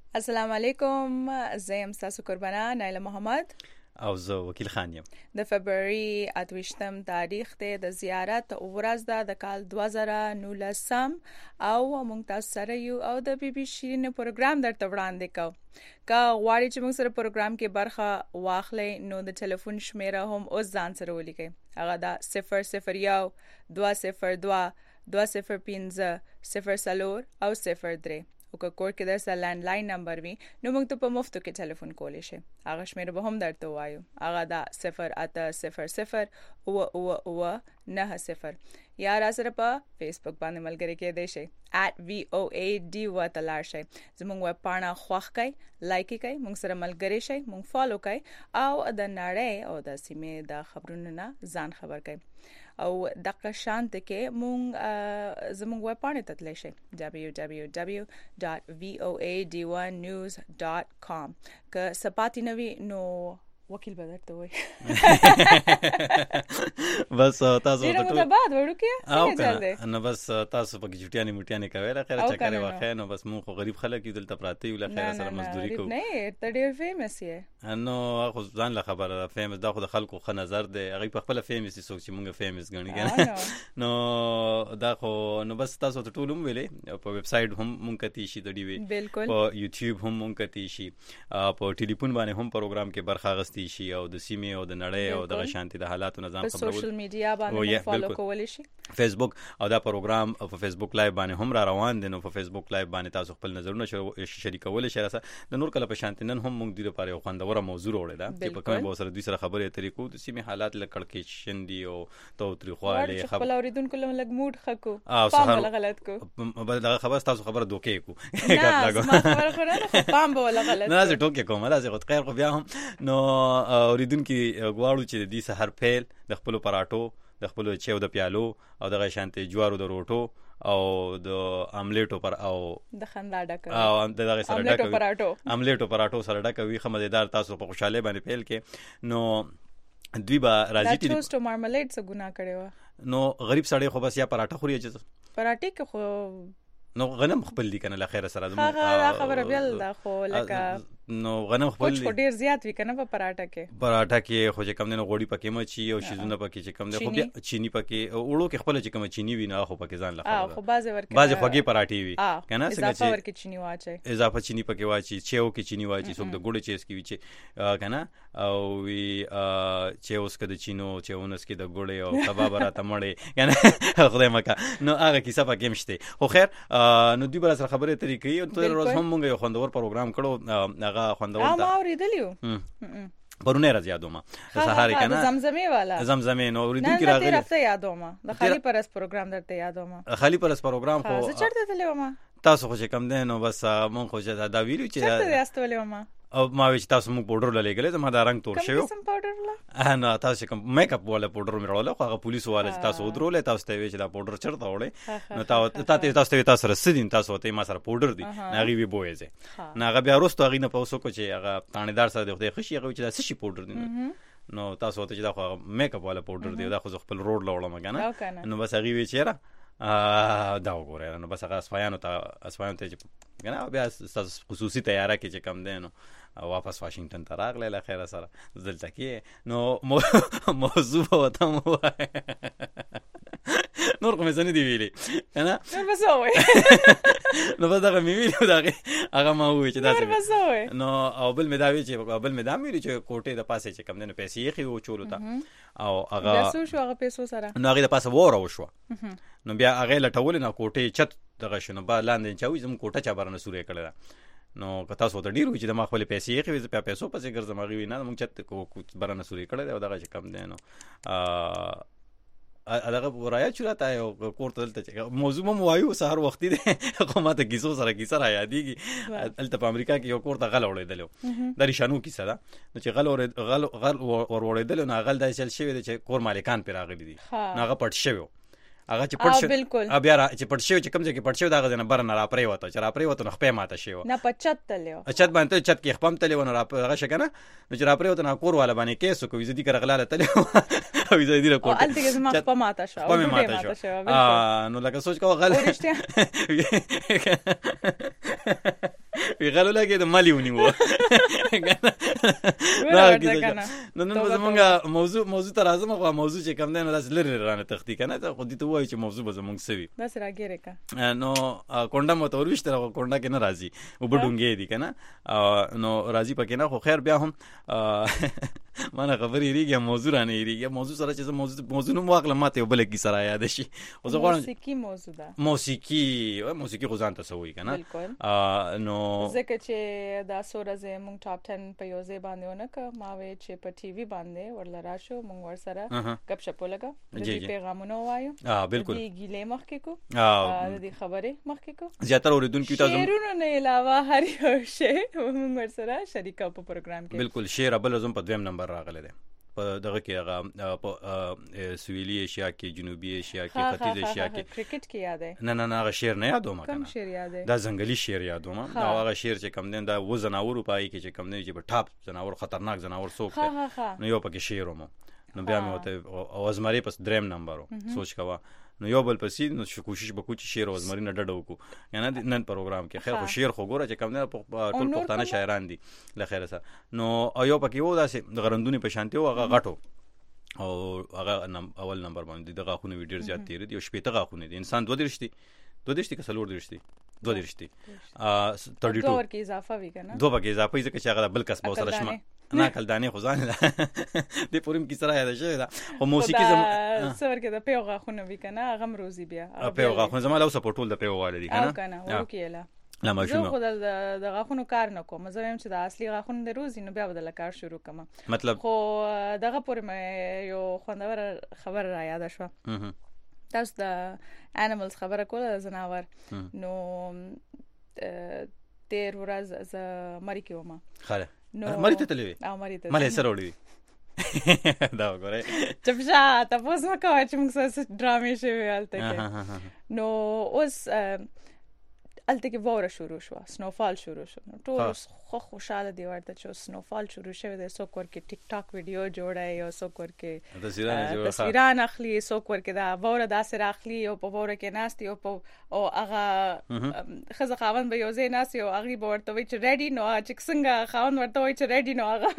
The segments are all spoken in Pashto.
السلام علیکم، زه یم ستاسو قربانه نایله محمد او زه وکیل خان یم. د فبروري 28 تاریخ دی، د زیارت ورځ ده د کال 2019 او موږ تاسو سره یو او د بي بي شیرین پروګرام درته وړاندې کوو. که غواړئ چې موږ سره پروګرام کې برخه واخلئ نو د ټلیفون شمیره هم اوس ځان سره ولیکئ. هغه ده 001 202 205 04 او 03 او که کور کې درسه لینډلاین نمبر وي نو موږ ته په مفتو کې ټلیفون کولی شئ. هغه شمیره به هم درته وایو، هغه ده 0800 90 یا را سره په فیسبوک باندې ملګری کېدی شئ @VOA_DY ورته لاړ شئ. زموږ ویب پاڼه خوښ کړئ، لایک یې کړئ، موږ سره ملګری شئ، موږ فالو کړئ او د نړۍ او د سیمې د خبرونو نه ځان خبر کړئ. او دغه شانت کې مونږ زموږ ویب پاڼه ته تللی شئ www.voady1news.com. که سپاتی نوی نو وکیل به درته وای بس تاسو ته ټول بعد وړو کې نو بس تاسو په جټیانې موټیانې کوي لا خیره چکرې واخې نو بس مون خو غریب خلک یو دلته پراته یو لا خیره سره مزدوري کوو. نه ته ډېر فیمس یې نو خو ځان له خبره فیمس دا خو د خلکو خ نظر دی، هغه په خپل فیمس دي سوچ مونږ فیمس غنی کنه نو دا خو نو بس تاسو ته ټول هم ویلې په ویب سټ هم مونږ کتی شي د ډي وی په یوټیوب هم مونږ کتی شي په ټلیفون باندې هم پروګرام کې برخه غستې شي او د سیمې او د نړۍ او د شانتي د حالاتو نظام خبرول په سوشل میډیا باندې فالو کول شي، فیسبوک او دا پروګرام په فیسبوک لایو باندې هم را روان دي. نو په فیسبوک لایو باندې تاسو خپل نظرونه شریکول شئ. د نور کله په شانتي نن هم موږ د لپاره یو خوندوره موضوع وړه ده چې په کومه به سره دوی سره خبرې طریقو د سیمې حالات لکړکېشن دي او تو تاریخواله خبر اوریدونکو لږ موډ خکو پام غلط کو بل دا خبر تاسو خبره دوکې کو خبره خو نه پام به ولا غلط نه زه ټوکې کوم دا زه خیر خو بیا هم نو اوریدونکو غواړو چې د دې سحر پیل د خپل پراټو د خپل چیو د پیالو او د شانتي جوارو د روټو او د املیټو پر او د خندا ډک او دغه سره ډک املیټو پراټو سره ډک وي خمدار تاسو په خوشاله باندې پیل کې نو دوی با راځي چې ټوسټ او مارملیډ څه ګناه کړي و نو غریب سړی خو بس یا پراټه خوري چې پراټه کې خو نو غنم خپل دي کنه له خیره سره دا خبره بیل دا خو لکه نو غنم خپل خو ډیر زیات وی کنه په پراټه کې خو چې کم نه غوړي پکې مچي او شیزونه پکې چې کم نه خو بیا چینی پکې وړو کې خپل چې کم چینی وی نه خو پکې ځان لخوا خو بازه ورکه بازه خوږی پراټي وی کنه څنګه چې ورکه چینی واچي اضافه چینی پکې واچي چیو کې چینی واچي څوک د ګوړې چیز کې وی چې کنه او وی چې اوس کې د چینو چې اونس کې د ګوړې او کباب راته مړې کنه خدای مکه نو هغه کیسه پکې مشته. خو خیر نو دوی بل سره خبرې طریقې او تر ورځ هم موږ یو خوندور پروګرام کړو هغه خوندور اوریدلیو پرونه راځي یادوما سهار کنه زمزمه والا زمزمه نو اوریدونکو راغلی نه ته یادوما د خالی پرس پروګرام درته یادوما خالی پرس پروګرام خو زه چرته تلوم تاسو خو چې کم ده نو بس مون خو دا ویلو چې چرته یاستولم او ما وی تاسو موږ پاوډر لګلې زما دا رنگ تور شوی کوم پاوډر لا نه تاسو کوم میک اپ والا پاوډر مې راول خو هغه پولیس والا تاسو ودرولې تاسو ته وی چې دا پاوډر چرته وړي نو تاسو رسیدین تاسو ته ما سره پاوډر دی ناغي وی بوېځه ناغه بیا وروسته غي نه پوسو کو چې هغه تانیدار سره د خشي هغه چې دا سشي پاوډر دی نو تاسو ته چې دا خو میک اپ والا پاوډر دی دا خو خپل روډ لوړم کنه نو بس هغه وی چیرې دا وګوره نو بس هغه اسفایانو ته کنه بیا خصوصي تیاره کې چې کم دینو واپس واشنگټن ته راغله له خیره سره دلته کې نو موضوع وته مو نور کومه څه نه دی ویلي کنه نو بس وای نو بس دا مې ویلو دا هغه ما وی چې دا نو او بل مې دا وی چې چې کوټه د پاسه چې کم دینو پیسې یې خو چولو ته او هغه سو شو هغه پیسو سره نو هغه د پاسه وره وشو نو بیا هغه لټول نه کوټه چت دغه شنو با لاندې چاوي زم کوټه چا برنه سورې کړل نو که تاسو ته ډیر وي چې د ما خپل پیسې یې خوي په پیسو پسې ګرځم هغه وی نه موږ چت کو برنه سورې کړل او دغه کم دی نو هغه ورایه چرته یو کوړه دلته موضوع مو وایو سهار وختي ده خو ماته کیسو سره کیسه را یادېږي الته په امریکا کې یو کوړه غل وړېدل د ریشانو کیسه ده نو چې غل وړېدل نو غل د چل شوی چې کور مالکان پر راغلي دي نو هغه پټ شوی هغه چې پټ شو بیا چې پټ شو چې کوم ځای کې پټ شو دا غزنه برن را پرې وته چې را پرې وته نو خپې ماته شو نه پچت تلو اچت باندې چت کې خپم تلو نو را هغه شګنه نو چې را پرې وته نو کور والا باندې کیسو کوي زدي کرغلاله تلو او زه دې راکوټ الته کې زما خپه ماته شو نو لکه سوچ کو غل غلو لګي د مالی ونیو نو زمونږ موضوع ته راځم خو موضوع چې کم دی نو داسې لرې رانه تختی که نه ته خو دې ته ووایو چې موضوع به زمونږ څه وي داسې راګیرې که نو کونډه مو ته ورویشته خو کونډه کې نه راځي اوبه ډونګې دي که نه نو راځي پکې نه خو خیر بیا هم مانه خبرې هېرېږي موضوع رانه هېرېږي موضوع سره چې زه موضوع نوم واخلم ما ته یو بله کیسه را یاده شي خو زه غواړم موسیقي موضوع ده موسیقي خو ځان ته څه وایي که نه نو ځکه چې دا څو ورځې مونږ ټاپ 10 په یو ځای باندې ونه که ما وې چې په ټي وي باندې ورله راشو مونږ ورسره ګپ شپ ولګه د دې پیغامونه ووایو بالکل د ګیلې مخکې کو د دې خبرې مخکې کو زیاتره اورېدونکي تاسو شعرونو نه علاوه هر یو شی مونږ ورسره شریکه په پروګرام کې بالکل شعر بل زم په دویم نمبر راغلی دی په دغه کې هغه په سویلي ایشیا کې جنوبي ایشیا کې ختیځ ایشیا کې کرکټ کې یاد دی نه هغه شعر نه یادوم کوم شعر یاد دی دا ځنګلي شعر یادوم هغه شعر چې کم دی دا و زناورو پای کې چې کم دی چې په ټاپ زناور خطرناک زناور څوک دی نو یو پکې شعر مو نو بیا مې وته او ازمري پس دریم نمبر سوچ کوا نو یو بل پسې نو کوشش وکړو چې شعر او ازمري نه ډډه وکړو یعنی نن پروګرام کې خیر خو شعر خو ګوره چې کم نه ټول پښتانه شاعران دي لخير سره نو یو پکې وو داسې د غرندونی په شانتي هغه غټو او هغه اول نمبر باندې د غاخونه ویډیو زیات تیر دي او شپېته غاخونه دي انسان 2 درشتي که څلور درشتي 2 درشتي 32 ورکې اضافه وی کنه 2 پکې اضافه ځکه چې هغه بل کس به سره شمه نه کل دانه خو ځان دې پورم کی سره یاد شوی دا او موسیقي سور کې د پیو غاخونه وی کنه غم روزي بیا پیو غاخونه زما له سپورټول د پیو والدي کنه کنه ورکیلا لا ماشوم خو د غاخونو کار نه کوم زه هم چې د اصلي غاخونو د روزي نو بیا بدل کار شروع کما مطلب خو دغه پورې یو خوندور خبر را یاد شو تاسو د انیملز خبره کوله زناور نو تیر ورځ ز مری کې ومه خاله مری ته تلوي مله سره وړي دا وګوره چپشا تاسو ما کوي چې موږ سره ډرامې شوي الته کې نو اوس الته کې ووره شروع شو سنوفال شروع شو ټول خو خوشاله دی ورته چې سنوفال شروع شوی د سو کور کې ټیک ټاک ویډیو جوړای او سو کور کې تصویران اخلي سو کور کې دا ووره داسې راخلي او په ووره کې ناستي او هغه خزه خاوند به یو ځای ناستي او هغه به ورته وي چې ریډي نو چې څنګه خاوند ورته وي چې ریډي نو هغه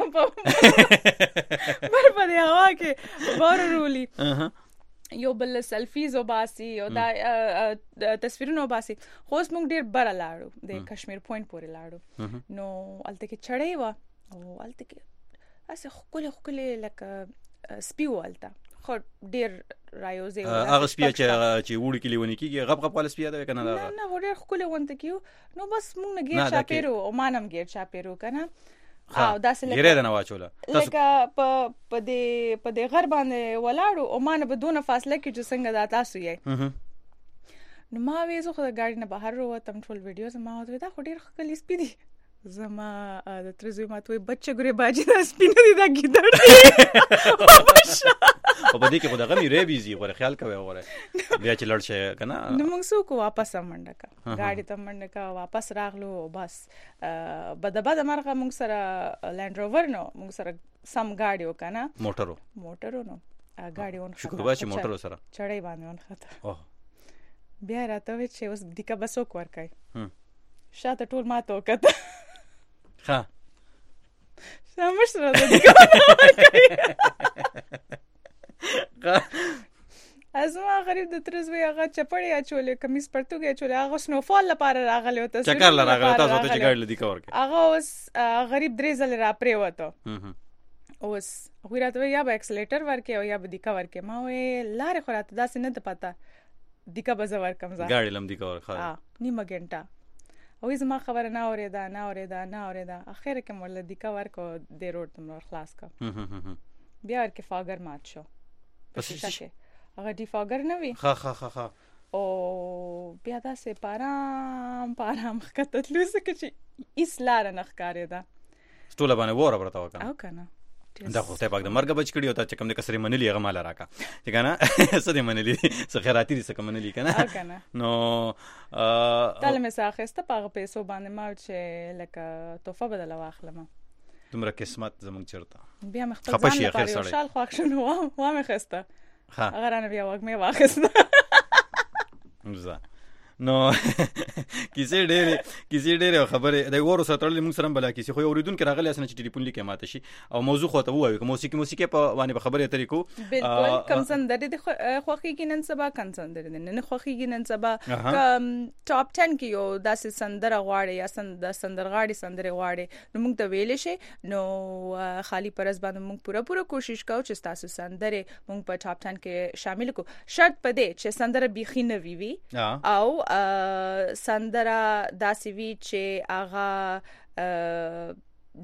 په دې هوا کې ووره رولي یو بل سلفیز او باسي او دا تصویرونه باسي خو اوس موږ ډیر بره لاړو د کشمیر پوینټ پورې لاړو نو الته کې چړې و او الته کې اسه خپل لکه سپیو الته خو ډیر رايوزي هغه سپیا چې وړي کې لیونی کیږي غب والا سپیا ده کنه نه ډیر خپل ونته کیو نو بس موږ نه ګیر چاپیرو او مانم ګیر چاپیرو کنه او داسې لکه نه واچوله لکه په دې غر باندې ولاړو او مان به دونه فاصله کې چې څنګه دا تاسو یې نو ما وې زه خو د ګاډي نه بهر وروتم ټول ویډیوز ما وې دا خو ډیر ښکلي سپی دي زما د ترزوی ماته بچه ګوري باجی دا سپی نه دي دا ګیدړ دی او په دې کې خدای غمی ریبيزي غوړ خیال کوي غوړ بیا چې لړ شي کنه نو موږ سو کو واپس منډه کا ګاډي ته منډه کا واپس راغلو بس بد مرغه موږ سره لینډ روور نو موږ سره سم ګاډي وکنه موټرو نو ګاډي ون شکر با چې موټرو سره چړې باندې ون خطر بیا راته و چې اوس دیکه بسو کور کوي شاته ټول ماته وکړه ها سمش سره دیکه ازما غریب د ترزوی هغه چپړی اچولې کمیس پرتوګي اچولې هغه سنوفال لپاره راغلی وته چکر راغلی تاسو ته چې ګاډي لدی کور کې هغه اوس غریب درې ځله را پرې وته اوس غوړاته یا به اکسلیټر ورکې او یا به دیکا ورکې ما وې لارې خوراته داسې نه ته پتا دیکا بازار کم ځه ګاډي لم دیکا ور خا نیمه غنټه او زما خبره نه اوریدا اخر کې مول دیکا ورکو د روډ تم خلاص کا بیا ورکې فاګر مات شو پس شي هغه دی فاګر نه وی ها او بیا دا سه پارام خطتلو سکه چې اسلار نه ښکارې ده ټول باندې وره برته وکړه او کنه دا خو ته پاک د مرګ بچ کړی او ته چې کوم د کسرې منلی هغه مال راکا چې کنه څه دې منلی څه خیراتی دې څه منلی کنه نو تل مې ساخسته پاغه پیسو باندې ما چې لکه توفه بدل واخلم تمره قسمت زمونږ چرته بیا مخ په ځان لپاره شال خوښنه و مې خسته اگر انا بیا وګ مې واخسته نو کیسه ډېره خبره د ورو سره تړلې موږ سره بلا کیسه خو اوریدونکو راغلی اسنه چې ټلیفون لیکه ماته شي او موضوع خو ته وایو موسیقي په باندې خبره اترې کو بالکل کم سندره د خوخي نن سبا کم سندره نن خوخي نن سبا ټاپ 10 کې یو داسې سندره غواړي یا سندرغاړي سندره غواړي نو موږ ته ویل شي نو خالی پرز باندې موږ پوره کوشش کوو چې تاسو سندره موږ په ټاپ 10 کې شامل کو شرط پدې چې سندره بيخي نوي وي او سندره داسې وی چې اغا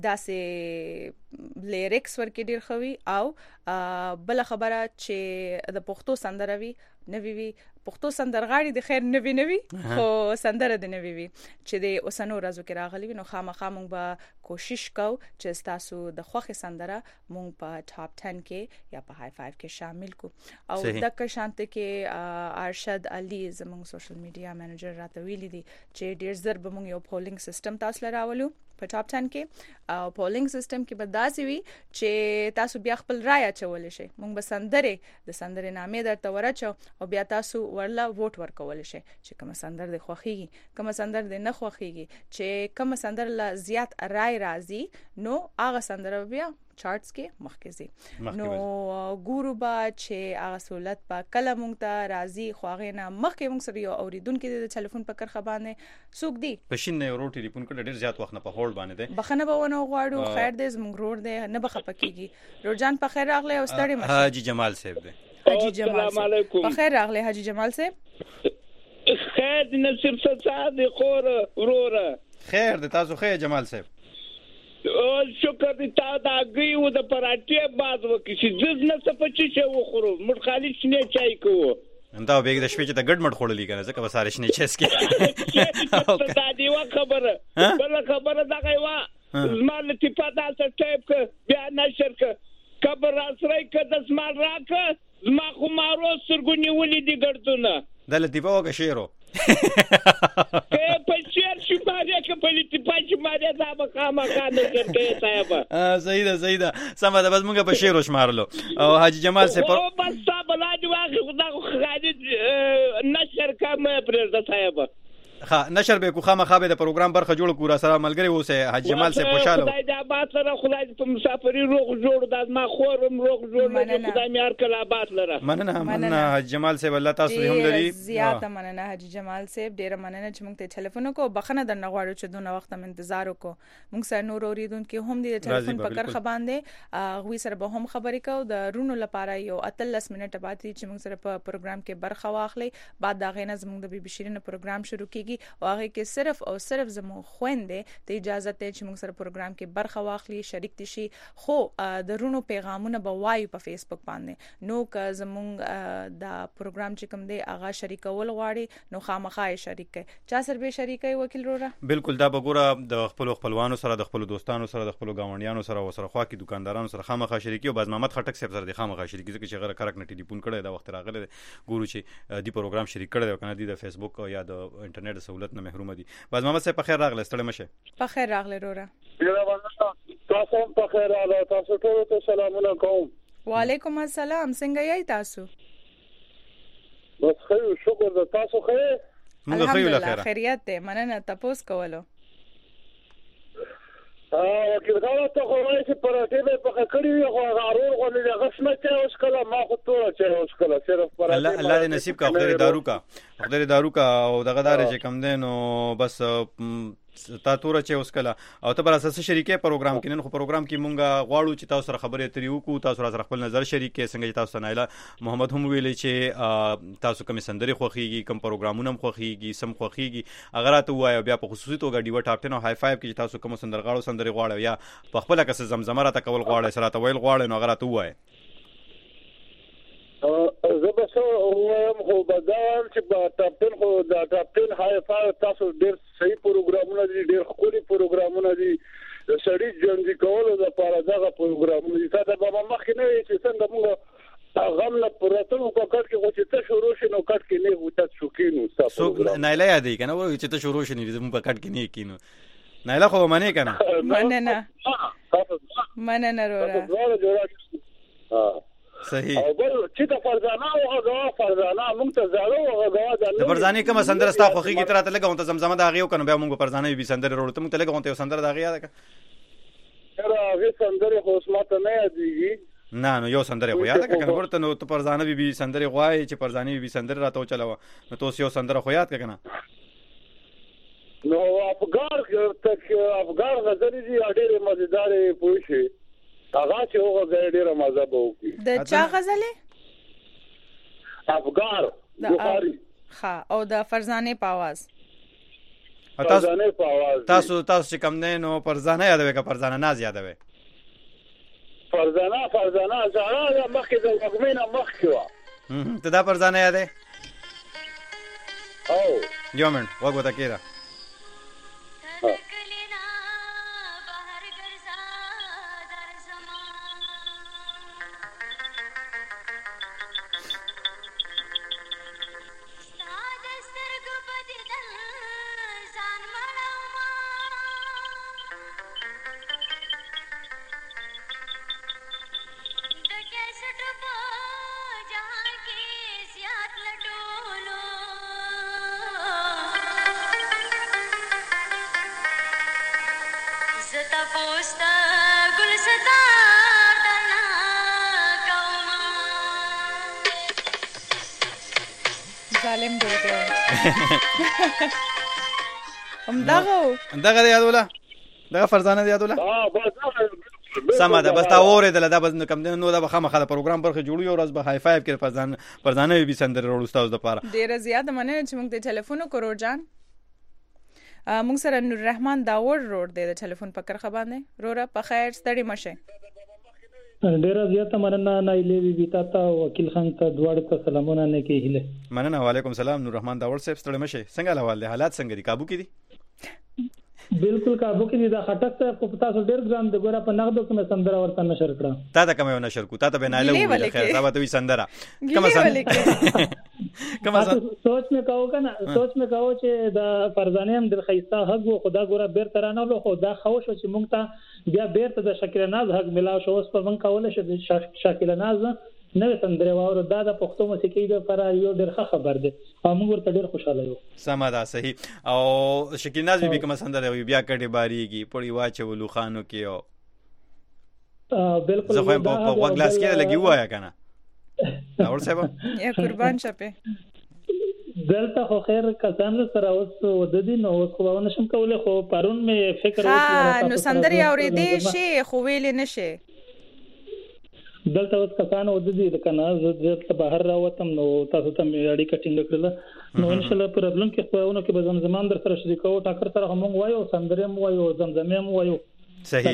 داسې لیریکس ورکې ډیر خوي او بل خبره چې د پښتو سندره وی نوي وی پښتو سندرغاړي د خیر نوي خو سندره د نوي وی چې د اوسنو ورځو کې راغلي نو خامخا مونږ به کوشش کوو چې تاسو د خوخه سندره مونږ په ټاپ 10 کې یا په های 5 کې شامل کو او د شانته کې ارشد علي زموږ سوشل میډیا منیجر راته ویلي دي چې ډیر زر به مونږ یو پولینګ سیستم تاسو لراولو په ټاپ 10 کې او پولینګ سیستم کې به داسې وي چې تاسو بیا خپل رائے چول شي مونږ به د سندره نامې درته ورچو او بیا تاسو ورلا ووټ ورکول شي چې کوم سندر د خوخيږي کوم سندر د نه خوخيږي چې کوم سندر لا زیات رائے راځي نو هغه سندر بیا چارټس کې مخکې نو ګورو با چې هغه سہولت په کله مونږ ته راځي خو هغه نه مخکې مونږ سره یو اوریدونکو د ټلیفون په کرخه باندې سوق دی پښین نه ورو ټلیفون کړه ډیر زیات وخت نه په هولډ باندې ده بخنه بونه غواړو خیر دې زموږ روډ دې نه بخپکیږي روجان په خیر راغله او ستړي مشه حاجی جمال صاحب ده حاجی جمال صاحب په خیر راغله حاجی جمال صاحب خیر دې نصیب صاحب خور وروره خیر دې تاسو خیر جمال صاحب شکر دې تا دا غيو د پراټي باز وکي چې ځز نه سپچې چې وخورو مړ خالي شنه چای کوو انده به د شپې چې د ګډ مړ خورلې کنه ځکه وساره شنه چس کې دا دی وا خبره بل خبره دا غوا زمال لطیفه دا ټایپ ک بیا نشر ک کبر اسرای ک د زمال راک زما خو مارو سرګونی ولې دی ګرځونه د لطیفه وک شیرو په شیر شي باندې کې په لطیفه شي باندې دا مقام نه کړی صاحب صحیح ده سم ده بس موږ په شیرو شمارلو او حاجی جمال سے او بس صاحب لا دی واخ خدا خالد نشر کم پرز صاحب ها نشر به کو خامخا به د پروګرام برخه جوړ کو را سره ملګری اوسه حاج جمال سے خوشاله خدای دې آباد لره خدای په مسافری روغ جوړ د ما خورم روغ جوړ خدای مې هر کله آباد لره مننه حاج جمال سے الله تاسو هم لري زیاته مننه حاج جمال سے ډیر مننه چې موږ ته ټلیفون کو بخنه درنه غواړو چې دونه وخت من انتظار وکړو موږ سره نور اوریدونکو هم دې ټلیفون په کرخه باندې غوي سره به هم خبرې کو د رونو لپاره یو 13 منټه بعد چې موږ سره په پروګرام کې برخه واخلي بعد دا غینه زموږ د بي بي شيرین پروګرام شروع کیږي او هغه کې صرف او صرف زمو خويندې ته اجازه ته چې موږ سره پروګرام کې برخه واخلي شریک دي شي خو د رونو پیغامونه به وایو په فیسبوک باندې نو که زموږ دا پروګرام چې کوم دی هغه شریکول غواړي نو خامخا شریک کړي چا سره به شریکي وکیل رورا بالکل دا بګوره د خپلوانو سره د خپل دوستانو سره د خپل گاونډیانو سره وسره خوا کې دکاندارانو سره خامخا شریکي او باز محمد خټک صاحب سره د خامخا شریکي ځکه چې غره کرک نه ټلیفون کړي دا وخت راغله ګورو چې دی پروګرام شریک کړي کنه دی د فیسبوک یا د انټرنیټ سہولت نه محروم دي باز محمد صاحب په خیر راغله ستړي مشه په خیر راغله رورا تاسو په خیر راغله تاسو ته سلام علیکم وعلیکم السلام څنګه یې تاسو بس خیر شکر د تاسو خیر موږ خیر له خیر خیریت ده مننه تاسو کولو وکیل خاله ته خو وایي چې پراټې به په کړی خو غارور غو نه غسمه چې اوس کله ما خو ته چې اوس کله صرف پراټې الله دې نصیب کا خدای دارو کا او دغه دار چې کم دین او بس تا تور چې اوس کله او ته بر اساس شریکه پروګرام کې نن خو پروګرام کې مونږه غواړو چې تاسو سره خبرې اترې وکړو تاسو سره خپل نظر شریکې څنګه تاسو نایله محمد هم ویلي چې تاسو کوم سندري خوخيږي کوم پروګرامونه خوخيږي سم خوخيږي اگر ته وایو بیا په خصوصي توګه ډیو ټاپ 10 او های 5 کې تاسو کوم سندرغاړو سندري غواړو یا په خپل کس زمزمه را تکول غواړي سره ته ویل غواړي نو اگر ته وایو زبسو وایم خو بداوم چې په ټاپ 10 خو د ټاپ 10 های 5 تاسو ډیر صحیح پروګرامونه دي ډیر خولي پروګرامونه دي د سړي ژوند کولو لپاره دغه پروګرامونه دي دا به مخکې نه چې څنګه موږ غم نه پراتونو په کټ کې چې ته شروع شنو کټ کې نه وته شوکینو تاسو نه لا یادې کنه و چې ته شروع شنې زموږ په کټ کې نه کینو نه لا خو معنی کنه مننه رورا صحیح او بل چې د فرزانه او فرزانه موږ ته زړه او غوا د فرزانه کوم سندره ستا خوخي کی تر ته لګون ته زمزمه دا غيو کنه بیا موږ فرزانه به سندره وروته موږ ته لګون ته سندره دا غیا ده را غي سندره خو اسمت نه یادېږي نه نو یو سندره خو یاد کنه ورته نو ته فرزانه به سندره غوای چې فرزانه به سندره راته چلاوه نو تو یو سندره خو یاد کنه نو افغان غزل دي ډېر مزیدار پوه شي هغه چې هغه ډېر مزه به وکړي د چا غزلې افغان بخاری ها او د فرزانه په आवाज تاسو چې کوم نه نو فرزانه یادوي که فرزانه ناز یادوي فرزانه زړه مخکې د وګمینه مخکې و ته دا فرزانه یادې او یو منټ وګورئ کېدا ظالم دی دغه یادوله دغه فرزانه یادوله سم ده بس تا اوریدل دا بس کم نو دا بخمه پروګرام برخه جوړو یو ورځ به های فایو کې فرزانه به سندره وروسته اوس د پاره ډیر زیات مننه چې موږ ته ټلیفون وکړو جان موږ سره نور رحمان داور روډ دی د ټلیفون په کرخه باندې رورا په خیر ستړي مشه ډیر زیات مننه نایله بي بي تا وکیل خان ته دواړه ته سلامونه نه کېله مننه وعلیکم السلام نور رحمان داور صاحب ستړي مشه څنګه حوال دي حالات څنګه دي کابو کې دي بالکل کابو کې دي دا خټک ته په تاسو ډیر ګرام د ګوره په نغدو کې سندره ورته نشر کړه تا کوم یو نشر کو تا ته بناله ویل خیر صاحب ته وی سندره کوم سوچ میں کہو چې دا فرزانه هم د خیستا حق او خدا ګوره بیر ترانه له خدا خوش چې مونږ ته بیا بیرته د شکر ناز حق ملاو شو اوس په من کوله چې شکر ناز نو سندره واور دا د پښتو موسیقي د پر یو ډېر خبر ده او موږ ورته ډېر خوشاله یو سمه ده صحیح او شکر ناز به کوم سندره بیا کډي باریږي پړی واچولو خانو کې او بالکل زه خو په وګلاس کې لګي وایا کنه اور صاحب یا قربان شپه دلته خو خیر کسان سره اوس ودی نو اوس خو نشم کولای خو پرون مې فکر وکړ نو سندره اورېدې شي خو ویل نشي دلته اوس کسان ودی کنه زه ته بهر راوتم نو تاسو ته اړیکه ټینګ کړل نو ان شاء الله پر بلن کې خو نو کې به زمزمان در سره شریکو ټاکر سره هم وایو سندره مو وایو زمزمه مو وایو صحیح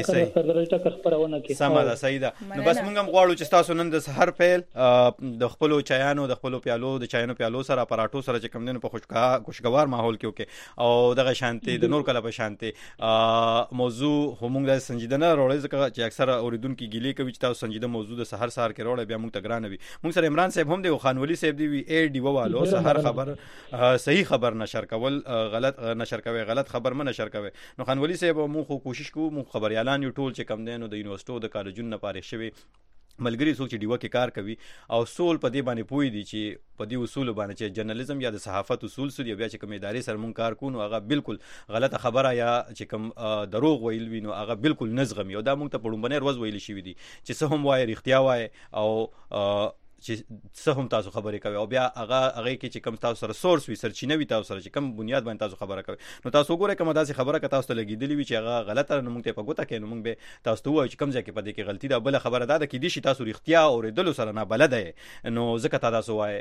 سمه ده صحیح ده نو بس موږ هم غواړو چې تاسو نن د سحر پیل د خپل چایانو د خپل پیالو د چایانو پیالو سره پراټو سره چې کوم دنه په خوشگوار ماحول کې وکي او دغه شانتي د نور کله په شانتي موضوع هم موږ سنجیدنه وروړي ځکه چې اکثر اوریدونکو ګیلې کوي چې تاسو سنجیده موضوع د سحر سار کې وروړي بیا موږ ته ګران وي موږ سره عمران صاحب هم دی او خانولی صاحب دی وی اے ډی والو سحر خبر صحیح خبر نشر کول غلط نشر کوي غلط خبر نه نشر کوي نو خانولی صاحب موږ کوشش کوو خبريالان یو ټول چې کم دینو د یونیورسيټو د کالجونو نه پاره شوی ملګری څوک چې ډیوه کې کار کوي او اصول په دې باندې پوي دي چې په دې اصول باندې چې جرنالیزم یا د صحافت اصول سړي بیا چې کوم ادارې سره مونږ کار کوو هغه بالکل غلطه خبره یا چې کوم دروغ ویل وینو هغه بالکل نزغم یو دا مونږ ته پړومبنه ورځ ویل شي دي چې څه هم وای رښتیا وای او چې څه هم تاسو خبرې کوي او بیا هغه کې چې کوم تاسو سره سورس وي سرچینه وي تاسو سره چې کوم بنیاد باندې تاسو خبره کوي نو تاسو ګورئ کومه داسې خبره که تاسو ته لګیدلی وي چې هغه غلطه نه مونږ ته په ګوته کې نو مونږ به تاسو ته وایو چې کوم ځای کې په دې کې غلطي ده بل خبره ده کې دي چې تاسو رښتیا اورېدلو سره نه بلد یې نو ځکه تاسو وایي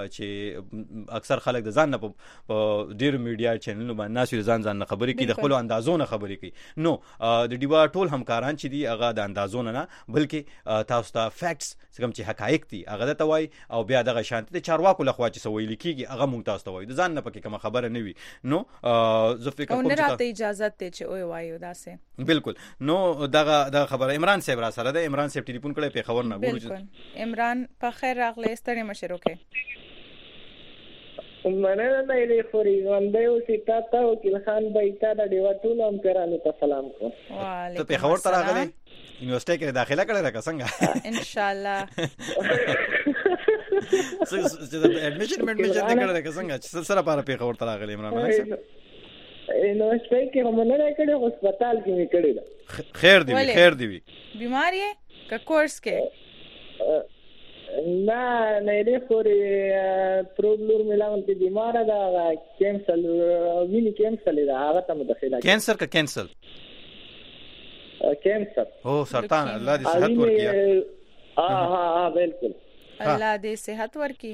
چې اکثر خلک د ځان نه په ډېر میډیا چینلونو باندې ناسي ځان نه خبرې کوي د خپل اندازو نه خبرې کوي نو د ډیوا ټول همکاران چې دي هغه د اندازو نه بلکې تاسو ته فیکټس کوم چې حقایق دي هغه ته وایي او بیا دغه شانتي د چارواکو لخوا چې سویل کیږي هغه مونږ تاسو ته وایي د ځان نه پکې کوم خبره نه وي نو زه فکر کوم چې راته اجازه ته چې او وایو داسې بالکل نو دغه خبره عمران صاحب را سره ده عمران صاحب ټلیفون کړی په خبر نه ګورو عمران په خیر راغلی ستړي مشرو کې مننه نه لري خوري باندې او سیتا ته وکیل خان بایتا د دیوټول هم کرانو ته سلام کوم. ته په خبر تر راغلی یونیورسيټي کې داخله کړې راکا څنګه ان شاء الله اډمیشن کړې راکا څنګه چې سره پاره په خبر تر راغلی عمران ملک صاحب یونیورسيټي کې هم نه کړې هسپتال کې مې کړې ده. خیر دی بیمار یې کا کورس کې نه لري خوري پروبلم ملان کې بیمار ده کینسل ویني کینسل ده هغه ته مداخله کینسر کا کینسل کینسر او سرطان الله دې صحت ورکړي. ها بالکل الله دې صحت ورکړي.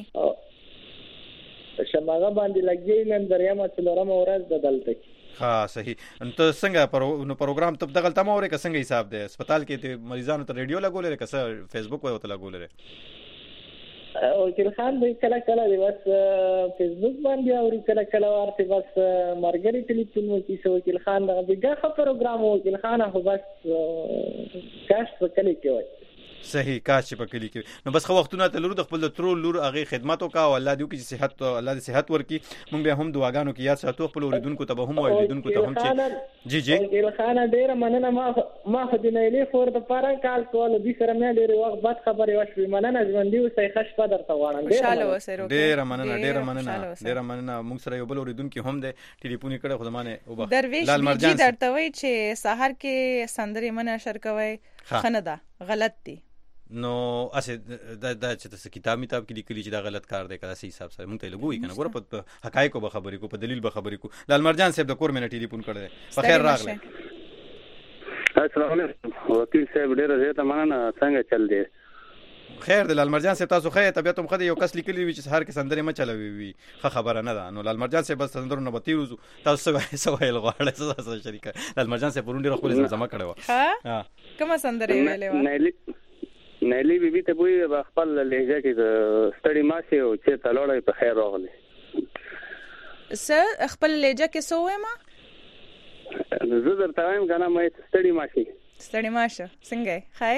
شماغه باندې لګي نن دریامه څلورم ورځ بدلته. ها صحیح. انت څنګه پروګرام ته دغه تمه اورې څنګه حساب دی هسپتال کې ته مریضانو ته ریډیو لګولې که څه فیسبوک وته لګولې وکیل خان به کله دی بس فیسبوک باندې او کله ورته بس مرګري ټلیفون کې شو وکیل خان دغه پروګرام وکیل خان خو بس کاش په کلی کې وای. صحیح کاش په کلی کې نو بس خو وختونه ته لور د خپل تر لور هغه خدمت وکاو الله دې کې صحت الله دې صحت ورکړي. مونږ به هم دعاګانو کې یاد ساتو خپل اوریدونکو ته به هم اوریدونکو ته هم چې جی وکیل خان ډېر مننه ما خدای نه لې فور د پاره کال کول دي سره مې ډېر وخت بعد خبرې وشوي مننه ژوندۍ اوسې خش پدر ته وړاندې ډېر مننه مونږ سره یو بل اوریدونکو هم دې ټلیفون کړه خدمانه او درویش جی درته وای چې سحر کې سندري منه شرکوي خندا غلط دي نو اسه دا چې تاسو کتاب کې لیکلي چې دا غلط کار دی کله صحیح حساب سره مونږ ته لګوي کنه ګوره په حقایق به خبرې کو په دلیل به خبرې کو. لال مرجان صاحب د کور مې ټلیفون کړی په خیر راغله. السلام علیکم وکیل صاحب ډیر زیاته مننه څنګه چل دی خیر د لال مرجان صاحب تاسو خیر طبيعت هم خدای یو کس لیکلی وی چې سحر کې سندري ما چلوي وي خبره نه ده. نو لال مرجان صاحب بس سندرو نه بتیروزو تاسو سوای لغواړی تاسو شریکه لال مرجان صاحب پروندې خپل زما کړو. ها کومه سندري ویلې و نایلی بیبي ته وی خپل لهجه کې ستړي ماشي او چې تلوړې په خیر راغلي سر خپل لهجه کې سوې ما زه درته وایم کنه مې ستړي ماشي څنګه خای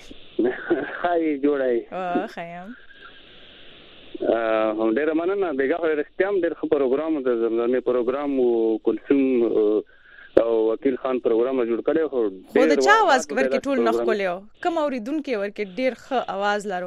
جوړای او خیام هم ډیر مننه دغه رښتیام ډیر پروګرام د زموږ پروګرام کلثوم او وکیل خان پروګرام جوړ کړو خو د چا आवाज ورکې ټول نخ کولیو کوم اوریدونکو ورکې ډیر ښه आवाज لرو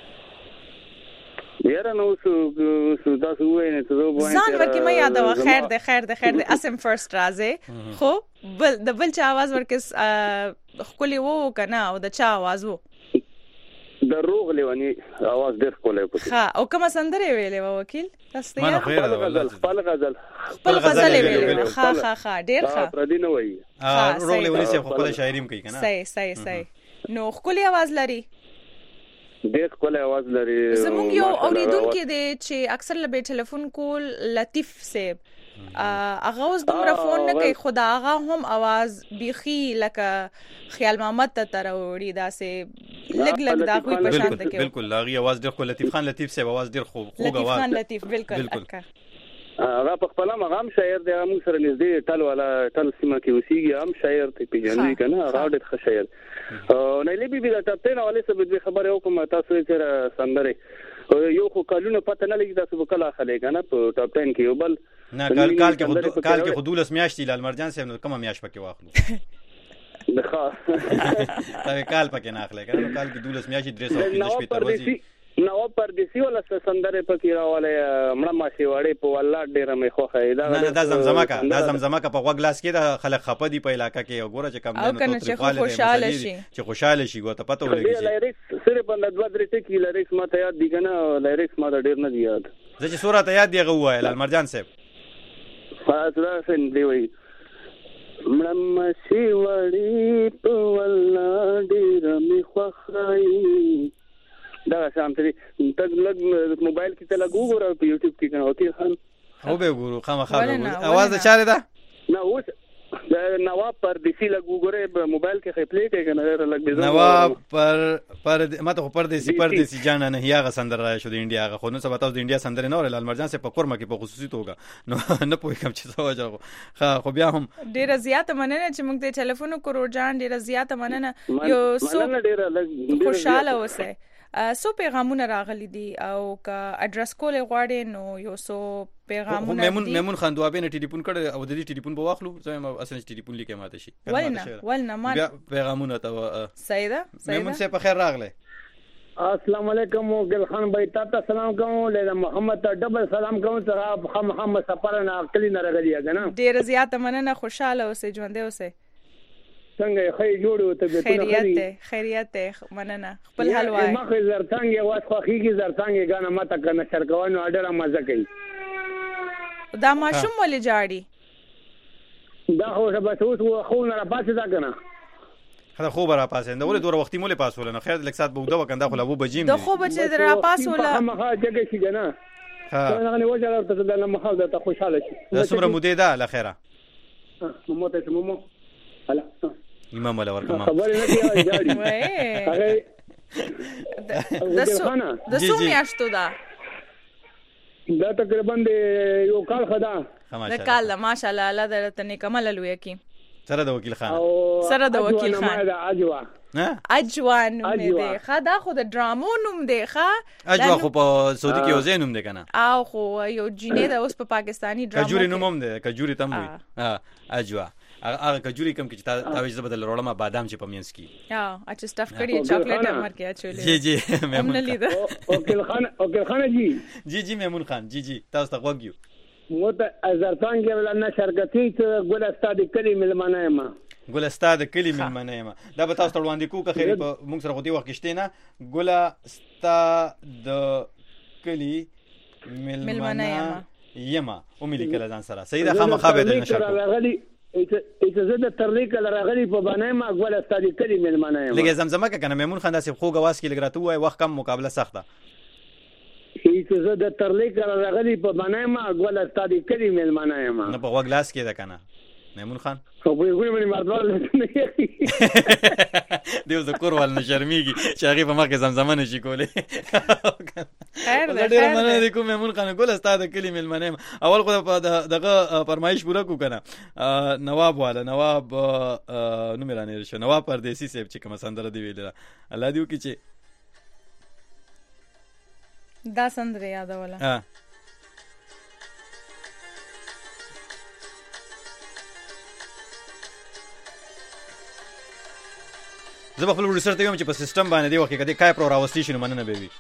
یاره نو تاسو وینئ ته ځان ورکې مې یاد و خیر د اسم فرست راځي خو د بل چا आवाज ورکې خولي وو کنه او د چا आवाज وو د روغ لیوانی आवाज ډیر کولای پته ها او کوم سندره ویلې و وکیل تاسو ما خیر ده خپل غزل ویلې ها ډیر ښه پردي نه وای روغ لیوانی سه خپل شاعریم کوي کنه صحیح نو خولي आवाज لري ډیر کولای आवाज لري. زموږ یو اوریدونکو دی چې اکثر له ټلیفون کول لطیف صاحب هغه اوس دومره فون نه کوي خدا هغه هم आवाज بيخي لکه خیال محمد ته تر وړي دا سه لګ دا کوئی پشان ده کې بالکل لاغي आवाज ډیر خو لطیف خان لطیف صاحب आवाज ډیر خوږ आवाज لطیف بالکل هغه په خپل مقام شاعر دی موږ سره نږدې ټل سیمه کې اوسېږي هم شاعر ته پیژنې کنه هغه ډېر ښه شاعر نه لې بي دا ټاپټین حواله سره خبره وکم تاسو سره سندره یو خو کالونه پته نه لګي تاسو وکړه خلک کنه په ټاپټین کې یو بل نه کال کې خودولس میاشتې لال مرجان صاحب نو کومه میاش پکې واخلو دغه کال پکې نه اخلي کنه کال کې 12 میاشتې 315 ورځې نو پردیسی ولا سندره پکې راواله مړه ماشي وړې په والله ډېر مې خوخه دا زمزمه کا په وګلاس کې د خلک خپه دي په علاقې کې وګوره چې کم نه چې خوشاله شي ګوته پته ولګي سره بند دوه درې ټکی لیریکس ماته یاد دي کنه لیریکس ماته ډېر نه دی یاد زه چې سورته یاد دی غوای لال مرجان صاحب فاصله سن دی وای مړه ماشي وړې په والله ډېر مې خوخه دا شانتري تک لګ موبایل کې ته لګو غوړ په یوټیوب کې کنه وکیل خان او به ګورو خامخا आवाज د چاره ده نه اوس نواب پردیسی لګو غوړ په موبایل کې خپلې کې کنه لګ بيزو نواب پر ماته پردیسی جان نه هيغه سندر را شو د انډیا هغه خو نو سبا تاسو د انډیا سندر نه ور لال مرجان سه په کورما کې په خصوصي توګه نو نه پوي کوم چې سوجا خو بیا هم ډیر زیات مننه چې موږ ته ټلیفون وکړو جان ډیر زیات مننه یو سو خوشاله اوسه سو پیغامونه راغلي دي او کا اډرس کول غواړي نو یو سو پیغامونه میمون خان دوابینه ټلیفون کړ او د دې ټلیفون په واخلو زما اصل ټلیفون لیکه ماته شي ولنه ما پیغامونه ته سیده میمون سه په خیر راغله. السلام علیکم ګل خان بھائی تاسو سلام کوم له محمد ته ډبل سلام کوم ته محمد سفر نه کلی نه راغلی کنه ډیر زیات مننه خوشاله اوسې ژوندې اوسې څنګه خې جوړو ته خیریت مننه خپل حال وای ما خې زرتانګي واس خو خېږي زرتانګي غانا ماته کنه شرکوانو اډره مزه کوي دا ماشوم ولې جاړي دا خو بس اوس خو نه را پاتې دا کنه خدا خو برا پاسه نو ولې دوه وختي مولې پاسول نه خیر لک سات بوده وکنده خو لا وو بجیم دا خو بچ در پاسول ما جګه شي کنه ها نه وجه ورته د محل ته خوشاله شي دا څومره مودې ده الاخره مو ته سمو هلا امام ولا ورکما خبر نه دی جاړي هغه د سومي اشتو دا تقریبا د یو کال خدا د کال ماشاءالله الله درته نیکمل لوي کی سره د وکیل خان اجوا نوم دی خدا خو د ډرامو نوم دی اجوا خو په سعودي کې وزې نوم دی کنه او خو یو جینې د اوس په پاکستانی ډرامو کجوري نوم هم دی کجوري تم وي اجوا هغه کجوري کم کې چې تاسو بدل وروړم بادام چې پمینس کی اچھا سټف کړی چاکلیټ امر کې اچولې جی میمون اوکیل خان جی میمون خان جی تاسو ته وګیو مو ته ازرتانګ ولنه شرکتی ته ګل استاد کلی ملمنه ما ګل استاد کلی ملمنه ما دا به تاسو وړاندې کو که خیر په موږ سره غوډي وخت شته نه ګل استاد کلی ملمنه یما او ملي کله ځان سره سیده خامخا به د نشر اجازه د ترلیک لراغلی په باندې ما ګول استاد کلی ملمنه ما لګي زمزمه کنه میمون خان داسې خو غواس کې لګراته وای وخت کم مقابله سخته اجازه د ترلیک لراغلی په باندې ما ګول استاد کلی ملمنه ما نه په وګلاس کې ده کنه میمون خان خو په یوه منی مردوال نه دیو ذکر ول نشرمیږي چې هغه په مکه زمزمه نشي کوله خیر ده ډیر مننه دي کوم میمون خان ګل استاد کلی ملمنه اول خو دغه فرمایش پوره کو کنه نواب والا نواب نو میرانه شو نواب پردیسی صاحب چې کوم سندره دی ویل الله دیو کی چې دا سندره یاد ولا زه خپل ریسرچ ته یم چې په سیستم باندې دی وخت کې کدی کای پر راوستي شنو مننه به وي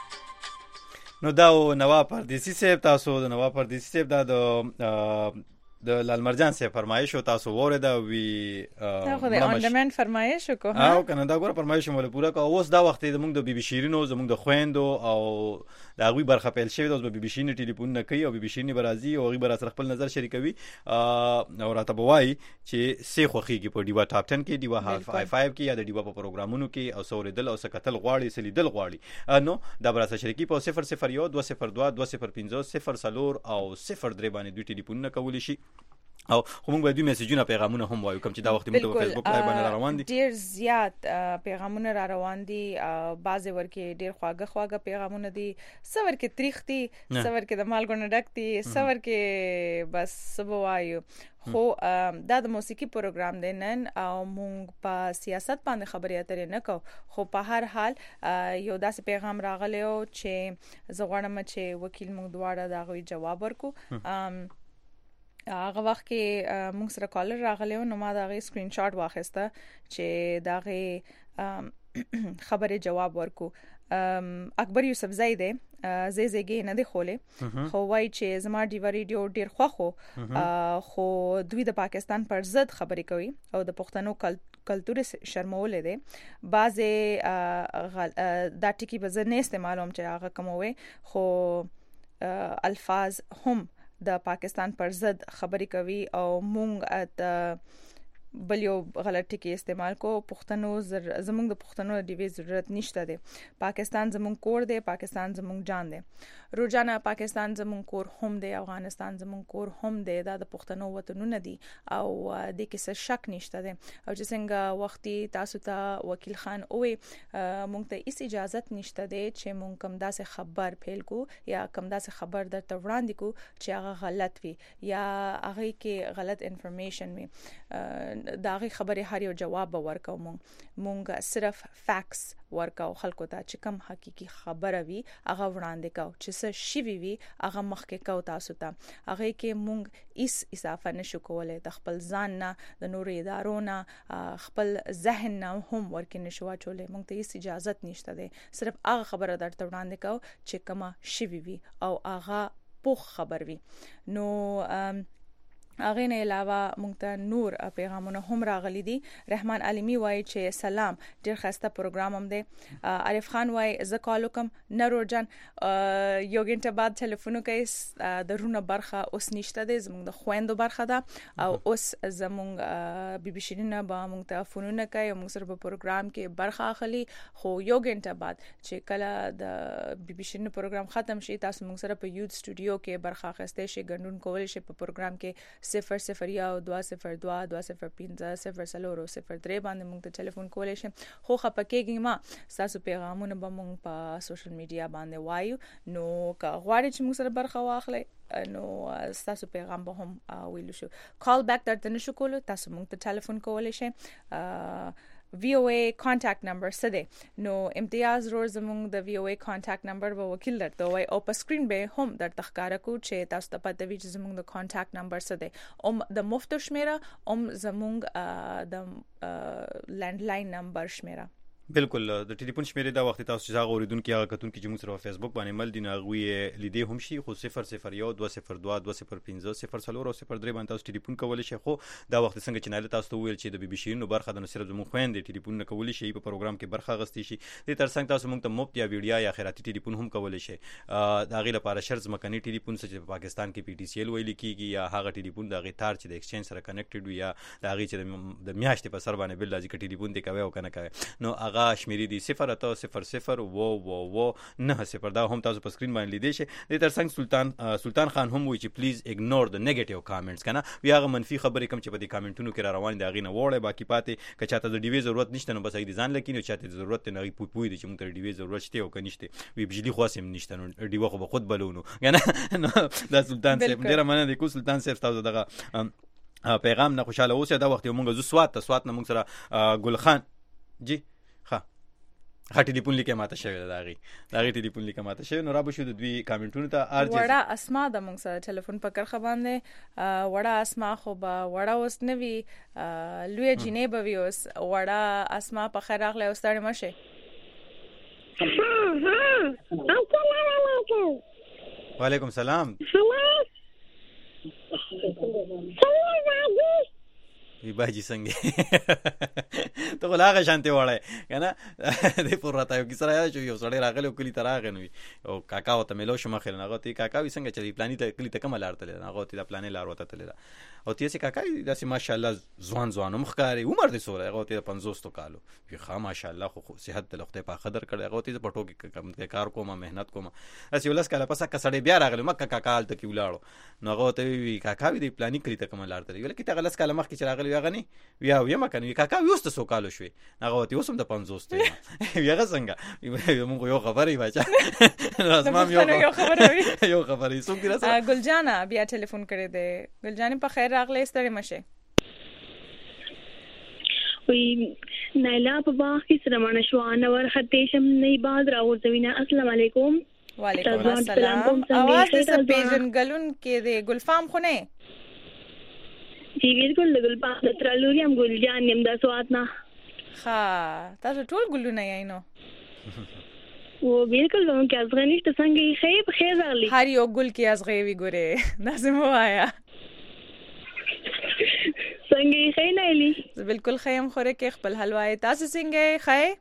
نو دا نواب پردیسی صاحب تاسو د نواب پردیسی صاحب دا د د لال مرجان سه فرمایش او تاسو وره دا وی خو د اون ډیماند فرمایش کو او کنه دا ګور فرمایش مول پورا کو اوس دا وخت د موږ د بي بي شیرینو زموږ د خويندو او دا غوي برخه پیل شوی د بي بي شیرین ټلیفون نه کوي او بي بي شیرین برازي او غي بر سره خپل نظر شریکوي او راته بوای چې سه خوخيږي په ډیوا ټاپ 10 کې ډیوا هاف 5 کې یا د ډیوا په پروګرامونو کې او سوریدل او سکتل غواړي سلیدل غواړي نو دا بر سره شریکی په 001 202 205 0 او 03 باندې دوی ټلیفون نه کولی شي او موږ به دوی میسجونه پیغامونه هم وایو کوم چې دا وخت موږ په فیسبوک لایو باندې روان دي ډیر زیات پیغامونه را روان دي بعضی ورکه ډیر خواږه پیغامونه دي سور کې تریختی سور کې د مالګو ډکتی سور کې بس سبو وایو خو دا د موسیقي پروګرام دی نن او موږ په سیاست باندې خبرې اترې نه کو خو په هر حال یو داسې پیغام راغلی او چې زغړم چې وکیل موږ دواړه دا غوي جواب ورکو هغه وخت کې موږ سره کالر راغلی او نو ما دا غي سکرین شاټ واخیسته چې دا غي خبره جواب ورکو اکبر یوسف زیده زیزګي نه دی خوله خو وای چې زما ډیو ریډیو ډیر خوخو خو دوی د پاکستان پر ضد خبرې کوي او د پښتنو کلتور شرمول دي بعضه دا ټکی به زه نه استعمالوم چې هغه کوموي خو الفاظ هم د پاکستان پر ضد خبرې کوي او مونږ بل یو غلط ټکی استعمال کو پښتنو زمونږ د پښتنو د ضرورت نشته دی پاکستان زمونږ کور دی پاکستان زمونږ جان دی روزانه پاکستان زمونږ کور هم دی افغانستان زمونږ کور هم دی دا د پښتنو وطنونه دي او د کیسه شک نشته دی او چې څنګه وختي تاسو ته وکیل خان اوه مونږ ته هیڅ اجازه نشته دی چې مونږ کوم داسې خبر پیل کو یا کوم داسې خبر درته وړاندې کو چې هغه غلط وي یا هغه کې غلط انفارمیشن وي داغه خبره هر یو جواب ورکو مونږ صرف فیکس ورکو خلکو ته چې کوم حقيقي خبره وي هغه وړاندې کو چې څه شي وي هغه مخکې کو تاسو ته هغه کې مونږ هیڅ اضافه نشو کولای د خپل ځان نه د نور ادارو نه خپل ذهن نه هم ورکې نشو اچولې مونږ ته هیڅ اجازه نشته ده صرف هغه خبره درته وړاندې کو چې کومه شي وي او هغه پوخ خبر وي نو اغه نه علاوه مونږ ته نور پیغامونه هم راغلي دي رحمان عالمی وای چې سلام ډیر خسته پروګرام هم دی عارف خان وای ز کال کوم نرور جان یو غنټه بعد ټلیفون کوي درونه برخه اوس نشته دی زموږ د خويندو برخه ده او اوس زموږ بي بي شیرینه با مونږ ته فونونه کوي مونږ سره په پروګرام کې برخه اخلي خو یو غنټه بعد چې کله د بي بي شیرینه پروګرام ختم شي تاسو مونږ سره په یوت سټوډیو کې برخه اخیسته شي ګندون کول شي په پروګرام کې 001 202 205 003 باندې موږ ته ټلیفون کولای شئ خو خپکهږي ما تاسو پیغامونه به موږ په سوشل میډیا باندې وایو نو که غواړئ چې موږ سره برخه واخلئ نو تاسو پیغام به هم ویلو شو کال بیک درته نشو کولو تاسو موږ ته ټلیفون کولای شئ VOA contact number سده نو امتیاز روز زموږ د VOA contact number به وکیل درته وای او په سکرین به هم درته ښکارا کو چې تاسو ته پته وي چې زموږ د contact number سده د مفت شمیره زموږ د لینډلاین نمبر شمیره بالکل د ټلیفون شمیرې دا وخت تاسو ځاغ اوریدونکو هغه کتون کې چې موږ سره په فیسبوک باندې مل دي ناغوي لیدې هم شي خو 001 202 205 0 او 03 باندې تاسو ټلیفون کولای شئ خو دا وخت څنګه چې نه تاسو ویل چې د بي بي شیرینو برخه د نصر زمو خويندې ټلیفون نه کولای شي په پروګرام کې برخه غستې شي د ترڅنګ تاسو موږ ته مفت یا ویډیو یا خیراتي ټلیفون هم کولای شئ دا غي لپاره شرط مکني ټلیفون چې په پاکستان کې پی ټی سی ایل ویل کیږي یا هغه ټلیفون د غي تار چې د ایکسچینج سره کنیکټډ وي یا د غي چې د میاشتې په سر باندې بل لازم ټلیفون دی کوي او کنه کوي نو هغه شمیرې دي 0 نه صفر دا هم تاسو په سکرین باندې لیدئ شئ د ترڅنګ سلطان خان هم وی چې پلیز اګنور د نیگیټیو کامنټس کنه بیا هغه منفي خبرې کوم چې په دې کامنټونو کې را روان دي غینه وړه باقی پاتې که چاته د ډیوی ضرورت نشته نو بس هغه ځان لکینو چاته ضرورت نه پوي دي چې موږ ته ډیوی ضرورت شته او کنيشته وی بجلی خاصم نشته نو ډیوی خو به خود بلونو کنه دا سلطان صاحب ډیر مننه کوم سلطان صاحب تاسو دغه پیغام نه خوشاله اوسه دا وخت موږ زو سوات نه موږ سره ګل خان جی ټلیفون لیکه ماته شوی دا ټلیفون لیکه ماته شوی نو را به شو د دوی کامنټونو ته ارجه وړه اسما د موږ سره ټلیفون په کرخه باندې وړه اسما خو به وړه اوس نوي لوی جنې به وي اوس وړه اسما په خیر راغله اوس تړې مشه وعلیکم السلام باجی څنګه ته ولاغه شانته وړه کنه دې پر راته یو کیسه راځي یو سړی راغلی کلی تراغه نو او کاکا او ته ملو شو مخه نه غوتی کاکا وي څنګه چلی پلاني ته کلی ته کوم لار تل نه غوتی دا پلانې لار وته تل او تی سي کاکا داسې ماشاءالله ځوان مخکاري عمر دې سوره غوتی 50 کالو وی خا ماشاءالله خو صحت د لخته په قدر کړي غوتی په ټوکی کې کار کوم مهنت کوم اسی ولس کله پسه کسړې بیا راغلی مکه کاکا ال تکي ولاړو نو غوتی وی کاکا وی دې پلاني کلی ته کوم لار تل ویل کې ته غلس کله مخ کې راغلی وغني ویا وی مکه وی کاکا وی واست 100 کالو شوی نو غوتی اوسم د 50 ویغه څنګه موږ یو خبرې بچا اسمام یو خبرې څوک دی راځه ګلجانا بیا ټلیفون کړی دی ګلجانې په خیر راغله ستړي مشه وی نایلا په باغ کې سره مانه شوانه ورخته شم نه بعد راوځوینا السلام علیکم وعلیکم السلام اواز دې پیجن ګلون کې دی ګلفام خو نه جی بالکل ګلفام تر لوري هم ګلجان نیم د سواتنا ها تاسو ټول ګلونه یې نو و بالکل نو کې ازغنی ته څنګه خیر په خیر راغلی هر یو ګل کې ازغې وی ګوره لازم وایا څنګه خیر نه الی بالکل خیم خوره کې خپل حلوای تاسو څنګه خیر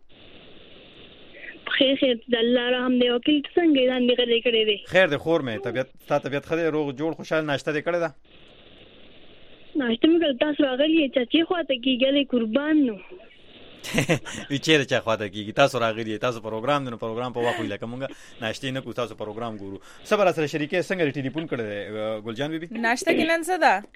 خیر د الله رحم دی وکیل څنګه دان دې کړې دي خیر د خور مې طبيعت خله روغ جوړ خوشاله ناشته دې کړې ده ناشته مې تاسو راغلی چې خواته کېږي قربان نو ویچره چا خواته کېږي تاسو راغلی تاسو پروګرام دنو پروګرام په وخت لکه مونږه ناشته نه کو تاسو پروګرام ګورو صبر سره شریکه څنګه ټلیفون کړی ګلجان بیبي ناشته کې نن څه ده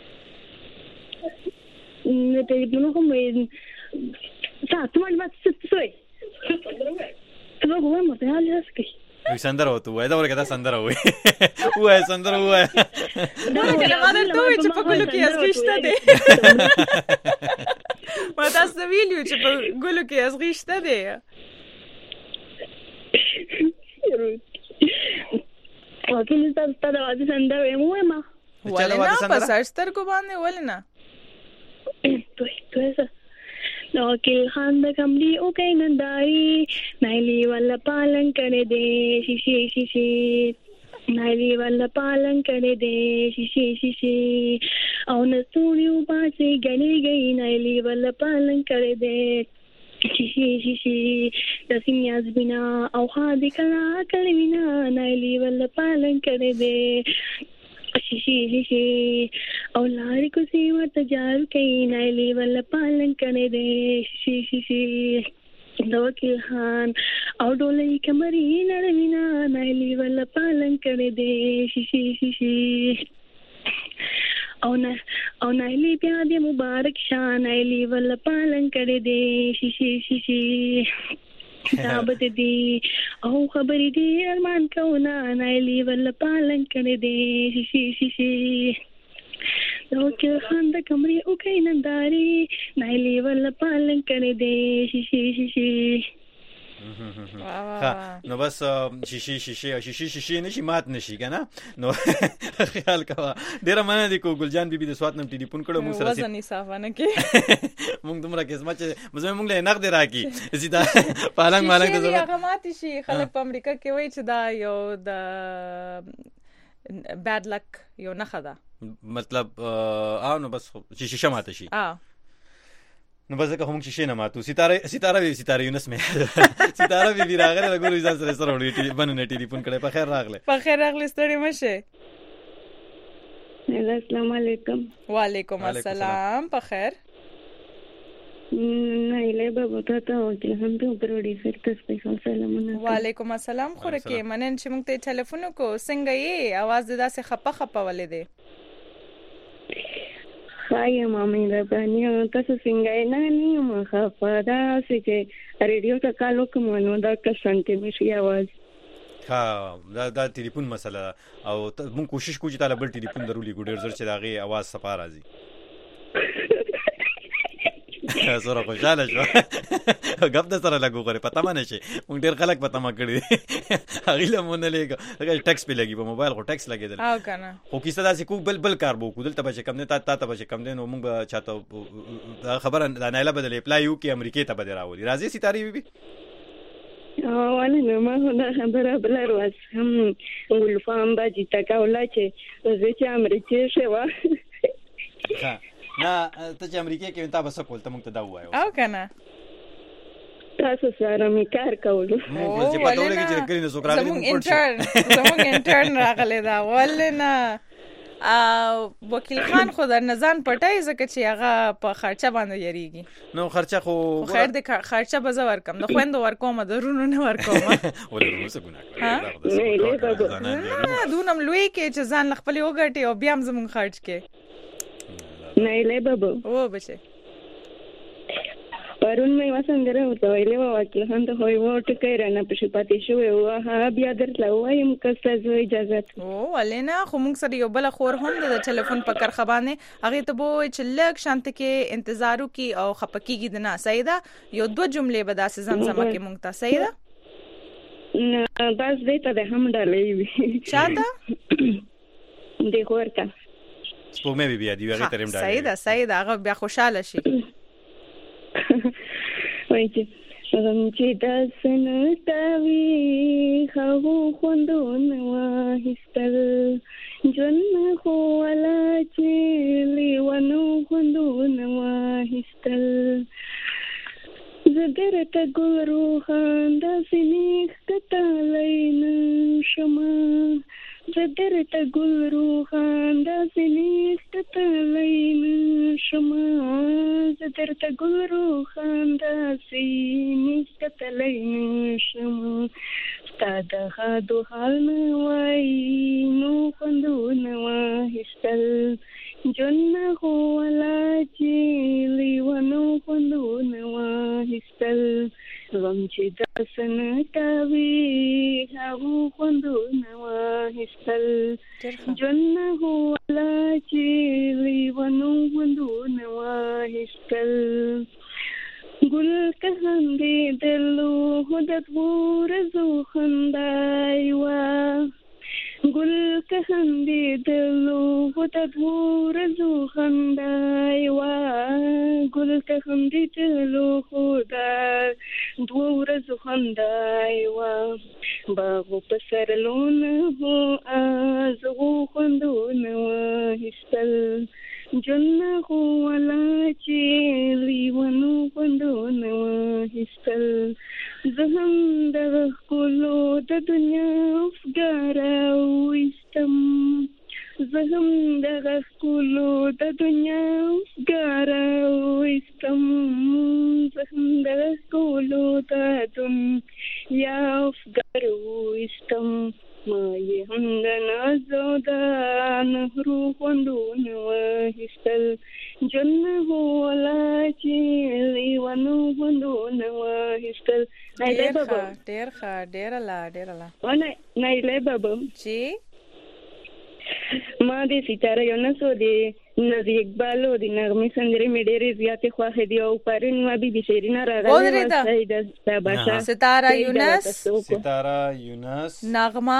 نه ټلیفون کوم تاسو ما څه څه ته وګورئ مته حالي اسکی وي سندره وته وای دا ورګه دا سندره وای سندره وای دا کله ما درته وای چې په ګلو کې ازغیشته دي ما تاسو ویلو چې په ګلو کې ازغیشته دي او کله تاسو ته دا سندره مو ما ولنا په سرستر کو باندې ولنا تو نوکل خان د کمری او کای ننداري نایلی ول پالن کړي دې شیشي نایلی ول پالن کړي دې شیشي او نسونیو پاسه غني گئی نایلی ول پالن کړي دې شیشي د سینیاز بنا او خاد کنا کړي وینا نایلی ول پالن کړي دې شیشي او لاری کو سیوا تجار کئی نایلی ول پالن کړي دې شیشي دوکل خان او ډولې کمرې نړوینا نایلی ول پالن کړي دې شیشي او نایلی بیا دې مبارک شان نایلی ول پالن کړي دې شیشي دابت دی او خبرې دی ارمان کونا نایلی ول پالن کړي دې شیشي دوکل خان د کمرې او کای ننداري نایلی ول پالن کړي دې شیشي نو بس شیشي نشي مات نشي کنه نو خیال کا ډیر مننه دي کو ګلجان بیبي د سوات نم ټلیفون کړو موږ سره وزن صافانه کې موږ تمره کې سمچ موږ له نقد راکی زیدا پالنګ مالنګ د هغه مات شي خلک په امریکا کې وایي چې دا یو د باد لک یو نه خدا مطلب نو بس شیشه مات شي نو بس که هم شیشه نه ماتو ستاره یونس مې ستاره بي راغله لګورې ځان سره سره وړي باندې ټلیفون کړي په خیر راغله ستړي مشه السلام علیکم وعلیکم السلام په خیر نه بابا ته چې هم ته پروډي سر ته سلامونه وعلیکم السلام خوره کې منن چې موږ ته ټلیفون کو څنګه یې आवाज دې داسې خپه ولې دی خای مامي دا باندې تاسو څنګه نه ما خفاده چې ریډیو ته کالو کوم نو دا کسانته مشي आवाज ها دا ټلیفون مسله او موږ کوشش کوو چې تعالی بل ټلیفون درولي ګډر زر چې داغه आवाज صفا راځي سره خوشاله شو غب د سره لګو غره پتا مانه شي مونږ ډیر خلک پتا ما کړی هغه لمونه لګا هغه ټیکس په لګي په موبایل خو ټیکس لګیدل او کنه خو کیسه دا چې کو بل کار بو کودل ته به کم نه تا ته به کم نه مونږ چاته خبره د نایله بدل اپلای یو کې امریکای ته بدل راولي راځي ستاره بیبي وانا ما هو خبره بل ورځ هم ولفام باجی تا کولا چې زه چې امریکای شوه نه ته چې امریکا کې تا بس کول ته موږ ته دا وایو او کنه تاسو سره می کار کولو موږ چې پته ولګي چې کړي نه څوک راغلي زموږ انټرن راغلی دا ولنه وکیل خان خو در نزان پټای زکه چې هغه په خرچه باندې یریږي نو خرچه خو خیر دې خرچه به زه ورکم د خويندو ورکوم درونو نه ورکوم ولې څه ګناه کړی نه دونم لوی کې چې ځان خپل وګټي او بیا هم زمون خرچ کې نه له بابا او بچي پرون مې وسندره ورته ویلې و وکیل خان ته هوی وټ کړه نه پښې پاتې شو او ها بیا درته وایم که ستاسو اجازه او ولنه خو موږ سره یو بل خور هم د ټلیفون په کرخه باندې هغه ته بو چې لږ شانت کې انتظارو کې او خپکیږي د نه سیدا یو دوه جملې به داسې زمزمه کې موږ ته سیدا بس دې ته هم ډالې وي چاته دې ورته سپوږمۍ بیا دی هغه ترم ډالې سیدا هغه بیا خوشاله شي وای چې داسن تاوی خو خوندونه واهستل جن خو ولا چې لیوانو خوندونه واهستل زګرته ګورو خان داسې نیک کتلین شما زګرته ګورو خان داسې نیک کتلین شما زګرته ګورو خان داسې نیک کتلین شما ستاد غادو حال نه وای نو خوندونه واهستل جن خو ولا چې لیوانو خوندونه واهستل غم چې داسن تاوی هغو خوندونه واهستل جن خو ولا چې لیوانو خوندونه واهستل ګل که خندېدلو خو د ورځو خندای وه ګل که خندېدلو خو د ورځو خندای وه ګل که خندېدلو خو د ورځو خندای وه باغو په سرلونه هو ازغو خوندونه واهستل جن خو ولا چې لیوانو خوندونه واهستل زه هم دغه ښکلو د دنیا افګاره وایستم زه هم دغه ښکلو د دنیا افګاره وایستم زه هم دغه ښکلو د دنیا افګاره وایستم ما یې هم د نازو د نهرو خوندونه واهستل جن هو ولا چې لیوانو خوندونه واهستل ډېر ښه ډېر لا نه بابا چې ما د ستاره یونسو د نازي اقبال او د نغمې سندرې مې ډېرې زیاتې خوښې دي او پرون ما بي شیرینه راغله ستاره یونس نغمه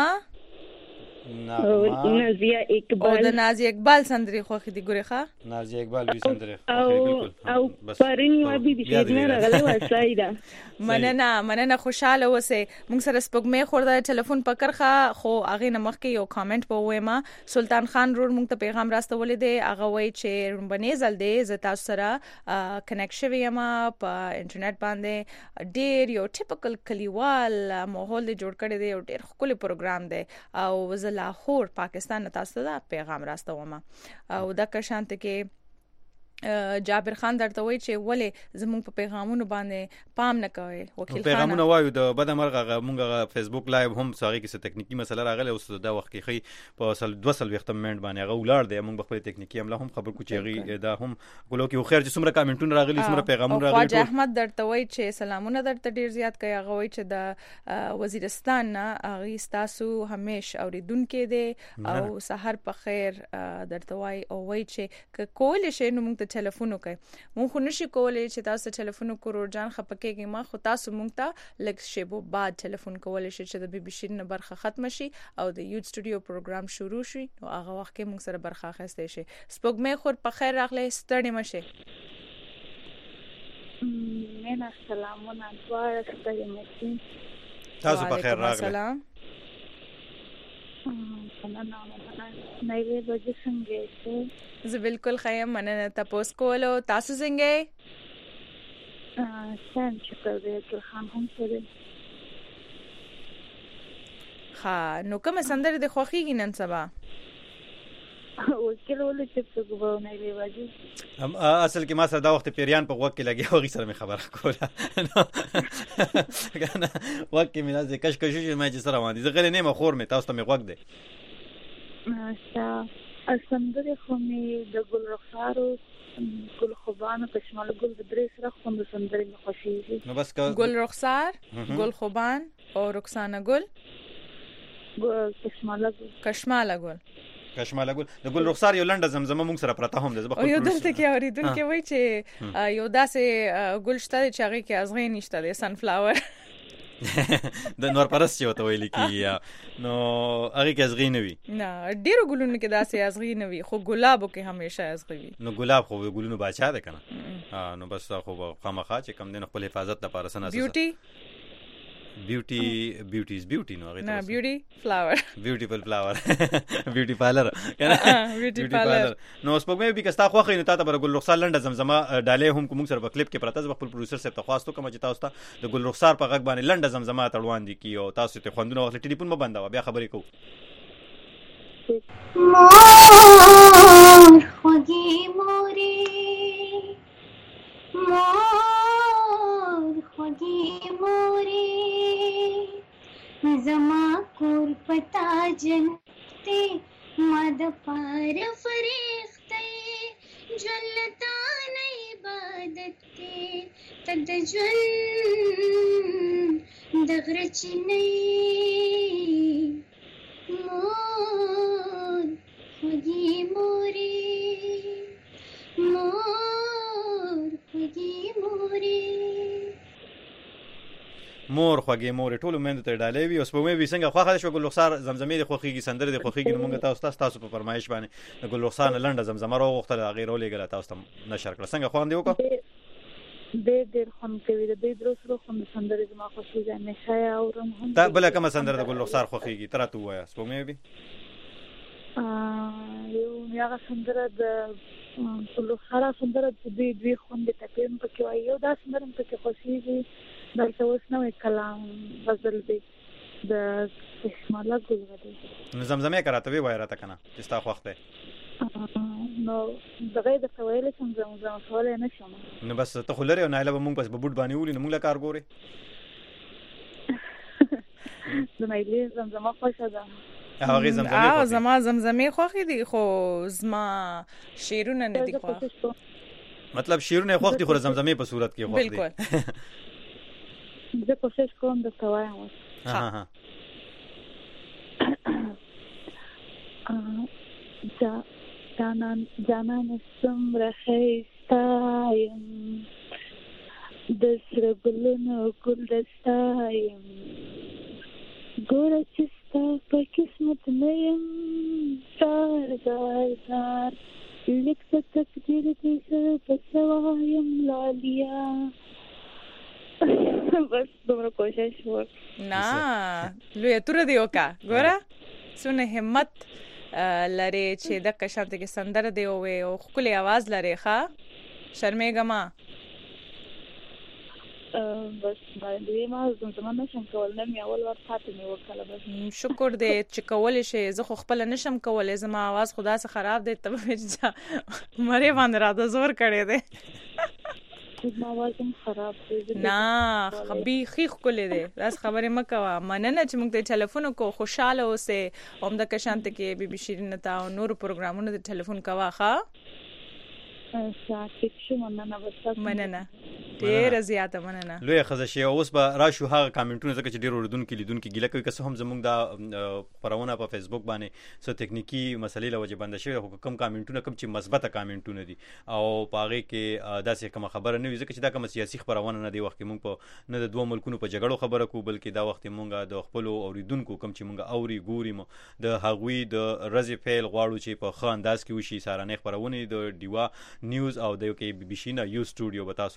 نازیه اقبال او د نازي اقبال سندرې خوښې دي ګورې ښه نازي اقبال به سندرې او پرون ما بي شیرینه راغله وسایده مننه خوشاله اوسه موږ سره سپوږمۍ خور د ټلیفون په کرخه خو هغه نه مخکې یو کامنټ په وېما سلطان خان رور موږ ته پیغام راستولې دی هغه وایي چې رومبنې زل دی ز تاسو سره کنیکشن یما په انټرنیټ باندې ډېر یو ټیپیکل کلیوال ماحول جوړ کړی دی او ډېر ښکلی پروګرام دی او زه لاهور پاکستان تاسو ته پیغام راستوم او دا که شانت کې جابر خان درته وایي چې ولې زموږ په پیغامونو باندې پام نه کوي وکیل خان پیغامونه وایو د بدمرغه موږ فیسبوک لایو هم ساغي کې څه تکنیکی مسله راغله او دا وخت کې خي په 200 وختمنټ باندې هغه ولار دی موږ خپل تکنیکی عمله هم خبر کو چې دا هم ګلو کې خو خیر چې څومره کامنټونه راغلي څومره پیغامونه راغلي خواجه احمد درته وایي چې سلامونه درته ډیر زیات کوي هغه وایي چې د وزیرستان هغه تاسو همیش اوریدونکو دی او سحر په خیر درته وایي او وایي چې کول شي نو موږ ټلیفون وکړي مونږ خو نشي کولای چې تاسو ټلیفون وکړو جان خپکهږي ما خو تاسو مونږ ته لږ شیبو بعد ټلیفون کولای شي چې د بي بي سي نه برخه ختم شي او د یوټ سټوډیو پروګرام شروع شي نو هغه وخت کې مونږ سره برخه اخیستې شي سپوږمۍ خور په خیر راغله ستړي مشه مینا سلامونه دواره ستړي مشه تاسو په خیر راغله نایله وجه څنګه یې زه بالکل ښه یم، مننه. تاسو کولو، تاسو څنګه یې؟ سم شکر دی، ګلخان هم ښه دی. ښه، نو کومه سندره د خوښیږي نن سبا؟ وکیل ولې چې څوک به نایله وجه اصل کې ما سره دا وخت پیریان په وخت کې لګي او غي سره مې خبره کوله کنه وخت کې مې لازم کشکش مې چې سره باندې زه غل نه مخور مې تاسو ته مې وخت دی سندره خو مې د ګل رخسارو ګل خوبانو کشمال ګل د درې سره خو د سندره مې خوښیږي. نو بس ګل رخسار، ګل خوبان او رخسانه ګل، کشمال ګل کشماله ګل. د ګل رخسار یو لنډه زمزمه مونږ سره پراته هم ده. او یو دلته کې اوریدونکو وایي چې یو داسې ګل شته چې هغه کې ازغې نشته دی، سن فلاور د نور پرست چې وته ویل کی نو هغه کې ازغې نه وي. نه ډیرو ګلونو کې داسې ازغې نه وي، خو ګلابو کې همیشه ازغې وي. نو ګلاب خو ګلونو بادشاہ ده کنه. نو بس خو خامخا چې کم دین خپل حفاظت لپاره سن اساس بیوټي نو هغه نه بیوټي فلاور بیوټیفل فلاور بیوټي پارلر بیوټي پارلر. نو سپوږمۍ به کستا خوخه نو تاسو بر ګل رخسار لنډه زمزمه ډالې هم کوم سره په کلیپ کې پراته خپل پروډوسر صاحب ته خواستو کوم چې تاسو ته د ګل رخسار په غږ باندې لنډه زمزمه تړوان دي کی او تاسو ته خوندونه وخت ټلیفون مې بنداوه بیا خبرې کوو. مور خوږی مورې مور خوږی مورې زما کور پتا جنته مد پار فریخته جلتا نه عبادت کې تد جن دغرچ نه مور خوږی مورې مور خوږی مورې مور خوږی مور ټول مند ته ډالې وي. اوس په مې وسنګ خوخه شو ګل رخسار زمزمې د خوخيږي سندره د خوخيږي نو موږ تاسو په فرمایش باندې د ګل رخسار لنډه زمزمه راغوښتل غیر ولې ګل تاسو ته نشر کړ څنګه خوان دی وکړه ډېر خون کوي د دې دروسره خون سندره زما خوښیږي همیشه اورم هم. دا بل کوم سندره د ګل رخسار خوخيږي تر ته وایا په مې به یو هغه سندره د ګل رخسار سندره د دې خون د تپیم پکې وایي یو دا سندره پکې خوښیږي دلته اوس نوې کلام غزل دی د کشماله ګل غدي. نو زمزمه کراته وی وای راته کنه چې ستا خوښ دی نو دغه د تویل څنګه زمزمه سوال نه شم. نو بس ته خلره او نایله به مونږ بس په بوت باندې ولې نو مونږ لا کار ګوري د نایله زمزمه خوښه ده. هغه زمزمه زما زمزمه خوښې دي خو زما شعرونه نه دي خوښ. مطلب شعرونه خوښ دي خو زمزمه په صورت کې خوښ دي. بالکل زه کوشش کوم د توایم اوس. جانان سمره خیستایم د سره ګلونو ګل دستایم ګوره چې ستا په قسمت نه یم زار لیک په تقدیر دې زه به څه وایم لالیا. بس دومره کوشش وکړه. نه لویه توره دی وکړه ګوره څونه همت لري چې دغه شانته کې سندره دی او ښکلی اواز لري. ښه شرمېږه ما بس باندې ما زمزمه نشم کول نه مې اول ور پاتې مې وکړه. بس شکر دې چې کولې شي زه خو خپل نشم کولې زما اواز خدا سره خراب دی ته مری باندې را د زور کړې دی ما وازم خراب دی نه خبي خيخ کولې دی راس خبرې مکوا مننه چې موږ ته ټلیفون کو خوشاله اوسه اوم د کشانت کې بي بي شیرین تا او نور پروګرامونو ته ټلیفون کوا ښا شاکر شو مننه ډیر زیاته مننه. لوی خزشي اوس به راشو هغه کامنټونه ځکه چې ډیر اوردونکو لیدونکو ګیله کوي که څه هم زموږ دا پرونه په فیسبوک باندې څه تکنیکی مسلې لوجه بند شوی خو کم کامنټونه کم چې مثبته کامنټونه دي او پاغه کې داسې کوم خبره نه وي ځکه چې دا کوم سیاسي خبرونه نه دی وخت کې مونږ په نه د دوه ملکونو په جګړو خبره کو بلکې دا وخت مونږ د خپل اوریدونکو کم چې مونږ اوري ګوري مو د هغوی د رزي فعل غواړو چې په ښه انداز کې وشي سارانه خبرونه د دیوا نیوز او د کې بي بي شي نه یو سټوډیو به تاسو اوره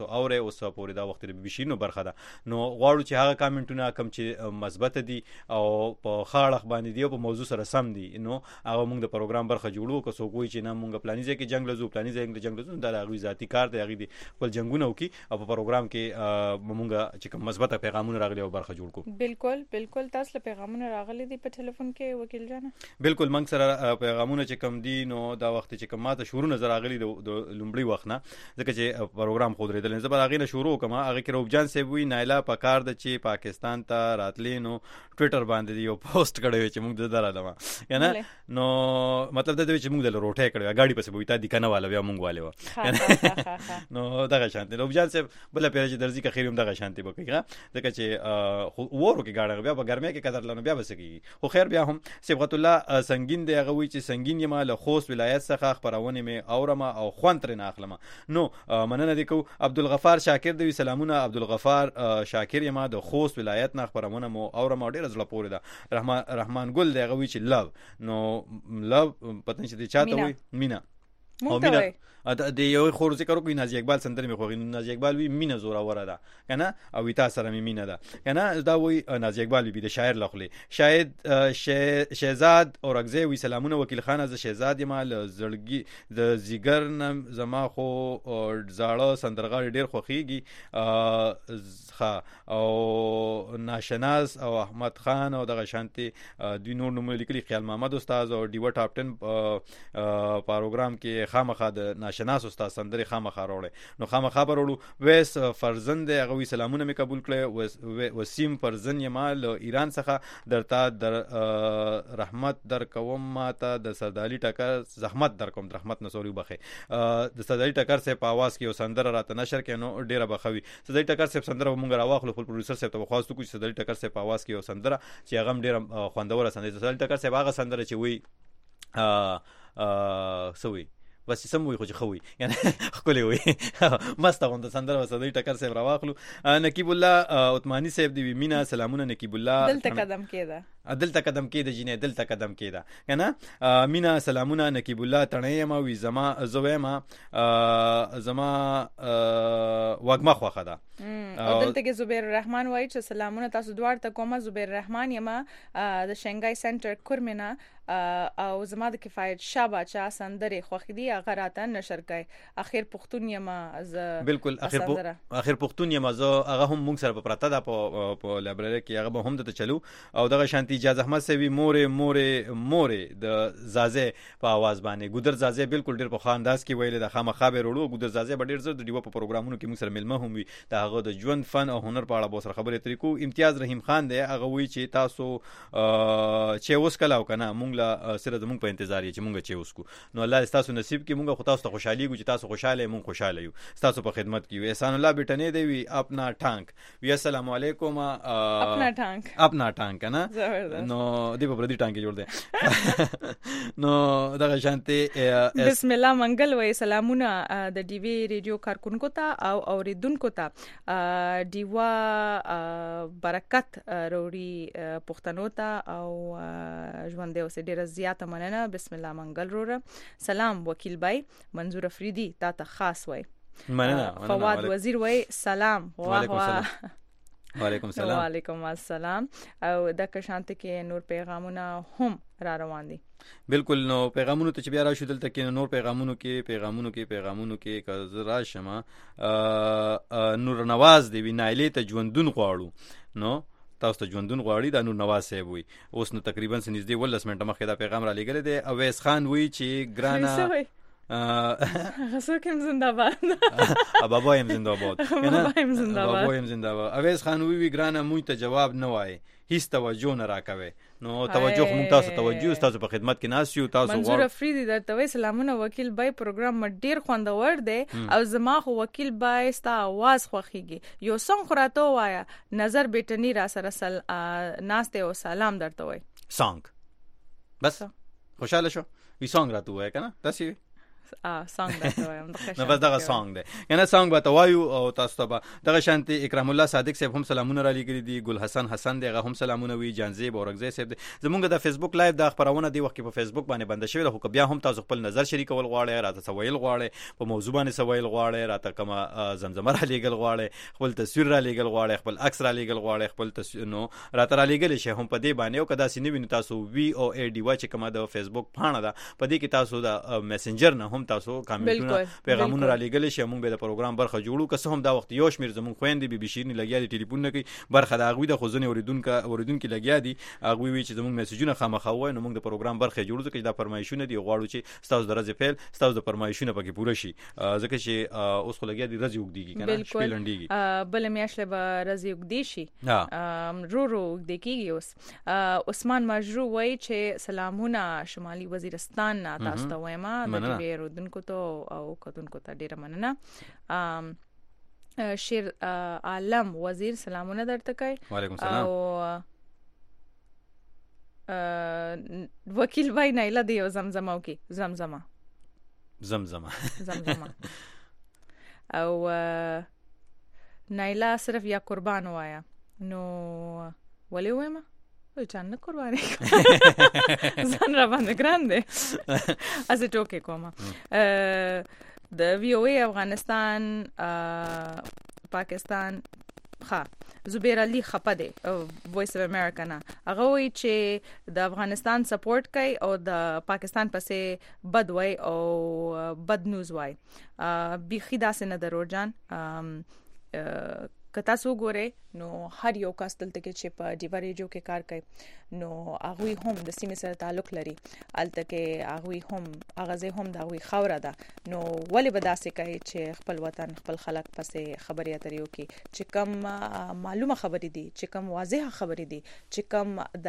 اوسه پورې دا وخت د بي بي سي نو برخه ده. نو غواړو چې هغه کامنټونه کم چې مثبت دي او په خاړه باندې دی او په موضوع سره سم دي نو هغه موږ د پروګرام برخه جوړو که څوک وایي چې نه موږ پلاني ځای کې جنگ لزو پلاني ځای کې جنگ لزو دا هغه ذاتی کار دی هغه دی خپل جنگونه وکي او په پروګرام کې موږ چې کوم مثبت پیغامونه راغلي او برخه جوړ کو. بالکل تاسو له پیغامونه راغلي دي په ټلیفون کې وکیل جان. بالکل موږ سره پیغامونه چې کم دي نو دا وخت چې کوم ماته شروع نظر راغلي د لومړي وخت نه ځکه چې پروګرام خو درېدل نه زبر هغه شروع کوم هغه کې روبجان سی وی نایلا پکار د چې پاکستان ته راتلې نو ټوئیټر باندې یو پوسټ کړی چې موږ دراله ما کنه نو مطلب دا دی چې موږ د روټه کړو غاډي پسې بوي تا دي کنه والا بیا موږ والے و نو دا شانتي روبجان سی بل پیری چې درځي که خیر هم دا شانتي وکړه ځکه چې ورو کې غاډه بیا په ګرمه کې قدر لنو بیا بسکی خو خیر بیا هم صبغت الله سنگین دی هغه وی چې سنگین یما له خوست ولایت څخه خبرونه مې اورما او خوان تر نه اخلم. نو مننه دی کو عبدالغفار شاکر دی سلامونه عبدالغفار شاکر یما د خوست ولایت نه خبرونه مو اورما ډیر زړه پورې ده. رحمان ګل دی هغه وی چې لو نو لو پته نشي دی چاته وی مینا او مینا د یو خور ذکر کوي نازي اقبال سندره می خوغي نازي اقبال وی مینا زورا وره ده کنه او وی تاسو سره مینا ده کنه دا وی نازي اقبال بي د شاعر لخلي شاهد شهزاد اورغزي وی سلامونه وکیل خان از شهزاد مال زړګي د زیګر نم زما خو زاړه سندرغاړي ډیر خوخيږي او ناشناس او احمد خان او دغه شانتي دوی نور نوم لیکلي خیال محمد استاد او ډیو ټاپ 10 پروګرام کې خامخا د ناشناس استاد سندري خامخا راوړل نو خامخا راوړو ویس فرزند هغه سلامونه مې قبول کړل وسیم فرزند یمال ایران څخه درتا در رحمت در کوم ماته د سردالي ټکر زحمت در کوم رحمت نسوري بخي د سردالي ټکر سه په आवाज کې یو سندره راته نشر کې نو ډیره بخوي سردالي ټکر سه سندره مونږ راواخلو خپل پروډوسر سه ته خواستو کوم سردالي ټکر سه په आवाज کې یو سندره چې هغه ډیره خوندوره سندره سردالي ټکر سه هغه سندره چې وی سوي بس سم وي خو چې خوي یعنی خولي وي مست غوند سندره وسدي ټکر سیب راواخلو. نقیب الله عثماني صاحب دی مینا سلامونه نقیب الله دلته قدم کېده دلته قدم کېده جنې دلته قدم کېده کنه مینا سلامونه نقیب الله تڼې ما وي زما زویما زما وګما خوخه ده او دلته کې زبیر الرحمن وایي چې سلامونه تاسو دوار ته کومه زبیر الرحمن یما د شنګای سنټر کورمنا او زما د کفایت شابه چا سندره خوخي دي هغه راته نشر کای اخر پښتون یما ز بالکل اخر پښتون یما ز هغه هم موږ سره په پراته ده په لایبرری کې هغه هم ته چلو او دغه شانتي اجازه احمد سوي مورې د زازه په आवाज باندې ګودر زازه بالکل ډیر په خانداس کې ویل د خامخا به وروړو ګودر زازه ډیر زړه د دیو په پروګرامونو کې موږ سره ملمه هم وي د هغه د ژوند فن او هنر په اړه به سره خبرې ترې کو. امتیاز رحیم خان دی هغه وی چې تاسو چې اوس کلاو کنه موږ سره زموږ په انتظار یې چې موږ چې اوس کو نو الله تاسو نصیب کې موږ خو تاسو ته خوشحالي کو چې تاسو خوشاله موږ خوشاله یو تاسو په خدمت کې یو. احسان الله بیٹنه دی وی اپنا ټانک وی السلام علیکم اپنا ټانک نه نو دی په بردي ټانک جوړ دی نو دغه شانتي بسم الله منګل وی سلامونه د ډي وی ریډیو کارکونکو ته او اوریدونکو ته دیوا برکت وروړي پښتنو ته او ژوند اوسه ډیر زیاته مننه. بسم الله منګل وروره سلام وکیل بای منظور افریدی تا ته خاص وای مننه فواد وزیر وای سلام وعلیکم السلام وعلیکم السلام او د کشانت کې نور پیغامونه هم را روان دي. بالکل نو پیغامونو ته چې بیا راشو دلته کې نور پیغامونو کې کزرا شمه نور نواز دی وینایلې ته ژوندون غواړو نو تاسو ته ژوندون غواړي د نور نواز صاحب وي اوس نو تقریبا سنځدي 12 منټه مخکې دا پیغام را لګل دی اویس خان وی چې ګرانا غسوکم زنده‌باد بابایم زنده‌باد اویس خان وی ګرانا موږ ته جواب نه وای هیڅ توجه نه راکوي نو توجه موږ تاسو توجه تاسو په خدمت کې ناس یو تاسو منظور افریدی درته وی سلامونه وکیل بای پروګرام ډیر خوندور دی او زما خو وکیل بای ستا आवाज خوخیږي یو څنګه خراته وایا نظر بیٹنی را سره ناشته او سلام درته وی سانګ بس خوشاله شو وی سانګ راته وای کنه تاسو سانګ دا وایم نو بس دغه سانګ دی کنه سانګ به توایو او تاسو ته دغه شانتي اکرام الله صادق صاحب هم سلامونه را لګري دي ګل حسن دی هغه هم سلامونه وی جانزیب اورګزی صاحب زمونږ د فیسبوک لایو د خبرونه دی وخت په فیسبوک باندې بند شوی خو بیا هم تاسو خپل نظر شریکول غواړئ راته سوال غواړئ په موضوع باندې سوال غواړئ راته کومه زمزمه را لګل غواړئ خپل تصویر را لګل غواړئ خپل عکس را لګل غواړئ خپل تصویر نو راته را لګل شي هم په دې باندې او کدا سینې ویني تاسو وی او ای ډی واچ کومه د فیسبوک پاڼه ده په دې کې تاسو د میسنجر نه هم تاسو کامنټونه پیغامونه را لګل شي موږ به د پروګرام برخه جوړو که څه هم دا وخت یو شمیر زمون خويندې بي شيرني لګیا دي ټلیفون نه کوي برخه د اغوی د خوځنې اوریدونکو لګیا دي اغوی وی چې زمون میسجونه خامخا وای نو موږ د پروګرام برخه جوړو ځکه دا فرمایشونه دي غواړو چې تاسو درځي فعل تاسو د فرمایشونه پکې پوره شي ځکه چې اوس خو لګیا دي رځي وګديږي کنه شپې لنډيږي بل میاشله به رځي وګدي شي رو وګديږي اوس عثمان مجرو وای چې سلامونه شمالي وزیرستان نه تاسو ته وایم د ویرودونکو ته او کتونکو ته ډیره مننه شیر عالم وزیر سلامونه درته کوي وعلیکم السلام او وکیل وای نه لدی زمزمه او کی زمزمه او نایلا صرف یا قربان وایا نو ولی وایم چانه قربانی ځان را باندې ګرانده از ټوکې کومه د وی او ای افغانستان پاکستان زبیر علی خپده وایس اف امریکا نه هغه وی چې د افغانستان سپورټ کوي او د پاکستان پسې بد وای او بد نیوز وای بيخي داسې نه درور جان کتا سو ګوره نو هر یو کس دلته کې چې په ډیوا ریډیو کې کار کوي نو هغه هم د سیمې سره تعلق لري الته کې هغه هم اغازه هم د هغه خوره ده نو ولې به داسې کوي چې خپل وطن خپل خلک پسې خبري اتريو کې چې کم معلومه خبرې دي چې کم واضحه خبرې دي چې کم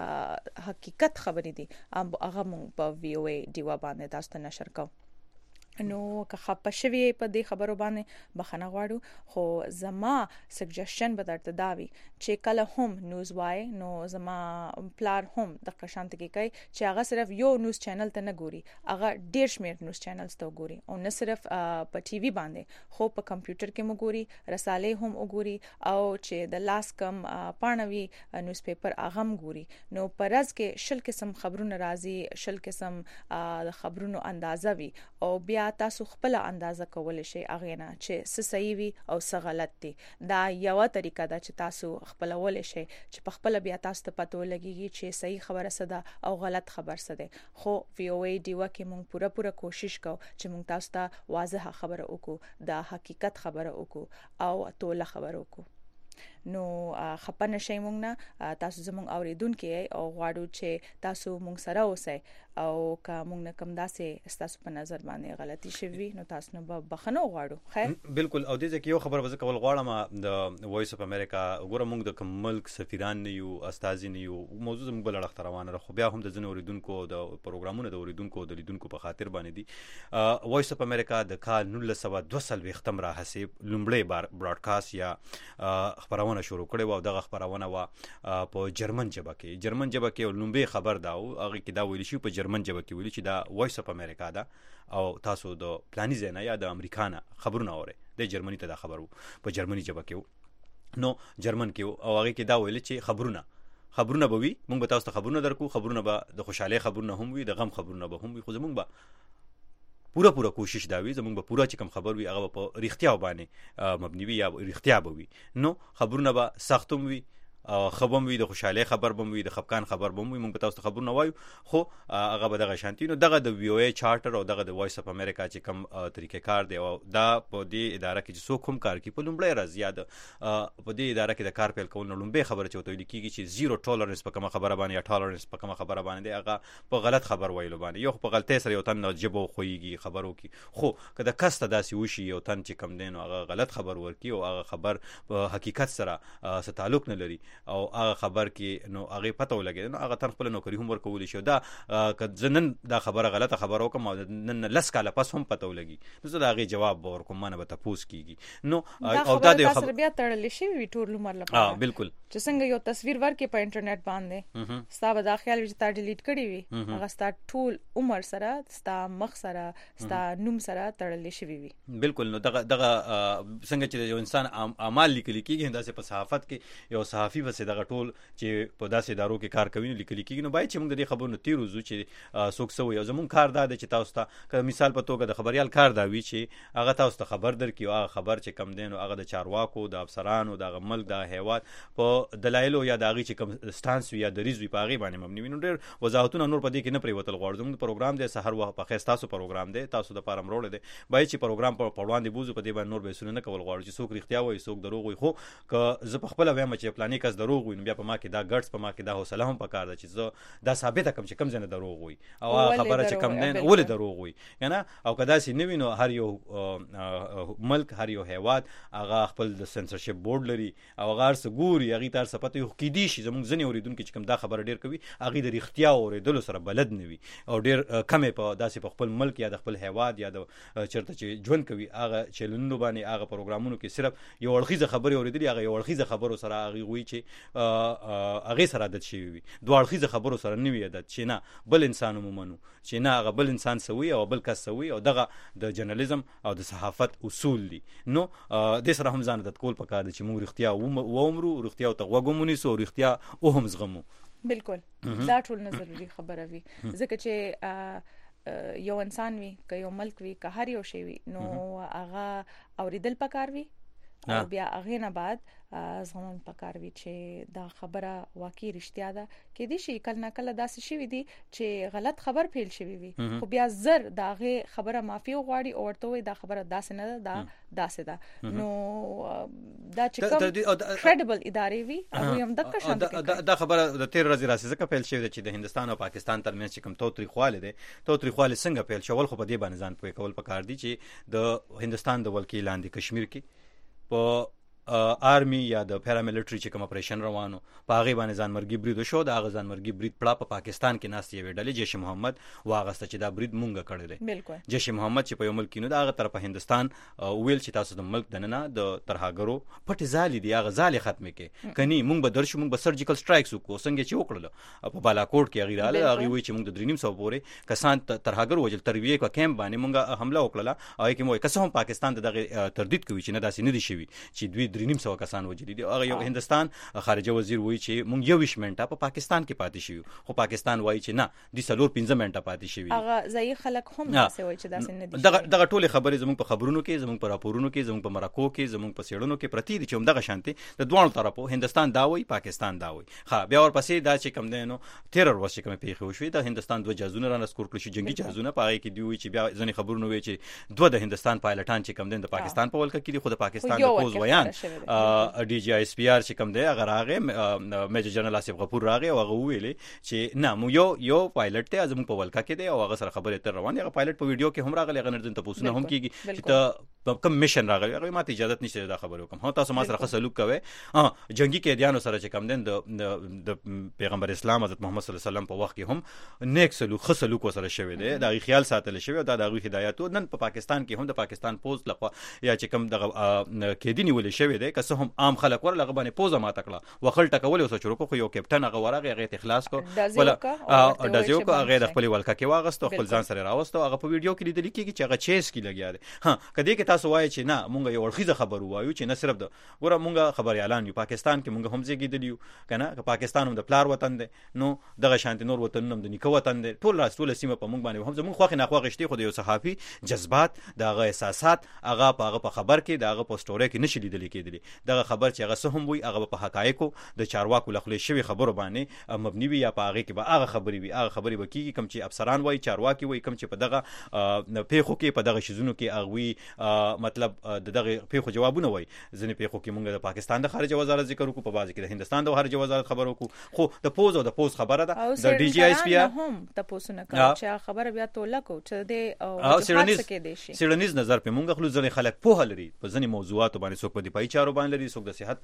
د حقیقت خبرې دي هغه مونږ په وی او ای ډیوا باندې تاسو ته نشر کوو نو که خپه شوی په دې خبرو باندې بخنه غواړو خو زما سجیشن به درته داوي چې کله هم نیوز وای نو زما پلار هم د قشانت کې کوي چې هغه صرف یو نیوز چینل ته نه ګوري هغه ډیر شمیر نیوز چینلز ته ګوري او نه صرف په ټي وي باندې خو په کمپیوټر کې مو ګوري رساله هم وګوري او چې د لاس کم پاڼوي نیوز پیپر هغه هم ګوري نو پرز کې شل قسم خبرونه راځي شل قسم د خبرونو اندازه وي او بیا تاسو خپل اندازه کول شي اغه نه چې څه صحیح وي او څه غلط دي دا یو طریقه ده چې تاسو خپل ول شي چې په خپل بیا تاسو ته پته لګيږي چې صحیح خبره څه ده او غلط خبر څه ده خو وی او ای ډیوا کې مونږ پوره کوشش کوو چې مونږ تاسو ته واضحه خبره وکړو د حقیقت خبره وکړو او ټول خبره وکړو نو خپنه شي مونږ نه تاسو زمونږ اوریدونکو او غواړو چې تاسو مونږ سره اوسئ او که مونږ نه کم داسې تاسو په نظر باندې غلطي شوي نو تاسو نه بخنه غواړو خیر بالکل او دې ځکه یو خبر وځ کول غواړم د وایس اف امریکا ګوره مونږ د کوم ملک سفیران نه یو استاد نه یو موضوع زموږ بل اړه روانه خو بیا هم د ځنو اوریدونکو د پروګرامونو د اوریدونکو د لیدونکو په خاطر باندې دي وایس اف امریکا د کال 1922 ختم را حساب لومړی بار براډکاسټ یا خبرونه شروع کړي او دغه خبرونه وا په جرمن ژبه کې لومړی خبر دا او هغه کې دا ویل شي په جرمن ژبه کې ویل چې دا وایس اف امریکا دا او تاسو د پلاني ځای یا د امریکا نه خبرونه اورئ د جرمني ته دا خبرو په جرمني ژبه کې نو جرمن کې او هغه کې دا ویل چې خبرونه به وي موږ به تاسو ته خبرونه درکو خبرونه به د خوشاله خبرونه هم وي د غم خبرونه به هم وي خو موږ به پوره کوشش دا وي زموږ به پوره چې کوم خبر وي هغه په رښتیا باندې مبني وي یا رښتیا به وي نو خبرونه به سختم وي خبرم وي د خوشاله خبر بم وي د خفقان خبر بم وي موږ تاسو ته خبرونه وایو خو هغه به دغه شانتي نو دغه د وی او ای چارټر او دغه د وایس اف امریکا چې کوم طریقې کار دی او دا په دې اداره کې چې څوک هم کار کوي په لومړی ورځ یاد په دې اداره کې د کار پیل کول نو لومړی خبره چې وته لیکيږي چې زیرو ټولرنس په کومه خبره باندې یا ټولرنس په کومه خبره باندې هغه په غلط خبر ویلو باندې یو په غلطۍ سره یو تن جبو خوېږي خبرو کې خو کله کسته داسي وشي یو تن چې کم دین او هغه غلط خبر ورکی او هغه خبر په حقیقت سره څه تعلق نه لري او هغه خبر کې نو هغه پته ولګي نو هغه تر خپل نوکری هم ورکول شي دا که نن دا خبره غلطه خبره وکم او نن لس کاله پس هم پته ولګي نو زه دا هغه جواب ورکوم مانه به تاسو کیږي نو او دا د خبر بیا تړل شي وی ټول عمر لپاره بالکل چې څنګه یو تصویر ورکې په انټرنیټ باندې ستا به دا خیال چې تا ډیلیټ کړی وي هغه ستا ټول عمر سره ستا مخ سره ستا نوم سره تړل شي وي بالکل نو دغه څنګه چې یو انسان اعمال لیکل کیږي دا په صحافت کې یو صحافي وسه دغه ټول چې په داسې ادارو کې کار کوي لیکل کیږي نو باید چې موږ د دې خبرونو تیر وزو چې څوک سوي او زمون کار دا چې تاسو ته مثال په توګه د خبريال کار دا وی چې هغه تاسو ته خبر درکې او هغه خبر چې کم دین او هغه د چارواکو د افسرانو د ملک د هیواد په دلایلو یا د هغه چې کم سټانس یا د ریزوی په هغه باندې مبني وینو ډېر وضاحتونه نور په دې کې نه پریوتل غواړم زموږ پروګرام د سحر وخت په خاص پروګرام دی تاسو د پارم روړ دی باید چې پروګرام په وړاندې بوزو په دې باندې نور به سونه نه کول غواړم چې څوک رښتیا وایي څوک دروغ وایي خو که زه په خپل وایم چې پلانې کس دروغ وایي بیا په ما کې دا ګټس په ما کې دا حوصله هم پکار ده چې زه دا ثابت کم چې کم ځنه دروغ وایي او خبره چې کم نه ولې دروغ وایي کنه او کدا سي نه وینو هر یو ملک هر یو هیواد هغه خپل د سنسرشپ بورډ لري او هغه ارس ګوري هغه تر سپته یو کې دي شي زموږ ځنې اوریدونکو چې کم دا خبره ډیر کوي هغه د رښتیا اوریدلو سره بلد نه وي او ډیر کمه په داسې په خپل ملک یا د خپل هیواد یا د چرته چې ژوند کوي هغه چلندو باندې هغه پروګرامونو کې صرف یو اړخیزه خبره اوریدلی هغه یو اړخیزه خبرو سره هغه وی چې هغه سره عادت شي وي دوه اړخیزه خبرو سره نه وي عادت چې نه بل انسان مومنو چې نه هغه بل انسان سوي او بل کس سوي او دغه د جرنالیزم او د صحافت اصول دي نو د سره هم ځان د کول پکار دي چې موږ رښتیا و عمرو رښتیا او تغوګمونی سو رښتیا او هم زغمو بالکل دا ټول نه ضروري خبره وي ځکه چې یو انسان وي که یو ملک وي که هر یو شی وي نو هغه اوریدل پکار وي او بیا هغه نه بعد زغمل پکار وي چې دا خبره واقعي رښتیا ده کې دي شي کله نه کله داسې شي دي چې غلط خبر پیل شي وي خو بیا زر دا هغه خبره معافي غواړي او ورته وي دا خبره داسې نه ده دا داسې ده نو دا چې کوم کریډیبل ادارې وي هغه هم د کښه دا خبره د 13 ورځې راځي ځکه پیل شوی چې د هندستان او پاکستان ترمنځ چې کوم توتریخواله ده توتریخواله څنګه پیل شول خو په دې باندې ځان پوي کول پکار دي چې د هندستان د ولکې لاندې کشمیر کې په آرمی یا د پیراملیټری چې کوم اپریشن روانو په هغه باندې ځانمرګي برید شو د هغه ځانمرګي برید په پاکستان کې ناست یې ویډلې جیش محمد واغسته چې دا برید مونږه کړی دی بالکل جیش محمد چې په یو ملک کې نو د هغه طرف هندستان ویل چې تاسو د ملک دننه د ترهاګرو پټ ځالې دی هغه ځالې ختمه کې کني مونږ به درشو مونږ به سرجیکل سټرایکس وکړو څنګه چې وکړل په بالاکوټ کې غیراله هغه وی چې مونږ د 300 پورې کسان ترهاګر وجل ترویه کو کیمپ باندې مونږه حمله وکړه او کې مو کسان پاکستان دغه تردید کوي چې نه داسې نه دي شوی چې دوی 300 کسان دي هغه یو هندستان خارجه وزیر وایي چې مونږ یو 20 منټه په پاکستان کې پاتې شو خو پاکستان وایي چې نه د سلور 15 منټه پاتې شوی هغه ځای خلک هم څه وایي چې داسې نه دي دغه ټول خبرې زموږ په خبرونو کې زموږ په راپورونو کې زموږ په مرکو کې زموږ په سیړونو کې پرتی دي چې همدغه شانتي د دوه طرفو هندستان دا وایي پاکستان دا وایي ها بیا ورپسې دا چې کم دینو 13 ورځې کوم پیښه وشوي د هندستان دوه جهازونه را نسکور کړی شي جنگي جهازونه پاره کې دی وایي چې بیا ځنې خبرونه وایي چې دوه د هندستان پایلټان چې کم دین د پاکستان په ولکه کې دي خو د پاکستان د پوز ویان ډي جی اس پی آر چې کوم دی هغه راغی میجر جنرال آصف غفور راغی او هغه ویلې چې نه مو یو پایلټ ته زموږ په ولکه کې دی او هغه سره خبرې تر روان دی هغه پایلټ په ویډیو کې هم راغلی هغه نردن ته پوښتنه هم کیږي چې ته کوم میشن راغلی هغه ماته اجازه نشته دا خبرو کوم هو تاسو ما سره خصلوک کوي جنگي قیدیانو سره چې کوم دین د پیغمبر اسلام حضرت محمد صلی الله علیه وسلم په وخت کې هم نیک سلوک خصلوک سره شوی دی دا خیال ساتل شوی دا د هدایت نن په پاکستان کې هم د پاکستان پوز لخوا یا چې کوم د کېدینی ولې شوی دی که څه هم عام خلک ورلغه باندې پوزه ما تکړه وخل ټکول او سچرو خو یو کپټن هغه ورغه هغه اخلاص کو ولا دازیو کو هغه د خپل ولکه کې واغستو خپل ځان سره راوستو هغه په ویډیو کې لیدل کېږي چې هغه چیس کې لګیا دی ها کدی کې تاسو وایي چې نه مونږ یو ورخیزه خبر وایو چې نه صرف د ګوره مونږ خبر اعلان یو پاکستان کې مونږ هم زیږیدلیو کنه که پاکستان هم د پلار وطن دی نو دغه شانتي نور وطن هم د نیکه وطن دی ټول راستول سیمه په مونږ باندې هم زمونږ خوخه نه خوغه شتي خو د یو صحافي جذبات دغه احساسات هغه په خبر کې دغه په سټوري کې نشي لیدل کېدلی دغه خبر چې هغه سهم وي هغه په حقایقو د چارواکو لخوا شوی خبرو باندې مبني وي یا په هغه کې به هغه خبري وي هغه خبري وکړي کوم چې افسران وایي چارواکي وایي کوم چې په دغه پیخو کې په دغه شیزونو کې هغه وي مطلب دغه پیښو جوابونه وای ځنې پیښو کې موږ د پاکستان د خارجه وزارت ذکر وکړو په بعض کې د هندستان د خارجه وزارت خبر وکړو خو د پوز او د پوز خبره ده د ډي جی آی اس پی هم تاسو نه کوي چې خبره بیا توله کو چې د سیړنیز نظر په موږ خلک ځنې خلک په لري په ځنې موضوعات باندې څوک په دفاعي چارو باندې لري څوک د صحت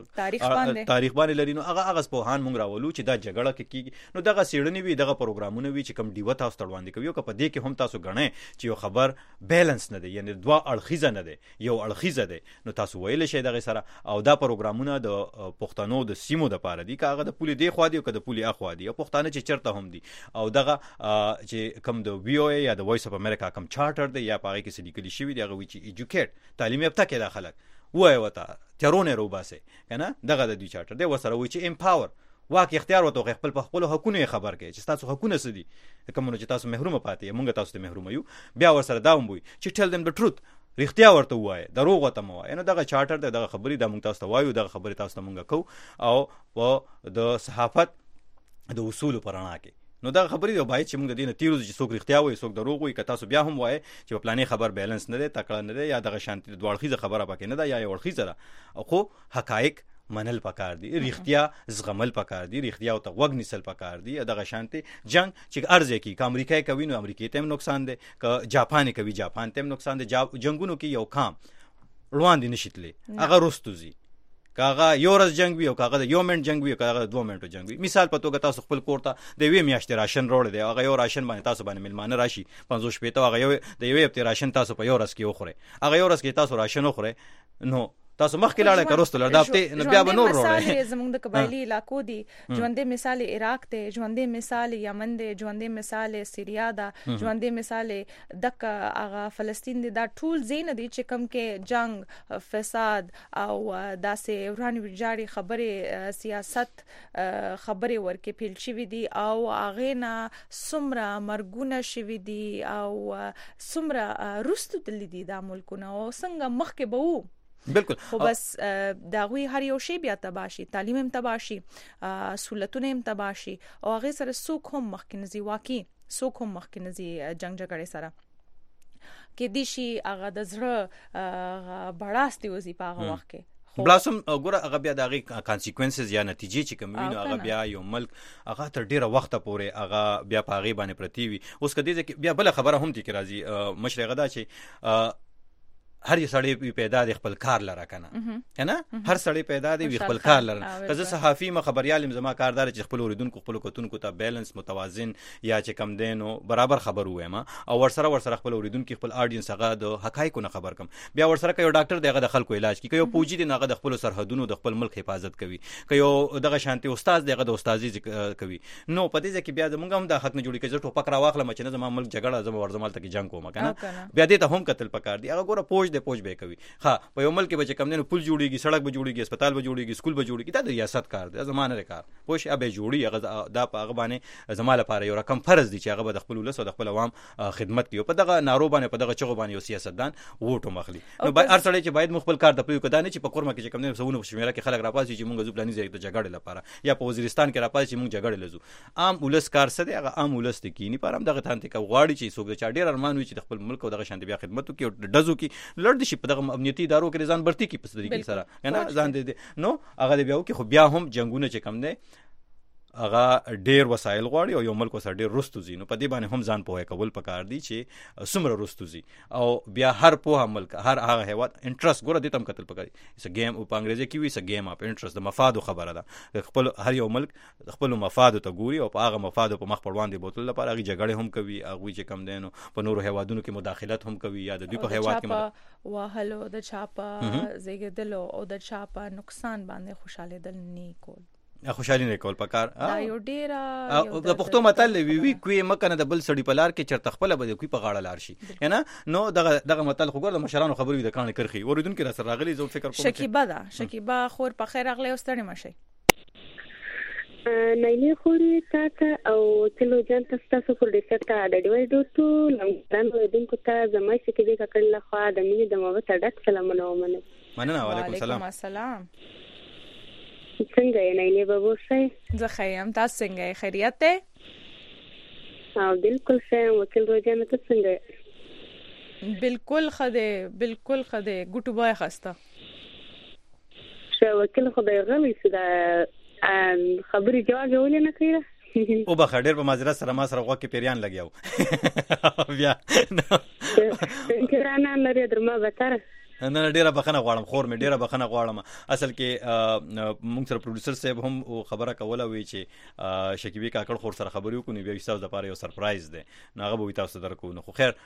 په تاریخ باندې لري نو هغه په موږ راولو چې دا جګړه کیږي نو دغه سیړنی وي دغه پروګرامونه وي چې کم دیو تاسو تړوندې کوي او په دې کې هم تاسو غنئ چې یو خبر بیلانس نه دی یعنی دوه اړخیزه نه دی یو اړخیزه دی نو تاسو ویل شئ دغه سره او دا پروګرامونه د پښتنو د سیمو د پاره دي کاغه د پولی دی خو دی او د پولی اخوا دی او پښتانه چې چرته هم دي او دغه چې کم د وی او ای یا د وایس اف امریکا کم چارټر دی یا پاره کې سلیکلی شوی دی هغه چې ایجوکیټ تعلیم یافته کې د خلک وای وته ترونه روباسه کنه دغه د دوی چارټر دی وسره وای چې امپاور واک اختیار وته خپل حقوقونه خبر کوي چې تاسو حقوقونه سدي کوم چې تاسو محروم پاتې مونږ تاسو ته محروم یو بیا ورسره داوم وي چې ټل دم د ټروت رښتیا ورته وایي دروغ وته مو وایي نو دغه چارټر دغه خبري د مونږ تاسو ته وایو دغه خبري تاسو ته مونږ کو او په د صحافت د اصول پرانا کې نو دا خبرې دی باید چې موږ د دې نه تیرو چې څوک رښتیا وایي څوک دروغ وایي که تاسو بیا هم وایي چې په پلانې خبر بیلانس نه دی تکړه نه دی یا دغه شانتي د دوړخیزه خبره پکې نه ده یا یو اړخیزه ده خو حقایق منل پکار دي رښتیا زغمل پکار دي رښتیا او تغوګ نسل پکار دي دغه شانتي جنگ چې ارزه کی امریکای کوي نو امریکای ته نقصان دي ک جاپان کوي جاپان ته نقصان دي جنگونو کې یو کام روان دي نشیتلې هغه رستوزي کاغه یو ورځ جنگ وی او کاغه یو منټ جنگ وی او کاغه 2 منټو جنگ وی مثال په توګه تاسو خپل کورته د وی میاشتې راشن روړ دی هغه یو راشن باندې تاسو باندې ملمانه راشي 50 شپته هغه یو د یو هفته راشن تاسو په یو ورځ کې وخوره هغه یو ورځ کې تاسو راشن وخوره نو تاسو مخکې لاړه کروستل دافته نو بیا به نور وروړي زموږ د قبایلی علاقو دي ژوندې مثال عراق ته ژوندې مثال یمن دی ژوندې مثال سیریا دا ژوندې مثال دک هغه فلسطین دی دا ټول زین دي چې کم کې جنگ فساد او داسې ورانی وجاري خبره سیاست خبره ورکه پیل شوی دي او هغه نه سمره مرګونه شوی دي او سمره رستو دي د ملکونه او څنګه مخکې به وو بالکل خو بس داوی هر یو شی بیا تباشي تعلیم هم تباشي سہولتونه هم تباشي او هغه سره څوک هم مخکنزي واقعي څوک هم مخکنزي جنگ جګړه سره کې دي شي هغه د زړه بڑاستي وزي په هغه وخت کې بلاسم ګوره هغه بیا دغه کانسیکوینسز یا نتیجې چې کوم وینو هغه بیا یو ملک هغه تر ډیره وخت پورې هغه بیا په هغه باندې پرتی وي اوس کدي چې بیا بل خبره هم دي کې راځي مشرغه دا چې هر سړی پیدا د خپل کار لره کنه هر سړی پیدا دی خپل کار لره که صحافي خبريال زما کاردار چې خپل اوریدونکو خپل کوتونکو ته بیلانس متوازن یا چې کم دینو برابر خبر وایم او ورسره خپل اوریدونکو خپل اډینس هغه د حقایقو نه خبر کم بیا ورسره یو ډاکټر دغه د خلکو علاج کوي یو پوجي دی هغه د خپل سرحدونو د خپل ملک حفاظت کوي که یو دغه شانتي استاد دغه د استادي کوي نو پدې ځکه بیا زمونږ هم د حق نه جوړی کړي ټوپک را واخله چې نه زما ملک جګړه زما ورزمال ته جنگ کوم کنه بیا دې ته هم قتل پکار دی هغه ګوره پوج به کوي ها په یو ملک به کم نه پل جوړیږي سړک به جوړیږي هسپتال به جوړیږي سکول به جوړیږي دا د ریاست کار دی زمانه کار پوش ابه جوړي هغه دا په هغه باندې زماله لپاره یو رقم فرض دی چې هغه د خپل ولس او د خپل عوام خدمت کوي په دغه نارو باندې په دغه چغو باندې یو سیاستدان ووټو مخلي نو باید هر سړی چې باید مخبل کار د پوی کدا نه چې په کورما کې کم نه سونه شمیره کې خلک راپاسي چې مونږ زوبلانی ځای د جګړې لپاره یا په وزیرستان کې راپاسي چې مونږ جګړې لزو عام ولس کار څه دی هغه عام ولس ته کینی پرم دغه تانته کا غواړي چې څوک د چا ډیر ارمان وي چې د خپل ملک او دغه شانتي بیا خدمت کوي او دزو کې لړد شي په دغه امنیتي ادارو کې ځان برتی کی په طریقې سره کنه ځان دې نو هغه بیا وکي خو بیا هم جنگونه چې کم نه هغه ډیر وسایل غواړي او یو ملک وسره ډیر رستوزي نو په دې باندې هم ځان پوهه کول پکار دي چې سمره رستوزي او بیا هر په ملک هر هغه هیواد انټرست ګوره دې تم قتل پکاري اس گیم او په انګریزي کې وی اس گیم اپ انټرست د مفاد خبره ده خپل هر یو ملک خپل مفاد ته ګوري او په هغه مفاد په مخ پروان دي بوتل لپاره هغه جګړه هم کوي هغه چې کم دینو په نورو هیوادونو کې مداخلت هم کوي یا د دوی په هیواد کې وهلو د چاپا زیګدلو او د چاپا نقصان باندې خوشاله دل نه کول خوشالي نه کول پکار دا یو ډیر د پښتو متل وی کوی مکنه د بل سړی پلار کې چرته خپل بده کوی په غاړه لار شي نه نو دغه متل خو ګور د مشرانو خبرې د کانه کرخي اوریدون کې را سره راغلي زو فکر کوم شکیبا خور په خیر اغله واستنه مشي نایلی خوري تاسو او تلو جان تاسو پر دې سره د ډیوای دوستو لمدان اوریدونکو ته زما چې کې د کړل خو د مینې د موږ ته ډک سلامونه مننه وعلیکم السلام څنګه یې نایلی بابو سي زه خیم تاسو څنګه خیریت ته او بالکل ښه وکیل روزانه ته څنګه بالکل خده ګوټو بای خسته شو وکیل خدای غلی سره خبري جواب ولې نه کړی او به خډیر په مازیرا سره ما سره غوکه پیریان لګیاو بیا کرانه لري درما وتر نه ډیره بخنه غواړم خور مې ډیره بخنه غواړم اصل کې موږ سره پروډوسر صاحب هم خبره کوله وی چې شکیبی کاکړ خور سره خبرې وکړو بیا تاسو د پاره یو سرپرایز دی نو هغه به تاسو درکو نو خو خیر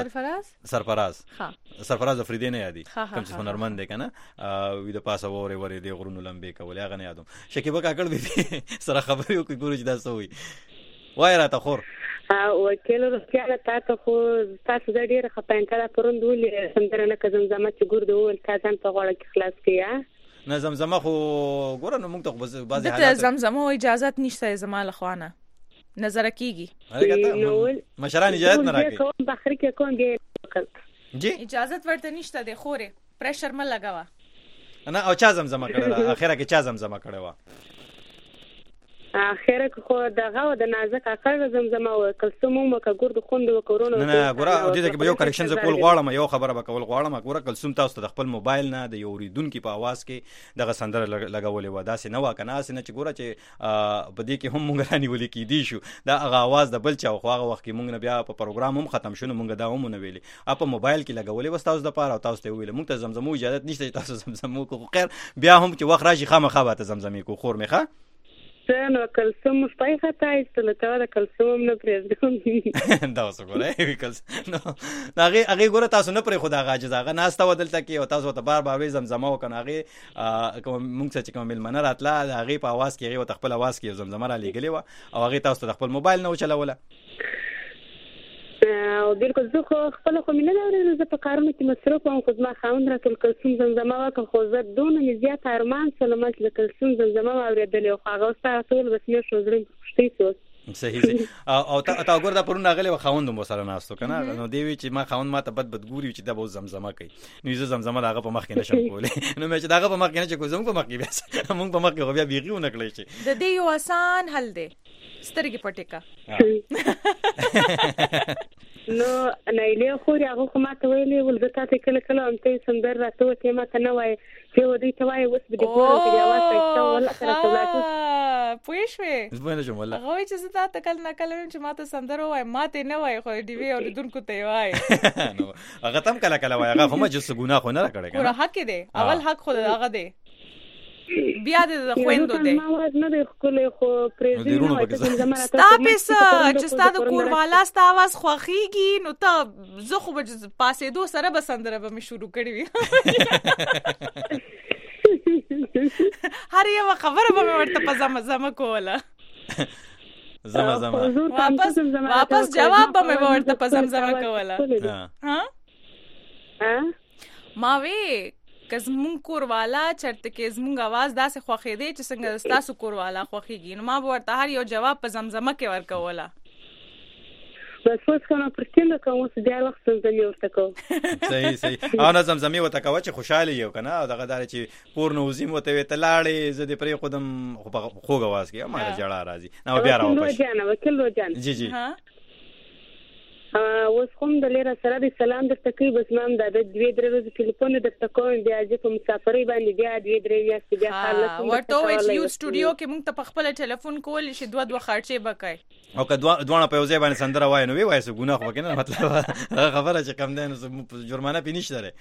سرفراز افریدی نه یادي کوم څه هنرمند دی کنه وی د پاسه وره دی غرونو لمبې کولې هغه نه یادوم شکیبی کاکړ به سره خبرې وکړو ګورو چې دا څه وي وای راته خور وکیل رسیاله تاسو خو تاسو د ډیره خپانکړه پروندولې سندره نه کزم زما چې ګور دی ول تاسو په غوړه کې خلاص کیا نه زمزمه خو ګور نو موږ ته بعضی حالات د زمزمه اجازه نشته زما له خوانه نظر کیږي مشران اجازه نه راکړي کوم بخری کې کوم دی جی اجازه ورته نشته دی خوره پریشر م لگاوا نه او چا زمزمه کړه اخره کې چا زمزمه کړه وا اخره خو دغه د نازک اکر زمزمه او کلسوم مو کا ګورد خوند وکورونه نه ګوره دې کې به یو کریکشن ز کول غواړم یو خبره به کول غواړم ګوره کلسوم تاسو د خپل موبایل نه د یو ریدونکو په आवाज کې دغه سندره لګولې و داسې نه واکنه اسې نه چې ګوره چې په دې کې هم مونږ رانی ولې کې دی شو دا هغه आवाज د بل چا خو هغه وخت کې مونږ نه بیا په پروګرام هم ختم شونه مونږ دا هم نه ویلي په موبایل کې لګولې و تاسو د پاره او تاسو ته ویل مونږ ته زمزمو اجازه نشته تاسو زمزمو کو خیر بیا هم چې وخت راشي خامخا به زمزمې کو خور مخه نو کلسوم مشپای خطا استله ته د کلسوم نه پرېږدم دا اوس ګورې وکړ نو هغه ګوره تاسو نه پرې خدا غاجز هغه ناسته ودلته کې او تاسو ته بار بار زمزمه وکنه هغه موږ چې کوم ملمنه راتله هغه په आवाज کې هغه خپل आवाज کې زمزمه را لګلې و او هغه تاسو ته خپل موبایل نه وچلوله او بالکل زه خپل خو مینه لرم زه په کارونو کې مصروف یم خو ما خاوند راته کلسوم زمزمه وکړ خو زه دونه زیات ارمان سلامت له کلسوم زمزمه اورېدلې خو هغه سره ټول بس مې شو زړه خوشتي سو صحیح او تا ګور دا پرونه غلې خاوند مو سره ناستو کنه نو دی وی چې ما خاوند ما ته بد ګوري چې دا به زمزمه کوي نو زه زمزمه داغه په مخ کې نشم کولې نو مې چې داغه په مخ کې نه چې کوم په مخ کې بیا موږ په مخ کې بیا بیغي ونکړې چې د دې یو آسان حل دی سترګې پټه نو نایله خو هغه خو ما ته ویلې ولګه ته کله کله هم ته سندر راته ته ما ته نه وای چې ودی ته وای وس به ګورم چې आवाज پېښه ولا سره تولاتو پوښوي زبونه جمله هغه چې زه ته کله نه کله چې ما ته سندر وای ما ته نه وای خو دی وی اوریدونکو ته وای نو هغه تم کله کله وای هغه هم چې ګناه خو نه کړی کنه حق دی اول حق خو هغه دی بیا د خويندو دی ما واز نه دی خو پریزنټ تاسو چې ستاسو کوروالا ستاسو आवाज خوخيږي نو ته زه خو به پاسې دو سره بسندره به مې شروع کړی وي هر یو خبره به ورته په زمزمه کوله واپس جواب به مې ورته په زمزمه کوله ها ما وی کزمون کوروالا چرته کې زمونږ आवाज داسې خوخې دی چې څنګه تاسو کوروالا خوخېږي نو ما ورته هر یو جواب په زمزمه کې ورکوله بس اوس کومه پرتینده کوم چې بیا وخت زمزمه ورته کوم صحیح انا زمزمه وته کوي چې خوشاله یو کنه دغه دار چې پور نو وزیم وته تلاړې زه دې پرې خودم خوګ आवाज کې ما جړه راځي نو بیا راو پښ جان وکیل وجان جی ها اوس کوم د لیر سره د سلام درته کوي بس مام د 2-3 ورځې ټلیفون درته کوم بیا چې په مسافرۍ باندې بیا 2-3 ورځې بیا حالت ورته وی چې یو سټوډیو کې موږ ته په خپل ټلیفون کول شي 2 خرچې بکای او که دوه په ځای باندې سندره وای نو وی وای څه ګناه وکنه مطلب خبره چې کم دین جرمانه پینیش دره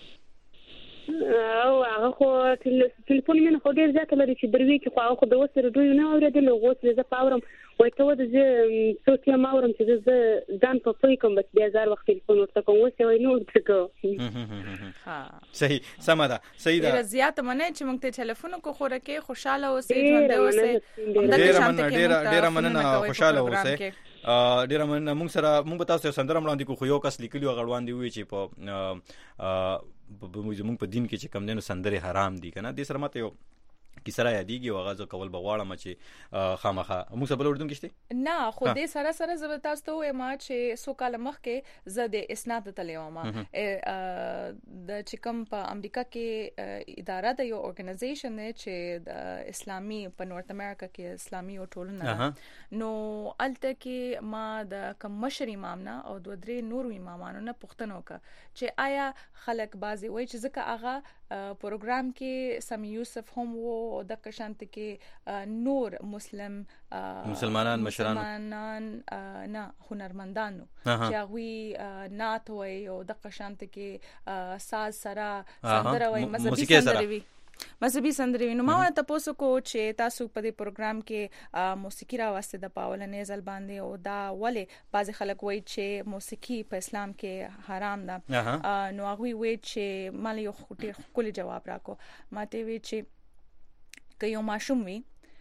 او هغه خو ټلیفون مې خو ډیر ځکه لري چې دروي کې خو هغه د وسره دوی نه اورېدل او غوښتل زه پاورم وای ته ود زه څوک ما اورم چې زه ځان په پوي کوم بس بیا زار وخت ټلیفون ورته کوم وسه وای نو ورته کوم ها صحیح سمدا صحیح دا زیات منه چې موږ ته ټلیفون کو خوره کې خوشاله اوسې ژوند اوسې ډیر مننه خوشاله اوسې ډیر مننه موږ سره موږ تاسو سندره مړاندې کو خو یو کس لیکلی غړوان دی وی چې په موږ په دین کې چې کم دینو سندره حرام دي کنه دې سره ماته یو کیسه را یادېږي او هغه زه کول به غواړم چې خامخا موږ سره بل اردن کېشته نه خو دې سره زه تاسو ته وایم چې سو کال مخکې زه د اسناد تلې وم د چکم په امریکا کې اداره د یو اورګنایزیشن چې د اسلامي په نورث امریکا کې اسلامي ټولنه نو الته کې ما د کم مشر امام نه او دوه درې نور امامانو نه پوښتنه وکړه چې آیا خلک بازي وای چې ځکه هغه پروګرام کې سم یوسف هم وو د کشانت کې نور مسلمانان مشران نه هنرمندانو چې هغه نات وای او د کشانت کې ساز سره سندره وای مذهبي سندري نو ما تاسو کو چې تاسو په دې پروګرام کې موسیقي راوسته د پاولنې ځل باندې او دا ولې بعض خلک وایي چې موسیقي په اسلام کې حرام ده نو هغه وایي چې مال یو خپل جواب راکو ماته وی چې کيو ماشوم وی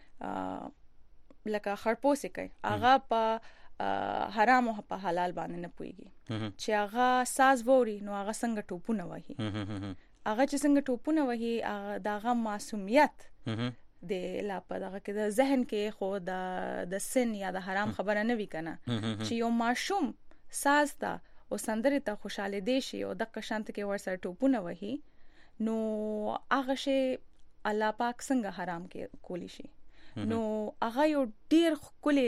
لکه خرپوسه کوي هغه په حرام او په حلال باندې نه پويږي چې هغه ساز ووري نو هغه څنګه ټوپونه وایي هغه چې څنګه ټوپونه وهي داغه معصومیت د لا په دغه کې د ذهن کې خو د سن یا د حرام خبره نه وی کنه چې یو معصوم ساز تا او سندره ته خوشاله دي شي او د قشانت کې ورسره ټوپونه وهي نو هغه شی الله پاک څنګه حرام کې کولی شي نو هغه یو ډیر کلی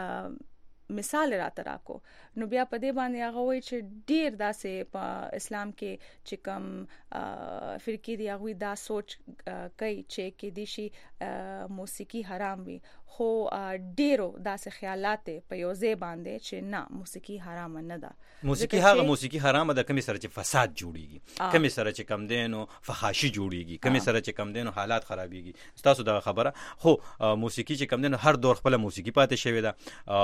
مثال راته راکو نو بیا په دې باندې هغه وایي چې ډیر داسې په اسلام کې چې کوم فرقې دی هغه دا سوچ کوي چې کې دي شي موسیقي حرام وي خو ډیرو داسې خیالات په یو ځای باندې چې نه موسیقي حرام نه ده موسیقي هغه موسیقي حرام ده کوم سره چې فساد جوړيږي کوم سره چې کم دینو فحاشي جوړيږي کوم سره چې کم دینو حالات خرابيږي تاسو دا خبره خو موسیقي چې کم دینو هر دور خپل موسیقي پاتې شوی ده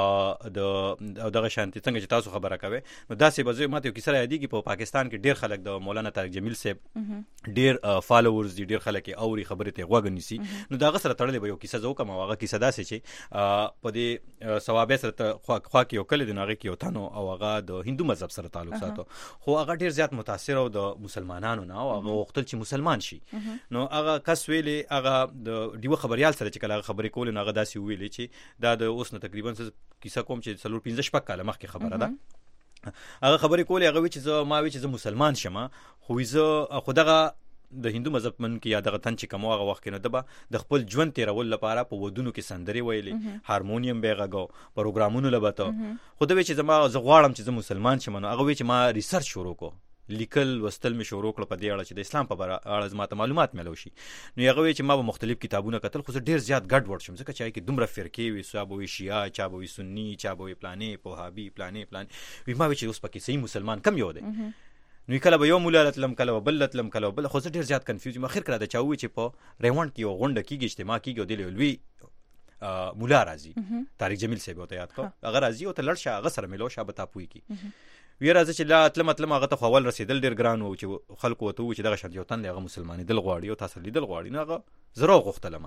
دغه شانتي څنګه چې تاسو خبره کوي نو داسې به ماته یو کیسه یادېږي په پاکستان کې ډیر خلک د مولانا طارق جمیل صاحب ډیر فالوورز دي ډیر خلک اوري خبره ته غوږ نیسي نو داغه سره تړلې به یو کیسه زو کوم هغه کیسه داسې چې په دې ثوابه سره خوا کې یو کله د ناغه کې یو تنو او هغه د هندو مذهب سره تعلق ساتو خو هغه ډیر زیات متاثر او د مسلمانانو نه او هغه وختل چې مسلمان شي نو هغه کس ویلې هغه د دیو خبريال سره چې کله خبرې کول نو هغه داسې ویلې چې دا د اوس نه تقریبا کیسه کوم چې 15 شپږ کاله مخکې خبره ده هغه خبرې کولې هغه چې زه مسلمان شمه خو زه خدغه د هندو مذهب من کې یاد غتن چې کوم هغه وخت کې نه دبا د خپل ژوند تیرول لپاره په ودونو کې سندري ویلې هارمونیم به غاګو پروګرامونو لبته خو دوی چې زه غواړم چې زه مسلمان شم نو هغه وی چې ما ریسرچ شروع کو لیکل وستل می شروع کړ په دې اړه چې د اسلام په اړه زما معلومات ملو شي نو هغه وی چې ما به مختلف کتابونه کتل خو ډیر زیات ګډ ورډ شم ځکه چې دومره فرقې وي صحابه شیعه چا به سنی چا به پلانې پوهابي پلانې وی ما وی چې اوس پکې صحیح مسلمان کم یو دی نو کله به یو مولا لتلم کله بل لتلم کله بل خو ډیر زیات کنفیوز ما خیر کړه دا چاوي چې په ریوند کې یو غونډه کېږي اجتماع کېږي او د لوی مولا راځي طارق جمیل صاحب ته یاد کو اگر راځي او ته لړ شاه هغه سره ملو شاه به تاسو کی وی راځي چې لا تلم هغه ته خول رسیدل ډیر ګران وو چې خلکو وته چې دغه شرط یو تن هغه مسلمانې دل غواړي او تاسو لیدل غواړي نو هغه زرو غختلم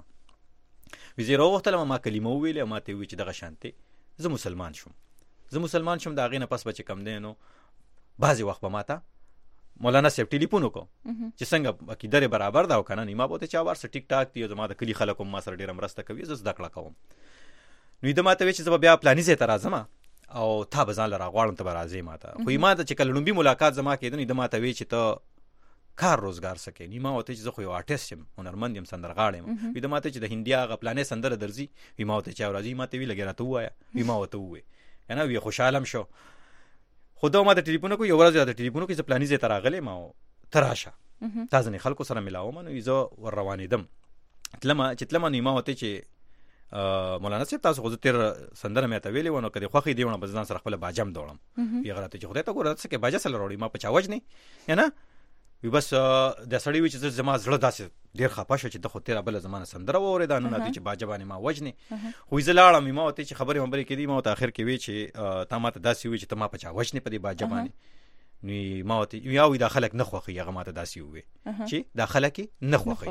ما کلمه ویله ما ته وی چې دغه شانته زه مسلمان شوم دا غینه پس بچ کم دینو بعضی وخت به ماته مولانا صاحب ټلیفون وکړو چې څنګه عقیده برابر دا وکنه نیمه بوته چا ورس ټیک ټاک دی زما د کلی خلکو ما سره ډیر مرسته کوي زه زده کړه کوم نو د ماته چې زما بیا پلانې زه تر اعظم او تا بزان لره غواړم ته راځي ماته خو ما ته چې کله لومبي ملاقات زما کېدنې د ماته وی چې ته کار روزګار سکے نیمه وته چې زه خو یو آرټیست یم هنرمند یم سندرغاړم وی د ماته چې د هندیا غ پلانې سندره درځي وی ما وته چې راځي ماته وی لګی راته وایا وی ما وته وې انا وی خوشاله شو خدا ما ته ټلیفون کو یو ورځ د ټلیفون کې ز پلانې زه تراغله ما تراشه تاسو نه خلکو سره ملاوم نو زه ور روانېدم تلم نیمه وته چې مولانا صاحب تاسو خو تیر سندره مې ته ویلې ونه کړي خوخي دیونه بزنان سره خپل باجم دوړم یغره ته چې خدای ته ګوره څه کې باجه سره وروړي ما په چاوج نه نه وی بس د سړی وی چې زما زړه داسې ډیر خپه شو چې د خو تیر بل زمانه سندره وره دا نه چې باجه باندې ما وجنه خو زلاړم ما ته چې خبرې کېدی ما ته اخر کې وی چې تا ما ته داسې وی چې ته ما په چاوج نه پدې باجه باندې نو ما ته یو داخلك نه خوخي هغه ما ته داسې وی چې داخلك نه خوخي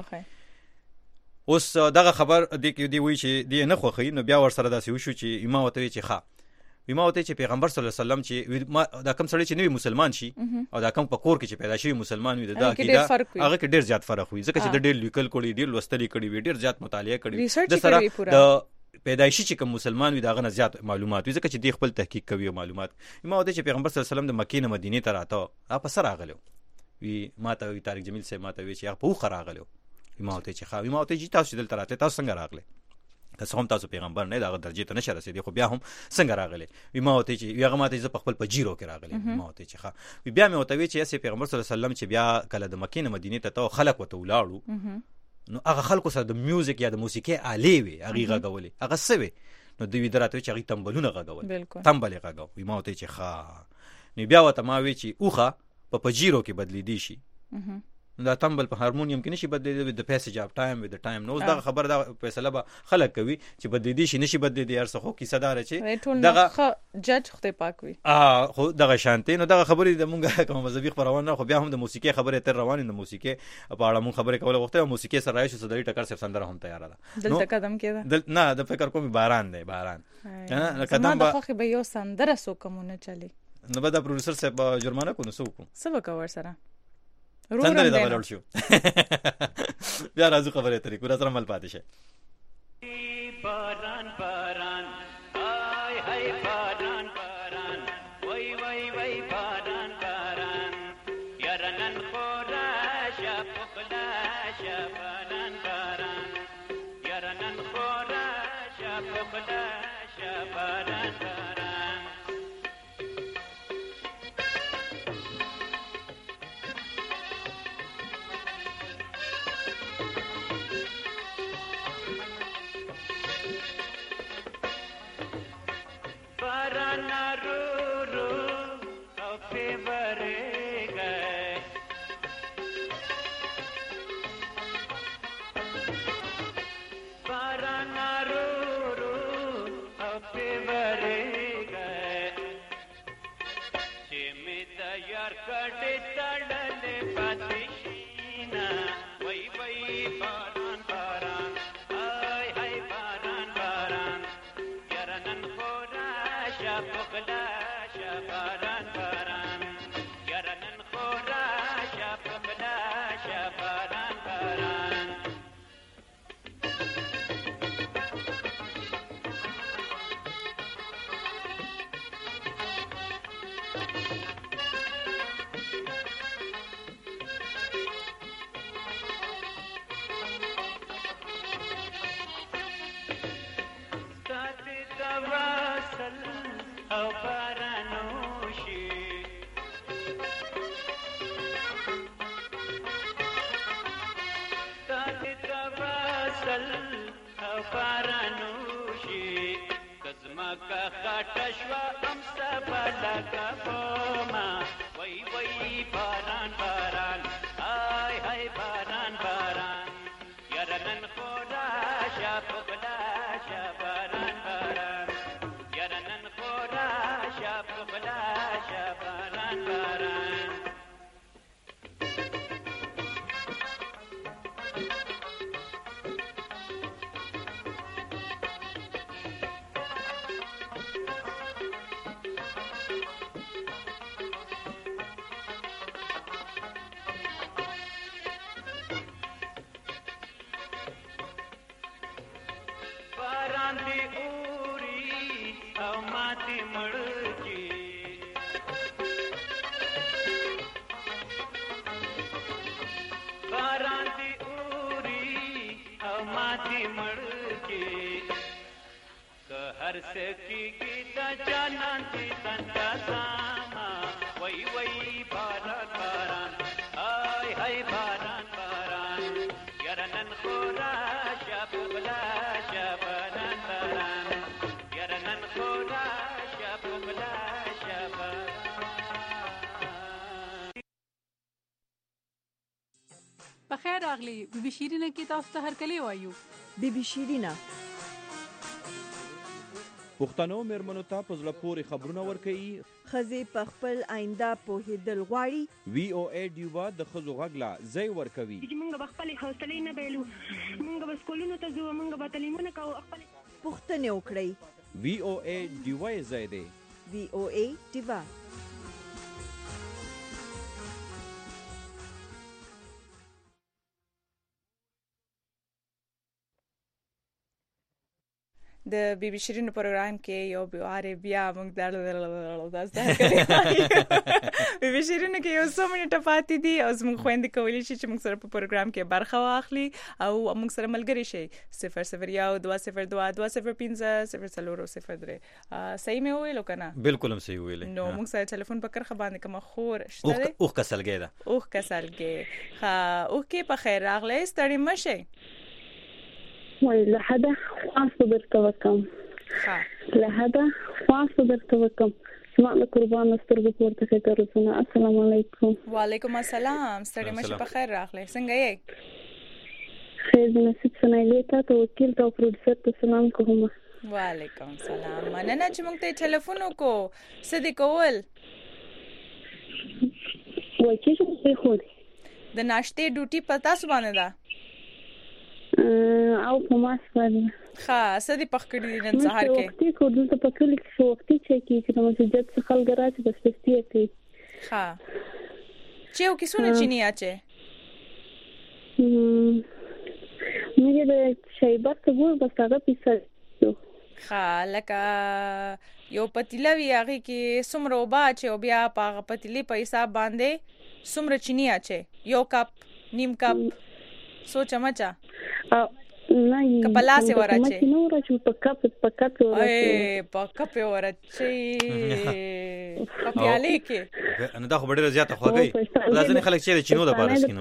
اوس دغه خبر دی وی چې دی نه خوخي نو بیا ور سره داسې وشو چې ما ته چې ښا وی ما وته چې پیغمبر صلی الله علیه وسلم چې ما دا کم سړی چې نوی مسلمان شي او دا کم په کور کې چې پیدا شوی مسلمان وي دا عقیده هغه کې ډیر زیات فرق وي ځکه چې د ډیر لیکل کړي ډیر لوستل کړي ډیر زیات مطالعه کړي د سره د پیدایشي چې کوم مسلمان وي دا غنه زیات معلومات وي ځکه چې د خپل تحقیق کوي او معلومات ما وته چې پیغمبر صلی الله علیه وسلم د مکې نه مدینه ته راته په سر راغلو وی ما ته وی طارق جمیل صاحب ما ته وی چې هغه په خره راغلو ما وته چې خاوي ما وته چې تاسو دلته راته تاسو څنګه راغله که هم تاسو پیغمبر نه دا درجه ته نشه رسیدي خو بیا هم څنګه راغله وی ما وته چې هغه ما ته چې په خپل پجیرو کې راغله ما وته چې بیا مې وته وی چې پیغمبر صلی الله علیه وسلم چې بیا کله د مکې نه مدینه ته خلک وته ولاړو نو هغه خلکو سره د میوزیک یا د موسیقي آلې وي هغه غوولي هغه سوي نو دوی دراته چې هغه تمبلونه غوول تمبل غوو وی ما وته چې نو بیا وته ما وی چې اوخه په پجیرو کې بدلی دي شي دا تمبل په هارمونیم کې نشي بدلی د پیسج اف ټایم وذ د ټایم نو دا خبر دا فیصله به خلک کوي چې بدلی دي شي نشي بدلی دي هر څه خو کیسه دار چې دغه جج خدای پاک وي خو دغه شانتي نو دغه خبرې د مونږه کوم مذهبي خبرونه خو بیا هم د موسیقي خبره تر روانه د موسیقي په اړه مونږ خبره کوله وخته موسیقي سره راشي صدري ټکر صرف سندره هم تیار ده دلته قدم کېده نه د فکر کوم باران دی باران نه قدم به خو به یو سندره سو کومونه چلی نو به دا پروډوسر صاحب جرمانه کو نو سو کو سبا کور سره سندره دا ولول شو بیا راځو خبره ترې کو راځم مل پاتې شه باران باران آی هاي باران باران وای وای وای باران باران یارنن خورا شپخلا شبانان باران یارنن خورا شپخلا شبانان باران بخیر راغلی بیبي شیرینه کې تاسو ته هرکلی وایو بیبي شیرینه پښتنو مېرمنو ته په زړه پورې خبرونه ورکوي ښځې په خپل آینده پوهېدل غواړي VOA ډیوبا د ښځو غږ له ځای ورکوي چې موږ به خپلې حوصلې نه بایلو موږ به سکولونو ته ځو موږ به تعلیمونه کوو خپلې پوښتنې وکړئ VOA ډیوای ځای دی. VOA ډیوا. د بي بي شيرين پروګرام کې یو بیا موږ داسته کوي بي بي شيرين کې یو څو منټه پاتې دي او موږ خويندې کولی شي چې موږ سره په پروګرام کې برخه واخلي او موږ سره ملګری شي 00120205005003 صحیح مې ویلو کنه؟ بالکل هم صحیح ویلې. نو موږ سره ټلیفون په کرخه باندې کوم خور شته اوخ کسلګې ده. اوخ کسلګې ها اوخ کې په خیر راغلی ستړي مشه وای له هدا خاص درته وکم له هدا خاص درته وکم سمع له قربان سترګو پورته کوي. السلام علیکم. وعلیکم السلام. ستړي مشه په خیر راغلی. څنګه یې؟ خیر نصیب سنایلی ته وکیل او پروډوسر ته سلام کوم. وعلیکم السلام. مننه چې موږ ته ټلیفون وکړو. څه دې کول؟ وای چې څه خو د ناشته ډیوټي پتا سبانه ده او په ماس باندې ښه سدي پخکړی نن سهار کې وختي کو دلته په کلی کې وختي چې نو مسجد څخه خلک راځي بس پستي کوي. ښه چې او کیسونه چینی اچي مې د شایبات ګور بس هغه پیسه ښه لکه یو پتیله وی هغه کې سمره وبا چې او بیا په پتیلې په حساب باندې سمره چینی اچي یو کپ نیم کپ سوچا مچا نه کپلا سي ورچه نو راچو پکپ اے پکپ ورچه پپیاله کې انا دا خو ډیره زیاته خوږی لازم خلک چې چینو د بارس کینو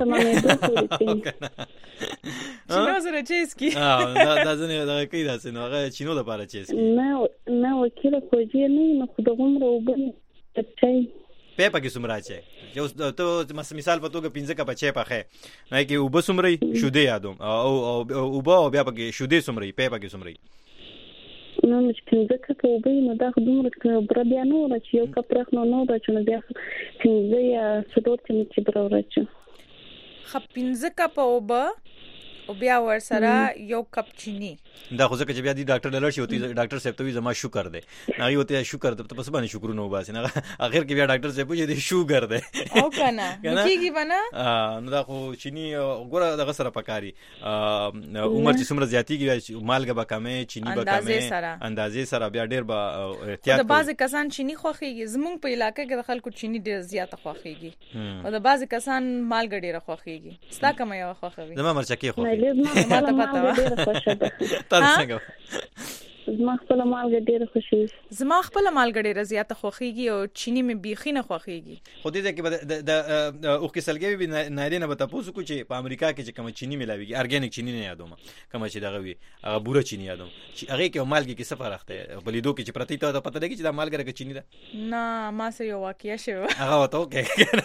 چینو سره چیسکی دا ځنه دا کوي دا سينو هغه چینو د بارس چیسکی نه وکیل خوږی نه خو دغه عمر وبن چای په پکې سمرا چي یو ته مثال په توګه 15 کپ چي پخې نه کې وب سمري شوده یادوم او وب بیا پکې شوده سمري په پکې سمري نو چې 15 کپ وب نو دا خدومره بر بیا نو چې یو کپ راخ نو دا چې بیا 15 یا 7 چې بر ورچ خ 15 کپ وب او بیا ور سره یو کپ چینی دا خو ځکه چې بیا دی ډاکټر لاله شي وتی ډاکټر صاحب ته زما شکر دی نه یو ته شکر ته پس باندې شکرونه وباسي نه اخر کې بیا ډاکټر صاحب چې دی شوګر دی او کنه کیږي بنا نو دا خو چینی ګوره دغه سره پکاري عمر چې څومره زیاتیږي مالګه به کمه چینی به کمه اندازې سره بیا ډیر به احتیاط د بعض کسان چینی خوخيږي زمونږ په علاقې کې د خلکو چینی ډیر زیاته خوخيږي او د بعض کسان مالګه ډیر خوخيږي ستا کوم یو خوخوي زما مرچکي خوخي ما ته پتا و څنګه زما خپل مالګه ډیره خوښي زما خپل مالګه ډیره زیاته خوخيږي او چینی مې بيخي نه خوخيږي خو دې ځکه د او کیسلګي به نارینه به تاسو کو چې په امریکا کې چې کوم چینی ملاويږي ارګانیک چینی نه یادوم کوم چې دغه وي هغه بوره چینی یادوم چې هغه کې مالګه کې څه فرق دی په لیدو کې چې پرتی ته پته لګي چې دا مالګه کې چینی ده نه ما سره یو واقعیا شو هغه وته کې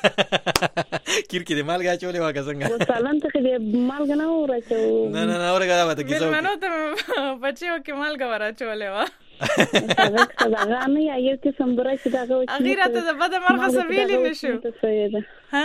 کیر کې مالګه چولې واګه څنګه سالان ته کې مالګه نه ورچو نه اورګه وته کې څو منو ته بچو کې مالګه ورچولې وا دا غامي یو کې سمبره چې دا غوښتي اخیرا ته د بده مرغه سویلی نشو ها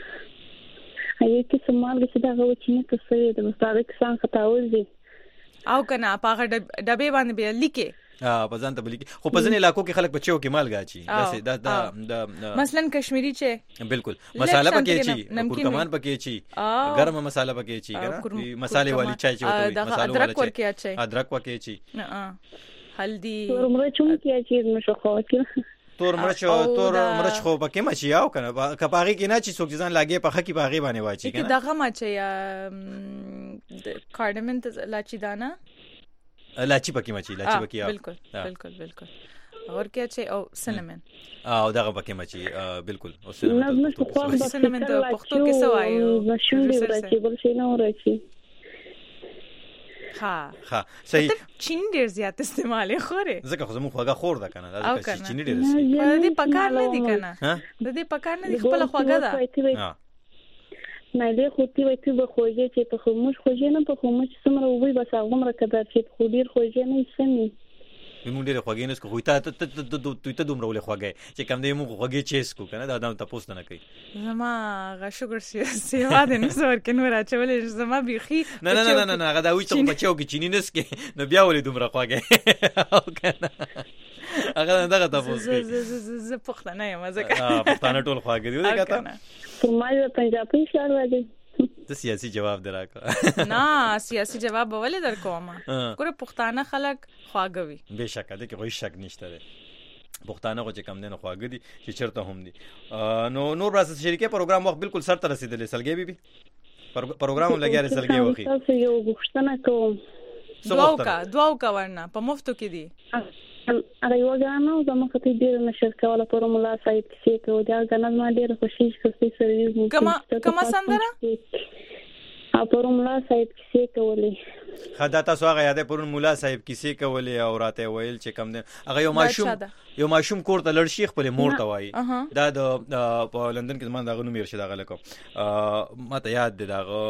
یو کې سمالګه چې دا غوښتي نه څه ده بس دا کسان خطاول دي او کنه پاغه ډبې باندې به لیکي په ځان ته بلیکي خو په ځینې علاقو کې خلک بچو کې مالګه اچي دا مثلا کشمیری چې بالکل مساله پکې چی کورکمان پکې چی ګرم مساله پکې چی کنه مسالې والی چای چې وته مسالو والی چای ادرک پکې چی هلدی تور مرچ کې چی نشو خو تور مرچ خو پکې مچ یاو کنه کپاغي کې نه چې څوک ځان لاګي په خکی باغی باندې واچي کنه دغه مچ یا کارډمن لاچی دانا لاچی پکې مچي لاچی پکې بالکل اور کیا چه او سینمن او دغه پکې مچي بالکل او سینمن ته پختو کې سوایو مشون دی راځي بل شي نه راځي ها صحیح چینی ډیر زیات استعمال خوره ځکه خو زموږ خوګه خور ده کنه دا چینی ډیر سي د دې پکار نه دي کنه د دې پکار نه دي خپل خوګه ده نه له خوتي وای ته به خوږه چې په خموش خوږه نه په خموش سمره وای بس هغه مره کده چې خو ډیر خوږه نه سمي موږ ډېر خوږې نه سکو خو ته دومره ولې خوږې چې کم دی موږ خوږې چیس کو کنه دا ادم تاسو نه کوي زما غ شکر سیوا د نسور کې نور اچولې زما بيخي نه هغه دا وي چې بچو کې چینی نسکي نو بیا ولې دومره خوږې او کنه هغه دغه تاسو ز پښتنه یم ځکه پښتانه ټول خوږې دي وکړه کومه پنجابي شعر وایي ته سیاسي جواب دراکا نه سیاسي جواب ولې درکوم ګوره پښتانه خلک خواږوي بهشکه ده کې کوئی شک نشته ده پښتانه کو چې کم نه خواږه دي چې چرته هم دي نو نور راس شریکه پروګرام وخت بالکل سر ته رسیدلی سلګي بي پروګرام لګیا رسلګي وخی تاسو یو غوښتنه کوم دواوکا ورنه په مفتو کې دي اره یو غانو زما کته ډیر نشر کوله پر مولا صاحب چې کو دا غنځ ما ډیر خوشی شوې سرویس کما سندره پر مولا صاحب چې کولې خدا تاسو هغه یادې پر مولا صاحب کیسې کولې او راته ویل چې کم نه هغه یو ماشوم کور ته لړ شیخ په مور ته وای دا د په لندن کې زمون دغه نوم یې رشد غل کوم ماته یاد دی دغه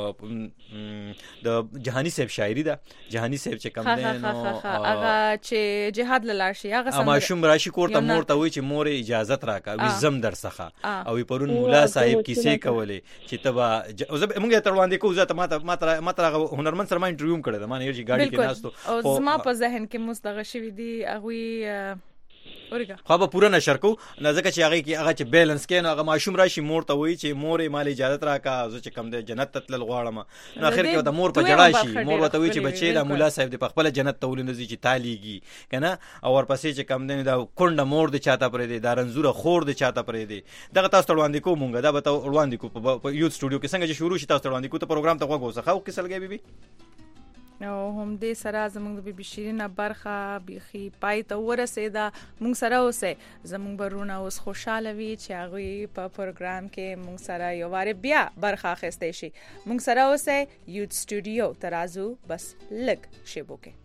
د جهانی صاحب شاعری ده جهانی صاحب چې کم نه نو هغه چې جهاد لاله شي هغه ماشوم راشي کور ته مور ته وای چې مور اجازه راکا وزم درڅخه او پرون مولا صاحب کیسې کولې چې تبا موږ ته وړاندې کوو ځته ماته هنرمند سره ما انټرویو کړی دا ما نه یې ګاډي کې ناستو او زما په ذهن کې مستغه شوی دی هغه اورګه خو به پوره نشر کو نه ځکه چې هغه چې بیلانس کین هغه ماشوم راشي مور ته وای چې مورې مال اجازه راکا زه چې کم د جنت ته تل غواړم نو اخر کې د مور په جړا شي مور ته وای چې بچی د مولا صاحب د خپل جنت ته ولنځي چې تالیږي کنه او ورپسې چې کم د کونډه مور د چاته پرې دی د رنزوره خور د چاته پرې دی دغه تاسو وړاندې کو مونږه دا به وړاندې کو په یوت سټوډیو کې څنګه چې شروع شي تاسو وړاندې کو ته پروګرام ته وګورئ خو کې سلګي بي نو هم دې سره زموږ د بي شیرینه برخه بيخي پای ته ورسېده مونږ سره اوسه زموږ برونه اوس خوشاله وي چې هغه په پروګرام کې مونږ سره یو واره بیا برخه اخیستې شي مونږ سره اوسه یوت سټوډیو ترازو بس لګ شیبو کې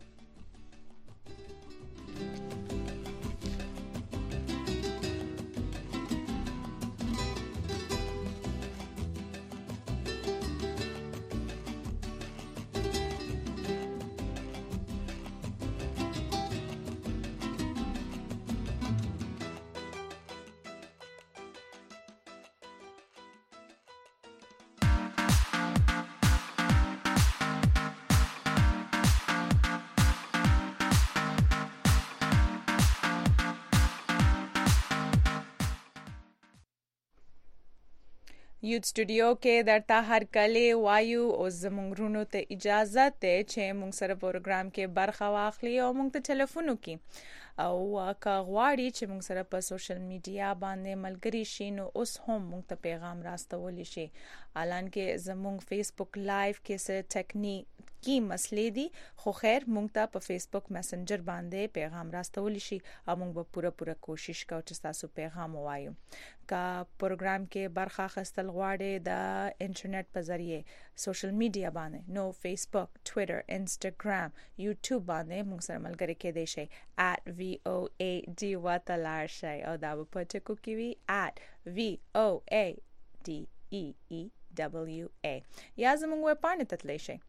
یوت سټوډیو کې درته هر کله وایو او زمونږونو ته اجازه ته چې مونږ سره پروګرام کې برخه واخلي او مونږ ته ټلیفون وکړي او که غواړي چې مونږ سره په سوشل میډیا باندې ملګری شي نو اوس هم مونږ ته پیغام راستولی شي الان کې زمونږ فیسبوک لایو کې څه ټیکنیکی مسلې دي خو خیر مونږ ته په فیسبوک میسنجر باندې پیغام راستولی شي او مونږ به پوره کوشش کوو چې تاسو پیغام ووایو کا پروګرام کې برخه اخیستل غواړي د انټرنیټ په ذریعه سوشل میډیا باندې نو فیسبوک ټوئیټر انستګرام یوټیوب باندې موږ سره ملګری کېدئ شئ @voad واتلار شئ او دا په ټکو کې وی @voadeewa یا زموږ ویب پاڼې ته تللی شئ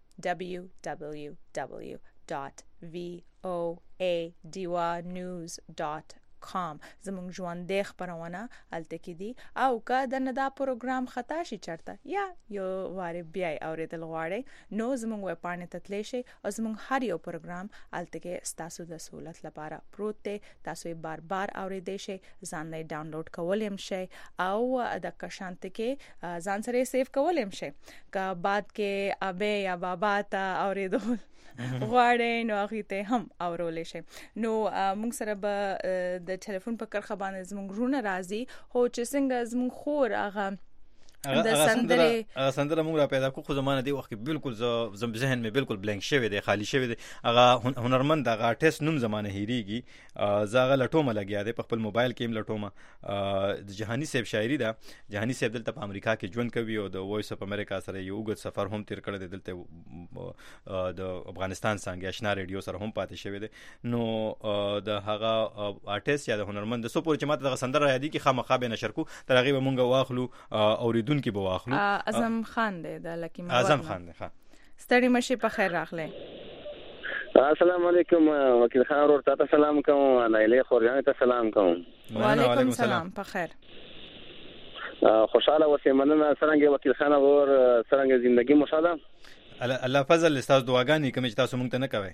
www.voadeewanews.com زموږ ژوندې خبرونه الته کې دي او که د ندا پروګرام خطا شي چرته یا یو واره بیا اوریدل غواړي نو زموږ ویب پاڼې ته تللی شئ او زموږ هر یو پروګرام الته کې تاسو د سہولت لپاره پروت دی تاسو یې بار اوریدئ شئ ځان یې ډاونلوډ کولای شئ او د کشانت کې ځان سره سیو کولای شئ که بعد کې ابه یا بابا ته اوریدل غواړي نو هغه ته هم اورولې شي نو موږ سره به د ټلیفون په کرخه باندې زموږ رونه راځي هو چې څنګه زموږ خور هغه د سندره موږ را پیدا کو خو زمانه دی وخت بالکل زم ذهن مې بالکل بلانک شوی دی خالی شوی دی هغه هنرمند هغه آرټیست نوم زمانه هیریږي زاغه لټومه لګیا دی په خپل موبایل کې لټومه د جهانی صاحب شاعری ده جهانی صاحب دلته په امریکا کې ژوند کوي او د وایس اف امریکا سره یو وګت سفر هم تیر کړی دی دلته د افغانستان څنګه آشنا ریډیو سره هم پاتې شوی دی نو د هغه آرټیست یا د هنرمند سو پور چې ماته د سندره یادی کې خامخا به نشر کو تر هغه به مونږ واخلو اوریدون کې به واخلو اعظم خان دی د لکی اعظم خان دی ښه ستړي مشي په خیر راغله السلام علیکم وکیل خان ورور ته سلام کوم نایله خورجان ته سلام کوم وعلیکم السلام په خیر خوشاله اوسئ مننه څنګه وکیل خان ورور څنګه ژوندۍ مشاله الله فضل استاد دعاګانې کوم چې تاسو مونږ ته نه کوي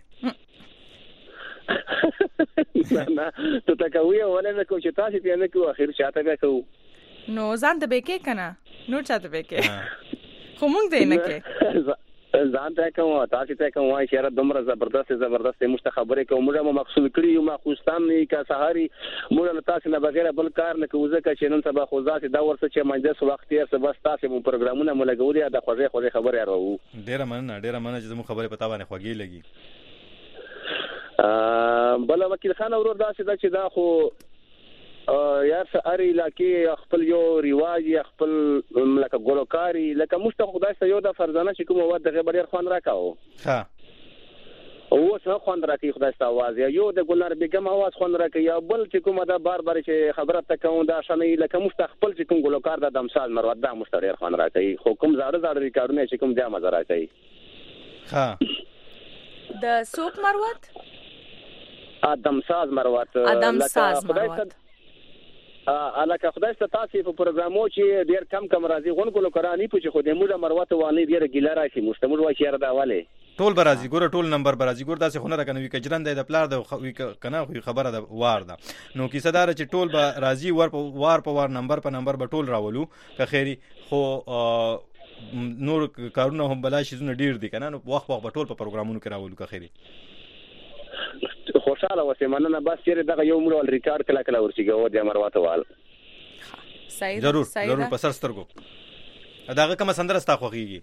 نه ته تا کوي ولې نه کوم چې تاسو ته نه کوو اخر شاته به کوو نو ځان ته به کې کنه نو چاته به کې خو مونږ دې نه کې ځان ته کوم تاسو ته کوم وای چې را دومره زبردست مشته خبرې کوم موږ مقصود کړی یو ماخوستان نه کا سحری موږ تاسو نه بغیر بل کار نه کوو ځکه چې نن سبا خو ذات دا ورڅ چې مجلس وخت یې سبا تاسو مو پروګرامونه ملګوري دا خوځې خبرې راو ډیره مننه چې زموږ خبرې پتا باندې خوږی لګي بل وکیل خان ورور دا چې دا خو یار ساری علاقې خپل یو ریواج خپل لکه ګلوکاری لکه مشته خدای ته یو د فرزانه چې کوم وخت دغه ډیر خوان راکاو ها او څه خوان راکې خدای ته आवाज یو د ګلنار بیگم आवाज خوان راکې یا بل چې کوم دا بار چې خبره تکون دا شنه لکه مشته خپل چې کوم ګلوکار د دمسال مروت دا مشته ډیر خوان راکې خو کوم زړه ریکارډونه چې کوم دا مزه راکې ها د سوق مروت ادمساز مروت الکه خدای ست تاسو په پروګرامو چې ډیر کم راځي غونګلو کرانی په چې خو د موږ مروت وانه ډیر ګیله راشي مستمر وای شهر دا والے ټول برازي ګوره ټول نمبر برازي ګور داسې خونه راکنه کجران د پلار د کنه خو خبره ده وار ده نو کیسه دار چې ټول به راځي وار په وار نمبر په نمبر به ټول راولو که خیری خو نور کارونه هم بلا شي زونه ډیر دي کنه نو وخت په ټول په پروګرامونو کې راولو که خیری خوشاله اوسئ مننه بس چیرې دغه یو مړ ریکارډ کله ورسیږي او د امرواته وال صحیح ضرور په سر سترګو داغه کوم سندره ستا خوږیږي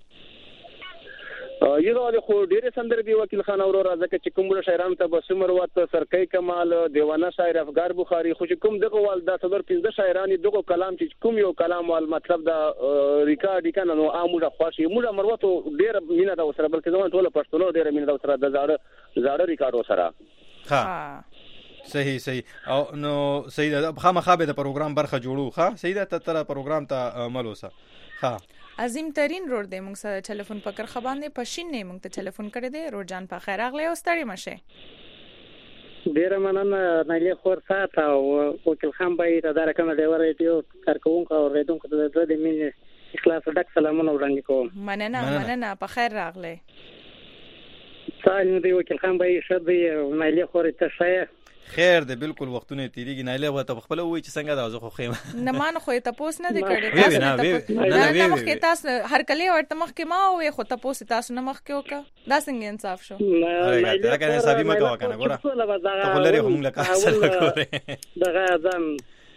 یو د خو ډیره سندره دی وکیل خان اورور ځکه چې کوم شاعران ته بسمر وته سرکې کمال دیوانه شاعر افغار بخاری خو کوم دغه وال د 15 شاعران دغه کلام چې کوم یو کلام وال مطلب دا ریکارډ کنه نو اموره خوشي موږ مروته ډیره مینه دا سره بلکې زمون ټول پښتون ډیره مینه دا سره د زاړه ریکارډ سره ها صحیح او نو صحیح ده خامخا به د پروګرام برخه جوړو ها صحیح ده تر پروګرام ته عمل وسه ها عظیم ترین روډ دې موږ سره ټلیفون پکړ خباندې پښین نه موږ ته ټلیفون کړی دی روجان په خیر اغله او ستړي مشه ډیر مننه نایله خور سات او وکیل خان به دا رقم دی ورېټیو کارکونکو او ریډونکو ته د دې مين اخلاص ډک سلامونه وړاندې کوم مننه په خیر راغله ثاني دی وکیل خان به شدي نایله خور ته شای خیر ده بالکل وختونه تیریږي نایله وته خپل وای چې څنګه دا زه خو خیمه نه مان خو ته پوس نه دی کړی تاسو نه مخکې تاسو هر کله ورته مخکې ما وې خو ته پوس تاسو نه مخکې وکا دا څنګه انصاف شو دا کنه حسابي مکو کنه ګوره ته ولري هم لکه اصل ګوره دغه ځم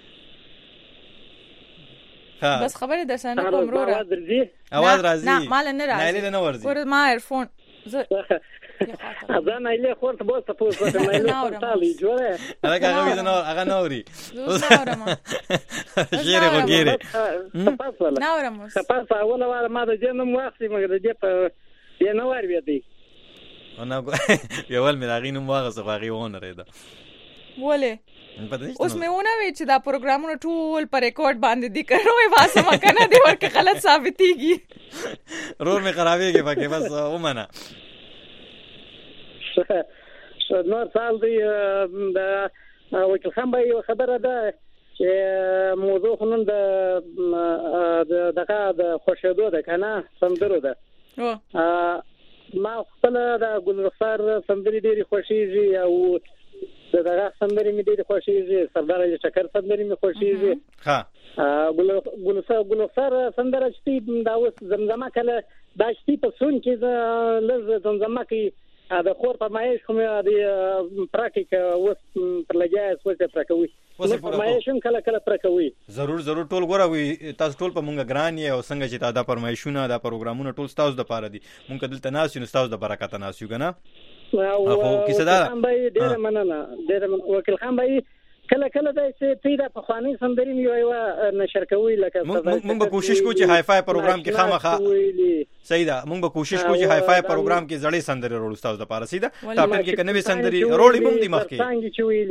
بس خبره د سنه کوم روره आवाज راځي نه مال نه راځي نایله نه ورځي ګوره ما ایرفون اذا نایله خور ته بوسه پوسه نایله تالي جوړه هغه نوري شیر وګيري تاسو اوله واره ما د جنم واخلي مګر دې په ینوار ویدي انا یوال مې راغینم واغه غاغي ونه رېدا ولې اوس مې ونه وی چې دا پروګرامونه ټول پر ریکارډ باندې دي کړو واسه مکنه دی ورکه غلط ثابتيږي رور مې خرابېږي پکې بس ومنه نور سال دی د وکیل خان به یو خبره ده چې موضوع خنن د خوشیدو ده کنه سندرو ده ما خپل د ګلرخسار سندري ډېری خوشیږي او دغه سندري مې ډېری خوشیږي سردار علي شکر سندري مې خوشیږي ها ګلرخسار سندره چې دا اوس زمزمه کله دا چې په سون کې لږ زمزمه کې دا خور فرمایش کوم دی پراکټیک اوس پر لګیا سوچ پراکوي فرمایشون کله پراکوي ضرور ټول غوړوي تاسو ټول په مونږ ګران یې او څنګه چې دا فرمایشونه دا پروګرامونه ټول تاسو د پاره دي مونږ دلته ناسو نو تاسو د برکت ناسو کنه او کیسه دا ډېر مننه وکیل خان بھائی کله دا چې پیدا په خواني سندري یو نشر کوي لکه مونږ به کوشش کوو چې های فای پروګرام کې خامخا صحیح ده مونږ به کوشش کوو چې های فای پروګرام کې زړې سندري وروړو تاسو د پاره سیده ټاپن کې کنه سندري وروړي مونږ دی مخکې څنګه چې ویلي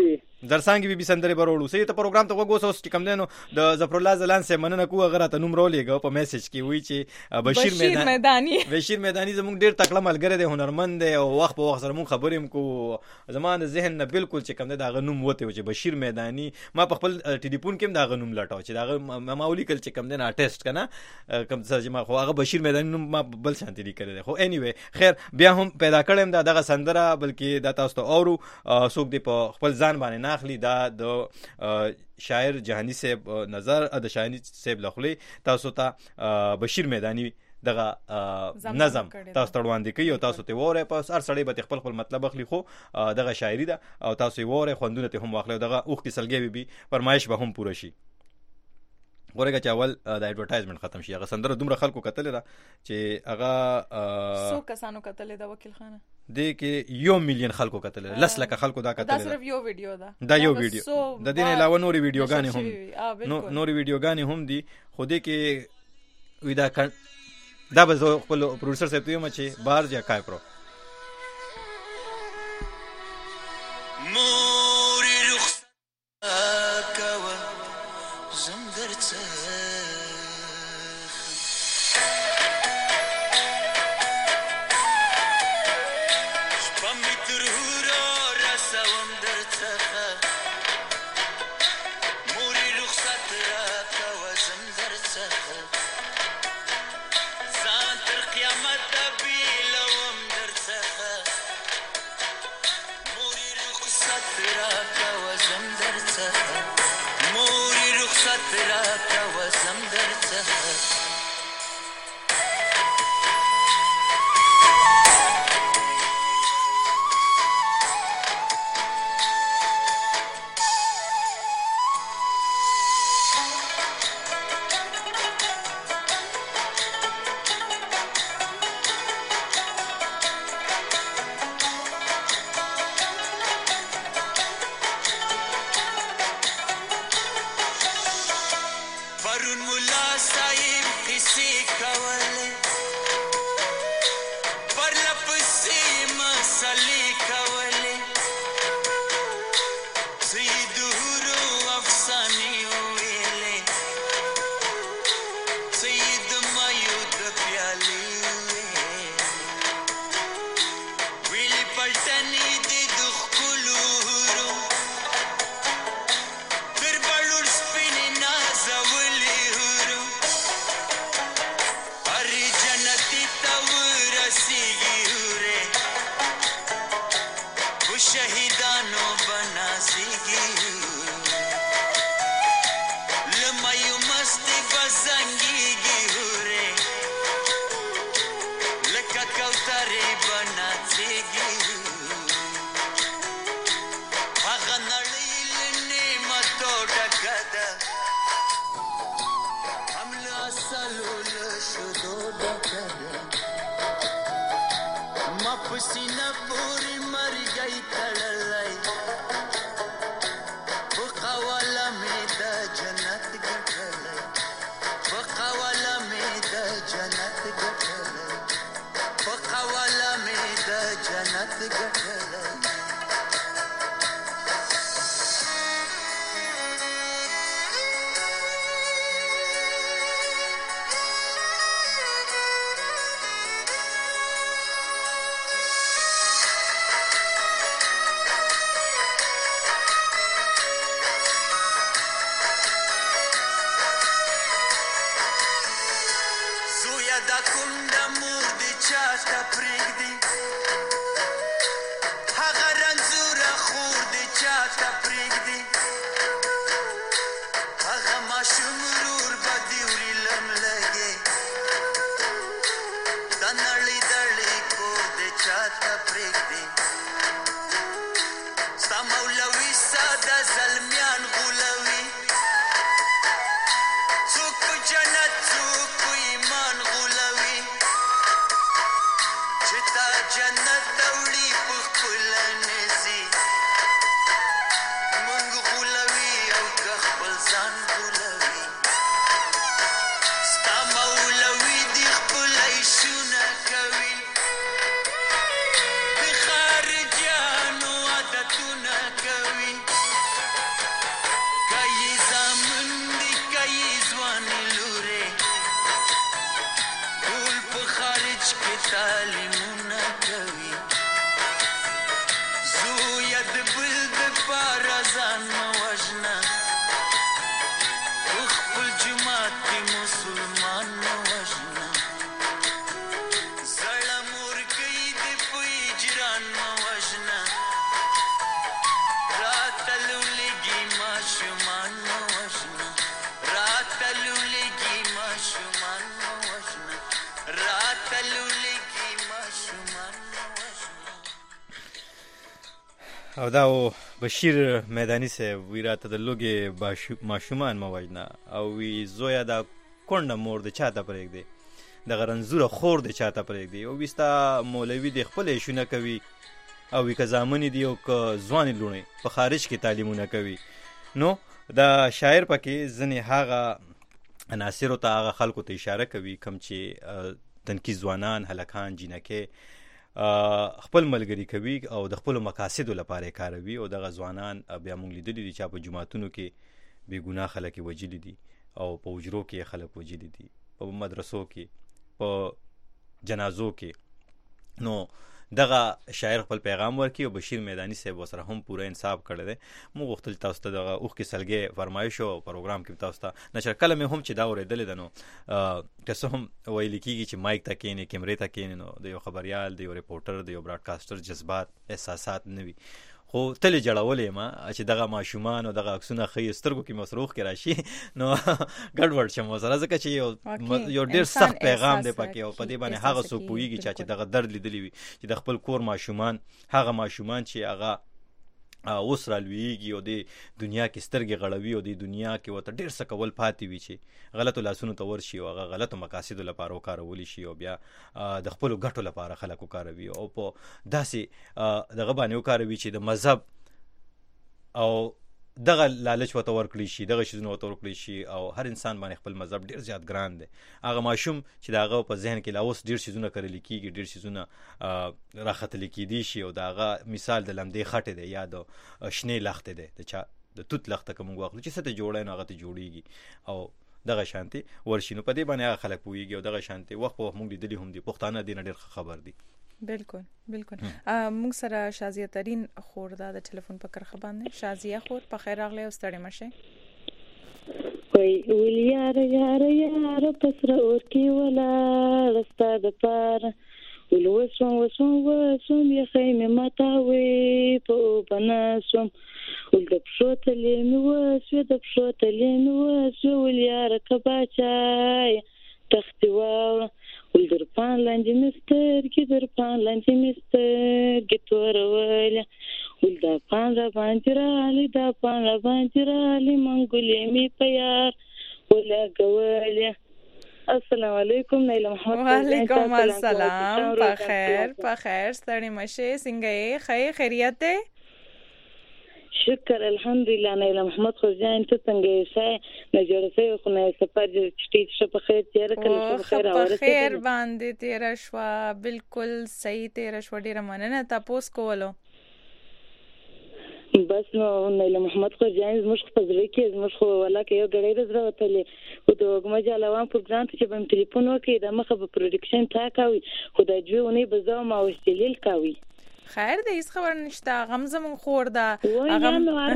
درسانګي بي سندري برولو سي ته پروګرام ته وګوسوس چې کم دینو د ظفر الله زلان سه مننه کوه غره ته نوم رولېګو په میسج کې وی چې بشیر میدانی زموږ ډیر تکړه ملګری دی هنرمند دی او وخت په وخت سره مون خبرې کو زمان ذهن نه بالکل چې کم دی دا غنوم وته چې بشیر میدانی ما په خپل ټلیفون کې دا غنوم لټاو چې دا ماولی کل چې کم دی نه ټیسټ کنه کم څه چې ما خو هغه بشیر میدانی نوم ما بل شانتي لیکل دی خو انیوي خیر بیا هم پیدا کړم دا دغه سندره بلکې دا تاسو ته اورو سوق دی په خپل ځان باندې اخلي دا د شاعر جهانی صاحب نظر د شاعر صاحب لخلی تاسو ته بشیر میدانی دغه نظم تاسو ته وړاندې کوي او تاسو ته وره پس هر سړی به خپل خپل مطلب اخلي خو دغه شاعری ده او تاسو وره خوندونه ته هم واخلي دغه اوخ کې سلګي بي فرمایش به هم پوره شي ورګه چې اول د ایڈورټایزمنت ختم شي هغه سندره دومره خلکو کتل را چې هغه سو کسانو کتل دا وکیل خانه دې کې 1 مليون خلکو کتل لس لک خلکو دا کتل دا صرف یو ویډیو ده دا یو ویډیو د دې علاوه نوري ویډیوګانې هم نوري ویډیوګانې هم دي خو دې کې ودا دا به خپل پروډوسر صاحب ته مچې بار جا کای پرو خارج کې تعلیمونه کوي زویه د بل دپاره ځان مه وژنه په خپل جومات کې مسلمان مه وژنه زړه مورکۍ دې په اجران مه وژنه راته لولګي ماشومان مه وژنه راته لولګي ماشومان مه وژنه راته لولګي ماشومان مه وژنه. او دا و بشیر میدانی صاحب وی راته د لوګې ماشومان مه وژنه او وی زویه دا کونډه مور د چاته پرېږدې دغه رنځوره خور د چاته پرېږدې او وي ستا مولوي د خپل عیشونه کوي او وي که زامنې دي او که ځوانې لوڼې په خارج کې تعلیمونه کوي. نو دا شاعر پکې ځینې هغه عناصرو ته هغه خلکو ته اشاره کوي کوم چې تنکي ځوانان هلکان جینکې خپل ملګري کوي او د خپلو مقاصدو لپاره یې کاروي او دغه ځوانان بیا موږ لیدلي دي چې په جوماتونو کې بېګناه خلک یې وژلي دي او په حجرو کې یې خلک وژلي دي په مدرسو کې په جنازو کې. نو دغه شاعر خپل پیغام ورکړي او بشیر میدانی صاحب ورسره هم پوره انصاف کړی دی. موږ غوښتل تاسو ته دغه اوښکې سلګۍ فرمایش او پروګرام کې تاسو ته نشر کله مې هم چې دا اورېدلې ده نو که څه هم ویل کېږي چې مایک ته کښېنې کیمرې ته کښېنې نو د یو خبریال د یو ریپورټر د یو براډکاسټر جذبات احساسات نه وي خو تلې جړولې ما چې دغه ماشومان او دغه عکسونه ښیي سترګو کې مصروف کې راشي نو ګډوډ شم ورسره ځکه چې یو ډېر سخت پیغام دی پکې او په دې باندې هغه څوک پوهېږي چې دغه درد لیدلی وي چې د خپل کور ماشومان هغه ماشومان چې هغه اوس رالویږي او د دنیا کې سترګې غړوي او د دنیا کې ورته ډېر څه کول پاتې وي چې غلطو لاسونو ته ورشي او هغه غلطو مقاصدو لپاره وکارولی شي او بیا د خپلو ګټو لپاره خلک وکاروي او په داسې دغه باندې وکاروي چې د مذهب او دغه لالچ ورته ورکړی شي دغه شیزونه ورته ورکړی شي او هر انسان باندې خپل مذهب ډېر زیات ګران دی. هغه ماشوم چې د هغه په ذهن کې لا اوس ډېر شیزونه کرلی کېږي ډېر شیزونه راختلی کېدی شي او د هغه مثال د لمدې خټې دی یا د شنې لختې دی د چا د توت لخته که موږ واخلو چې څه ته جوړی نو هغه ته جوړېږي او دغه شانتې ورشي. نو په دې باندې هغه خلک پوهېږي او دغه شانتې وخت په وخت موږ لیدلي هم دي پښتانه دې نه ډېر ښه خبر دي. بالکل بالکل موږ سره شازیه ترین خور دا د ټلیفون په کرخه باندې. شازیه خور په خیر راغلی او ستړې مشه. وای ول یار یار یار پسر اور کی ولاړ ستا د پاره ول وسوم یې خیمه ماتاوي په بناسوم ول د پښو تلې مې وسوې ول یار کباچای تختې واوړه ول در پان لاندې مسترګې تورولې ول دا پان را باندې راغلی منګولې مې په یار ولګولې. السلام علیکم نیله محمد. وعلیکم السلام. په خیر ستړې مشه څنګه یې خیریت دی؟ شکر الحمدلله نیله محمد خوجان ته څنګه یې شای نه جوړ شوی خو نه سفر چې په خیر تیر کله په خیر اورته په خیر باندې تیر شوا بالکل صحیح تیر شوا ډیره مننه تاسو کولو بس نو نیله محمد خوجان زموږ په ځل کې زموږ خو ولاکه یو غړې زړه وتلې او د وګمجالوان پروګرام ته چې بم ټلیفون وکړي د مخه په پروډکشن تا کوي خدای دې ونی بزاو ما وشتلیل کوي. خیر دې هیڅ خبر نشته غم زمون خور ده هغه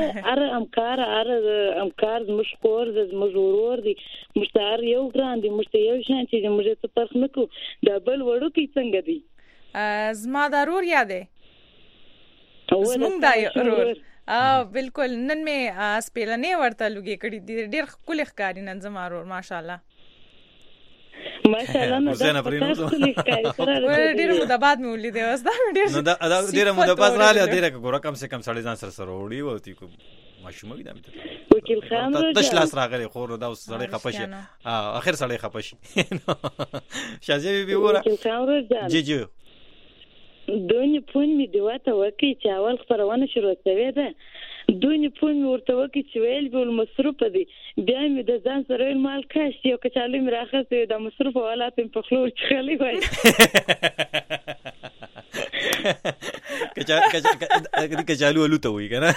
امکار زموږ خور زموږ ورور دي مشتار یو ګران دي مشته یو شان چې موږ ته فرق نکو دا بل وړو کې څنګه دي زما ضرور یاده زمون دا ضرور بالکل نن مې سپیلنې ورته لګي کړي ډېر خولي ښکاری نن زما ورور ماشاءالله ماشاءالله نو ډېر مدبات مې ولیدې اوس دا ډېر مدبات رااله ډېر ګوره کم سے کم سړی ځان سره وړي وتی کو ماشومه وي دا مې وکیل خان تشلاس راغلی خور دا اوس سړی خپشي اخر سړی خپشي شازي بي وګوره جی دونی پون می دیواته وکی چې اول خبرونه شروع شوه ده دونی پون ورته وکی چې ویل بول مصروف دي بیا می د ځان سره مال کاش یو کچالو می راخصه د مصروف حالات په خلور خلی وای کچالو الوته وي کنه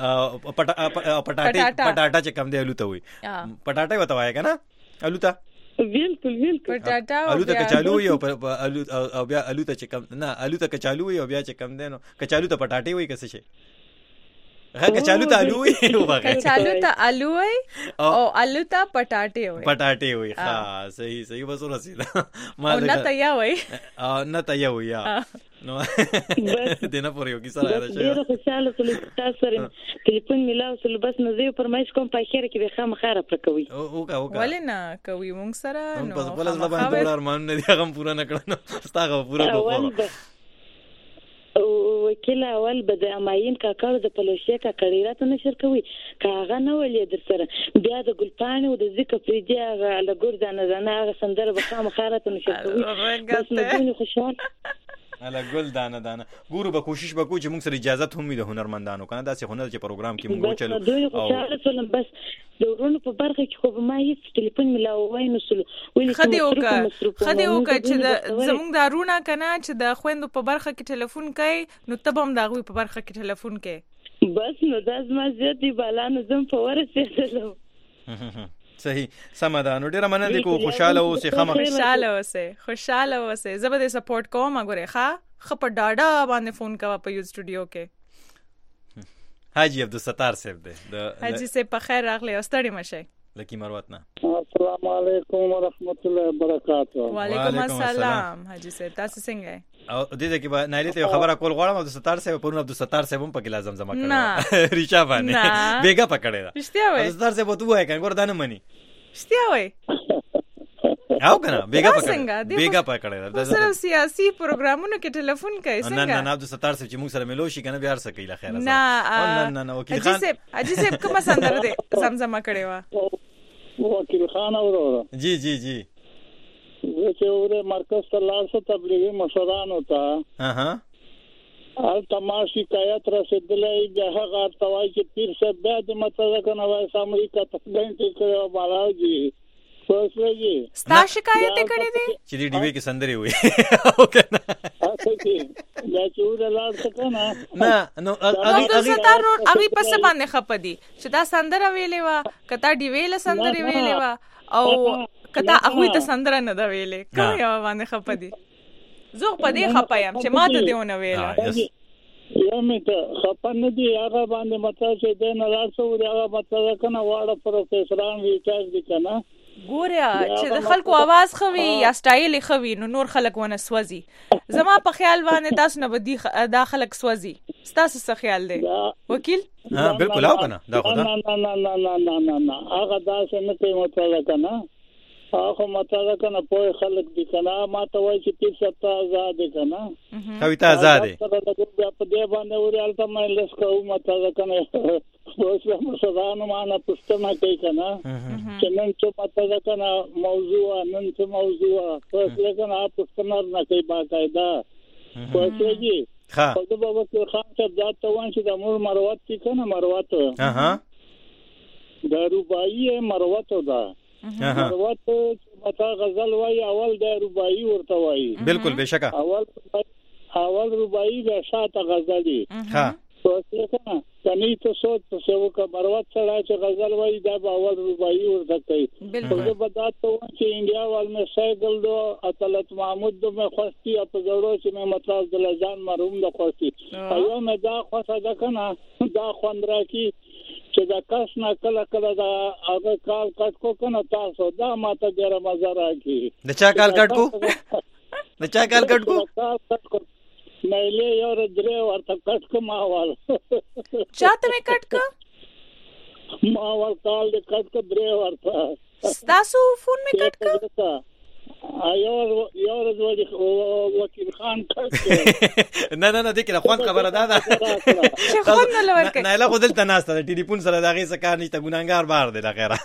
پټاټا چې کم دی الوته وي پټاټا وته وای کنه الوته بالکل پټاټا الو ته کچالو وي او بیا الو ته چې کم نه الو ته کچالو وي او بیا چې کم دی نو کچالو ته پټاټې وي که څه شي کچالو ته الو وي کچالو ته الو وي او الو ته پټاټې وي ها صحیح بس ورسېده ما نه تیا وي نه تیا وي یا نو دینه پورې یو کیسه راځي ډېر خوشاله سول تاسو سره ټلیفون میلاو سول بس نو زه پرمایش کوم په خیر کې به خامخاره پر کوي اوکا ولې نه کوي مونږ سره نو بس بل ځل باندې ډول ارمان نه دی هغه پورا نه کړنه ستاغه پورا کوو وکیل اول به د اماین کاکړ د پلوشې کاکړی راته نشر کوي کاغه نه ولې در سره بیا د ګلپانې او د ذکر پریدي هغه لګور دانه هغه سندره به خامخاره ته نشر کوي بس نو دوی خوشحال الا ګل دانه ګورو به کوشش وکړو چې موږ سره اجازه هم وي د هنرمندانو کنه داسې هنر چې پروګرام کې موږ چلو او بس د ورونو په برخه کې خو ما هیڅ ټلیفون ملاوي نو سلو ولې خدي وکړه چې زموږ دارونه کنه چې د خويندو په برخه کې ټلیفون کوي نو تبم داغوي په برخه کې ټلیفون کوي بس نو داس ما زیاتې بالانو زم په ورسېدلو صحیح سمدا نو ډیره مننه کو خوشاله اوسې خوشاله اوسې زه به سپورټ کوم غوړې خپ ډاډا باندې فون کوا په یو سټوډیو کې حاجی عبدالستار صاحب دی حاجی صاحب په خیر راغلی او ستړي مشه لکی مروت نه السلام علیکم ورحمت الله وبرکاتہ وعلیکم السلام حاجی صاحب تاسو څنګه او دې کې به نایلی ته خبره کول غواړم عبدالستار صاحب پرون عبدالستار صاحب هم پکې لازم زما کړو ریچا باندې بیگا پکړه دا عبدالستار صاحب ته وای کنه ګور دانه منی شتیا وای او کنه بیگا پکړه دا صرف سیاسي پروګرامونو کې ټلیفون کوي څنګه نه عبدالستار صاحب چې موږ سره ملو شي کنه بیا هر څه کوي خیر نه وکیل خان حاجی صاحب کوم سندره دې زمزمه کړې و وکیل خان اورو جی چې اوره مرکز ته لاړ شو تبلیغي مشران ہوتا تماشي کایت رسیدلې د هغه توای چې پیر صاحب د متزه کنه وای سامری کا تګنټ کړو بالاجی فوسلېږي ستا شکایت کړې دي چې دی ډیوی کې سندري وي او کنه دا چې اوره لاړ څه نه نو هغه پس باندې خپدي چې دا سندره ویلې وا کته ډیوی له سندري ویلې وا او کته هغه ته سندره نه دا ویلې کوم یو باندې خپدي زه په دې خپایم چې ماته دیونه ویلا یو میته خپن دی هغه باندې مطلب چې د نه راځو هغه مطلب کنه واړه پروفیسوران ریچارج دي کنه ګوریا چې د خلکو आवाज خوي یا سټایل خوي نو نور خلک ونه سوځي زما په خیال باندې تاسو نه بدی دا خلک سوځي تاسو څه خیال دی وکیل بالکل او کنه دا خدا نه هغه دا څنګه کوي مطلب کنه هغه مطلب کنه په خلک دي کنه ما ته وایي چې پیر ستا آزاد کنه کوي ته آزاد په دې باندې ورالته مې لس کوم مطلب کنه اوس هم سلام معنا پښتنه کوي کنه چې نن څه مطلب کنه موضوع اوس لکه پښتنه نه کوي باقاعده پوهیږي په دې بابا کې خان صاحب ذات وان چې د مور مروت کې کنه مروت د رباعي مروت ده مروت متا غزل وای اول د رباعي ورته وای بالکل بشکا اول رباعي د شاته غزلي ها څه کنه کني ته سوچ څه وک مروت سره چې غزل وای د اول رباعي ورته کوي په بدات ته چې انډیا وال مې سایکل دو اطلت محمود دو مې خوستي په زورو چې مې مطلب د لجان مرحوم د خوستي ایو مې دا خوسه ده کنه دا خوندرا کی چې دا کس نه کله دا هغه کال کټ کو کنه تاسو دا ماته ډیره مزه راکړي د چا کال کټ کو نه له یو درې ورته کټ کو ماوال چاته مې کټ کو ماوال کال دې کټ کو درې ورته تاسو فون مې کټ کو یو وکیل خان نه دې کې خوان خبره ده چې خوان نه لورکه نه لا خودل تناسته ټلیفون سره دغه څه کار نشته ګناګار بار دی دا خیره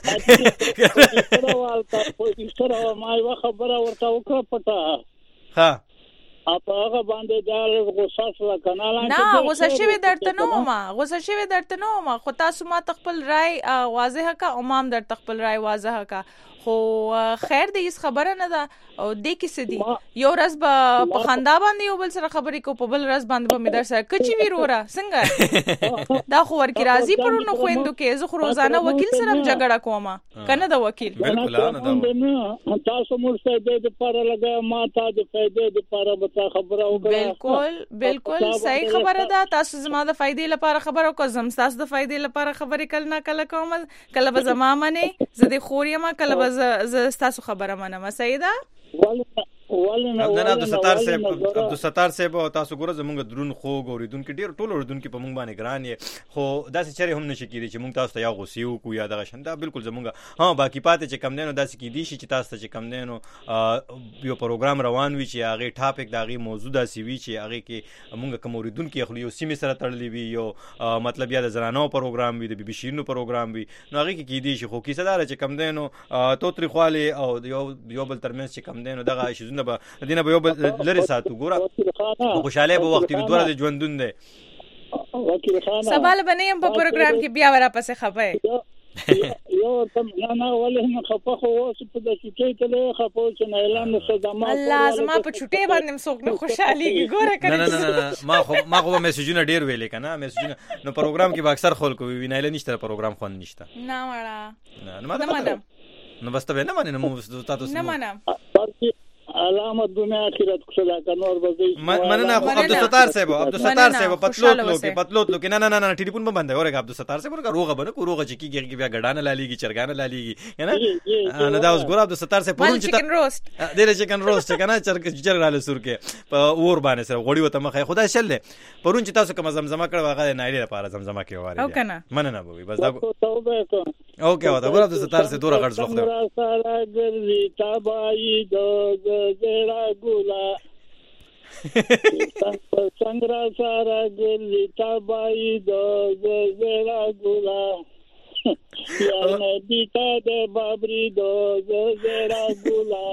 ما یو خبره ورته وکړه پټه ها هغه باندې دا غوسه سره کناله نه غوسه شوی درته نو ما خو تاسو ما تخپل رائے واضح کا امام در تخپل رائے واضح کا خو خیر دې هیڅ خبره نه ده او دې کې څه دي یو ورځ به په خندا باندې یو بل سره خبرې کو په بل ورځ باندې به مې در سره کچې وي وروره څنګه دا خو ورکې راځي پرونو خویندو کې زه خو روزانه وکیل سره جګړه کوم کنه د وکیل تاسو موږ ته د لپاره لګا ما ته د فائدې لپاره به خبره وکړه بالکل صحیح خبره ده تاسو زما د فائدې لپاره خبره وکړه زم تاسو د فائدې لپاره خبرې کله نه کله کوم کله به زما منه زه د خوري ما کله به ز تاسو خبره منم صحیح ده نه عبدالستار صاحب تاسو ګوره زمونږ درون خوږ اوریدونکو ډیر ټول اوریدونکو په مونږ باندې ګران یې خو داسې چره هم نشي کېدی چې مونږ تاسو ته یا غوسې وکړو یا دغه شان دا بالکل زمونږ باقي پاتې چې کم دینو داسې کېدی شي چې تاسو ته چې کم دینو یو پروګرام روان وي چې هغه ټاپک د هغه موضوع داسې وي چې هغه کې مونږ کوم اوریدونکو خو یو سیمه سره تړلې وي یو مطلب یا د زنانو پروګرام وي د بي بي شیرینو پروګرام وي نو هغه کې کېدی شي خو کیسه دار چې کم دینو توتري خواله او یو بل ترمنځ چې کم دینو دغه شیزونه به دینه به یو لری ساتو ګوره خوشاله به وخت دوره د ژوندون دی سوال بنیم په پروګرام کې بیا ورا پسې خپه یو تم نه ولې نه خپه خو اوس په د چټي ته خپه چې نه اعلان صدمات الله زما په چټي باندې څوک نه خوشالي ګوره کړی نه ما خو میسجونه ډیر ویلې کنه میسجونه نو پروګرام کې اکثر خلکو وینایله نشته پروګرام خون نشته نه وړه نو بس ته نه مانه نو تاسو نه مانم علامه دنیا اخرت کله کنور بزی مننه عبدالستار صاحب پتلوت لو کې نه ټلیفون به بند اورګه عبدالستار صاحب ورګه روغه بنه کو روغه چې کیږي بیا غډانه لالیږي چرګانه لالیږي کنه نه دا اوس ګور عبدالستار صاحب پرون چې چکن روست کنه چرګاله سور کې په اور باندې سره غوړی وته مخه خدای شله پرون چې تاسو کوم زمزمه کړو هغه نایله لپاره زمزمه کې واره او کنه مننه به بس دا اوکې وته ګور عبدالستار صاحب دوره غړ ځخ زړه ګولا څنګه سره ګلې تابای د زړه ګولا یا نبی ته د بابری د زړه ګولا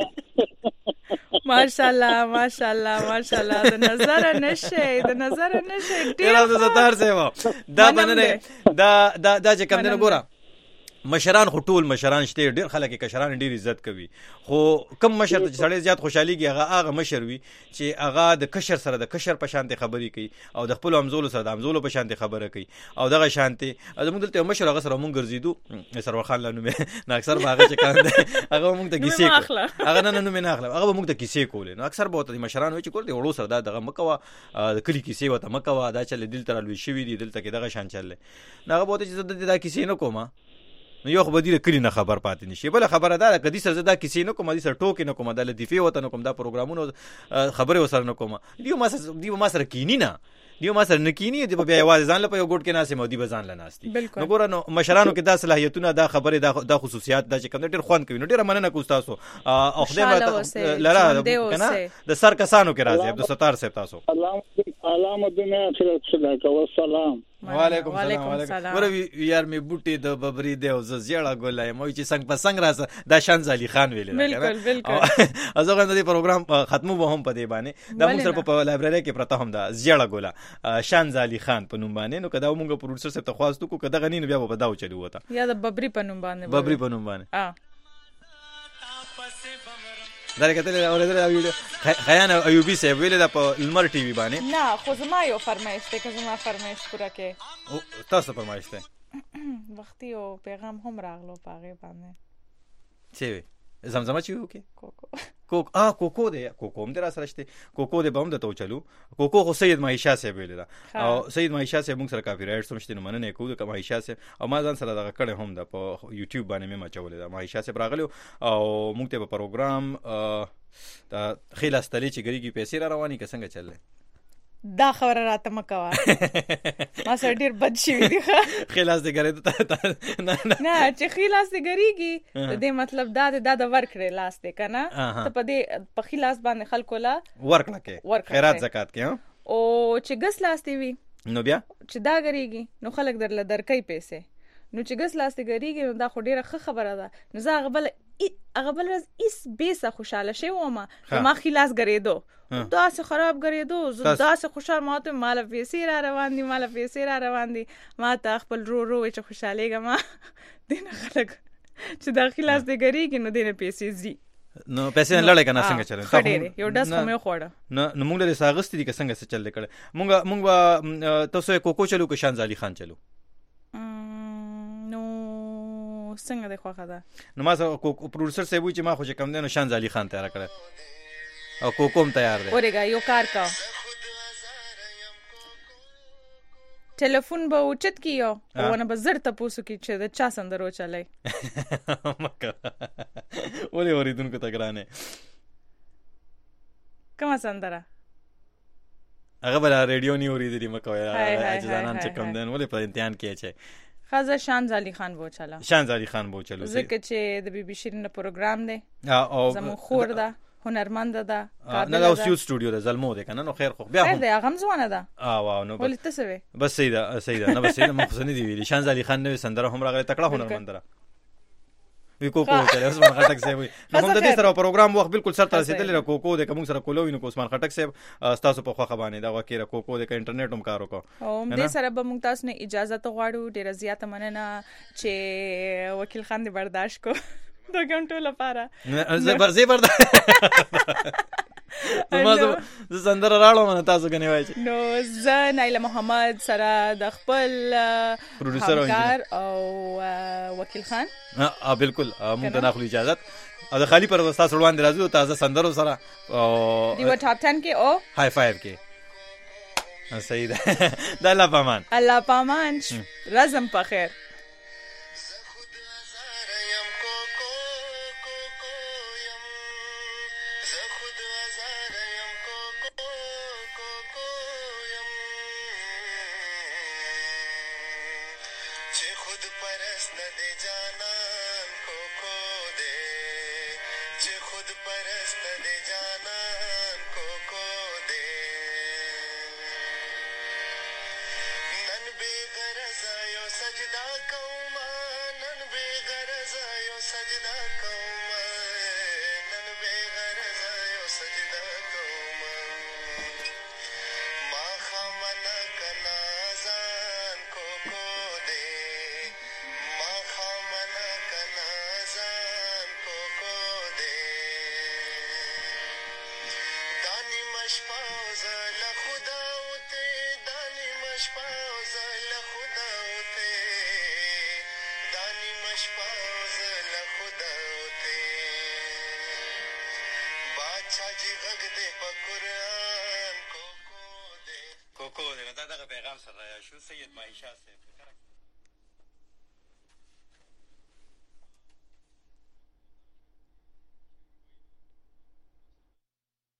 ماشاءالله د نظر نشه ډیر عبدالستار صاحب دا باندې دا چې کم نه ګوره مشران خو ټول مشران شته ډیر خلک کشران ډیر عزت کوي خو کم مشر ته سړی زیات خوشحاليږي هغه مشر وي چې هغه د کشر سره د کشر په شانتي خبرې کوي او د خپل امزولو سره د امزولو په شانتي خبره کوي او دغه شانتي زموږ دلته مشر هغه سره مونږ ګرځیدو سرور خان لانو مې نه اکثر هغه چې کاند هغه مونږ ته کیسې هغه نه مې نه اخلم هغه مونږ ته کیسې کولې نو اکثر به ته مشران وي چې کول دي وړو سره دغه مکوا د کلی کیسې وته مکوا دا چل دل تر لوي شوی دي دلته کې دغه شان چلې هغه به ته چې دا کیسې نه کومه نو یو خو بدیله کلی نه خبر پاتې نشي بل خبره ده کدي سره دا کیسې نه کوم دي سره ټوکی نه کوم د لطیفه وته نه کوم دا پروګرامونو خبره وسره نه کوم دیو ما سره کینی نه دیو ما سره نکینی دی بیا आवाज ځان له په یو ګډ کې ناسې مودي بزان لناستي نو ګور نو مشرانو کې دا صلاحیتونه دا خبره دا خصوصیات دا چې کوم ډیر خوان کوي نو ډیر مننه کو تاسو او خدای لرا کنه د سر کسانو کې راځي عبدالستار صاحب تاسو علامه دنیا اخرت صدقه والسلام وعلیکم السلام ور یار می بوټي د ببري دی او زیړه ګولای مو چې څنګه په څنګه راځه دا شان علي خان ویل بالکل ازغه د پروګرام ختمو به هم په دی باندې دا موږ سره په لایبرری کې پرته هم دا زیړه ګولا شان علي خان په نوم باندې نو کدا موږ پروډوسر صاحب ته خواستو کو کدا غنی نو بیا په داو چلی وته یا د ببري په نوم باندې درکته اوریدل ویډیو خیان ایوبی صاحب ویل دا په لمر ټي وي باندې نه خو زما یو فرمایش ته که زما فرمایش پوره کې تاسو فرمایش ته وختي او پیغام هم راغلو پاغه باندې څه زمزمه چی وکي کوکو دی کوکو هم در سره شته کوکو دی بم د تو چلو کوکو خو سید مایشا صاحب ویل دا او سید مایشا صاحب موږ سره کاپی رائټ سمشته نه مننه کوو د مایشا صاحب او ما ځان سره دغه کړه هم د په یوټیوب باندې مې مچولې دا مایشا صاحب راغلو او موږ ته په پروګرام د خلاصتلی چې ګریږي پیسې را رواني که څنګه چلله دا خبره راته مکوا ما سره ډیر بد شي دي خلاص دې غره نه چې خلاص دې غریږي دې مطلب دا د ورکړې لاس دې کنه ته په دې په خلاص باندې خلکو لا ورکړه کې خیرات زکات کې او چې ګس لاس دې وي نو بیا چې دا غریږي نو خلک درله درکې پیسې نو چې ګس لاس دې غریږي نو دا خو ډیره ښه خبره ده نو زه هغه بل ورځ ایس بیسه خوشاله شوم ما خلاص غریدو دا سه خراب غریدو دا سه خوشاله ماته مال پیسې را روان دي ما ته خپل رو چې خوشاله ګم دینه خلک چې داخلي لاس دې ګریږي نو دې نه پیسې زی نو پیسې نه لړې کنه څنګه چلن خډېره یو داس کومه خوړه نو موږ له ساغستې دي څنګه څه چل کړه موږ تاسو کوکو چلو که شان زالي خان چلو نو څنګه د خوخه ده نو ما پروډوسر صاحب چې ما خو چې کم دی نو شان زالي خان تیار کړ او کوکوم تیار دی اورګا یو کار کا ټلیفون به اوچت کیو او نه بزر ته پوسو کی چې د چا سندرو چلای ولې اوریدونکو ته ګرانه کومه سندره هغه بل ریډیو نه اوریدلی مکوې ځانان چې کم دین ولې په امتحان کې چې خازه شان زالي خان وو چلا شان زالي خان وو چلو ځکه چې د بي بي شیرین پروګرام دی او زمو خور ده هنرمند ده نه دا اوس یو سټوډیو ده زلمو ده کنه نو خیر خو بیا خیر ده هغه مزونه ده واو نو ولې ته سوي بس سیده نه بس سیده مخزنی دی ویلی شان زالي خان نو سندره هم راغله تکړه هنرمند ده وی کوکو چلے عثمان خټک صاحب نو هم د دې سره پروګرام وخت بالکل سره رسیدل را کوکو د کوم سره کولو نو عثمان خټک صاحب تاسو په خوخه باندې دا وکیره کوکو د انټرنیټ هم کارو کو او دې سره به موږ تاسو نه اجازه ته غواړو ډیر زیاته مننه چې وکیل خان دې برداشت کو 2 غنټو لپاره زه برداشت زه سندره راړم نو تاسو غنی وای چې نو زه نایله محمد سره د خپل پروډوسر او وکیل خان بالکل موږ ته ناخلو اجازه او د خالی پر تاسو وړاندې راځو تازه سندرو سره دی و ټاپ 10 کې او های فایو کې صحیح ده د الله پامان رزم په خیر کوکو دغه پیغام سره شو سید مایشا صاحب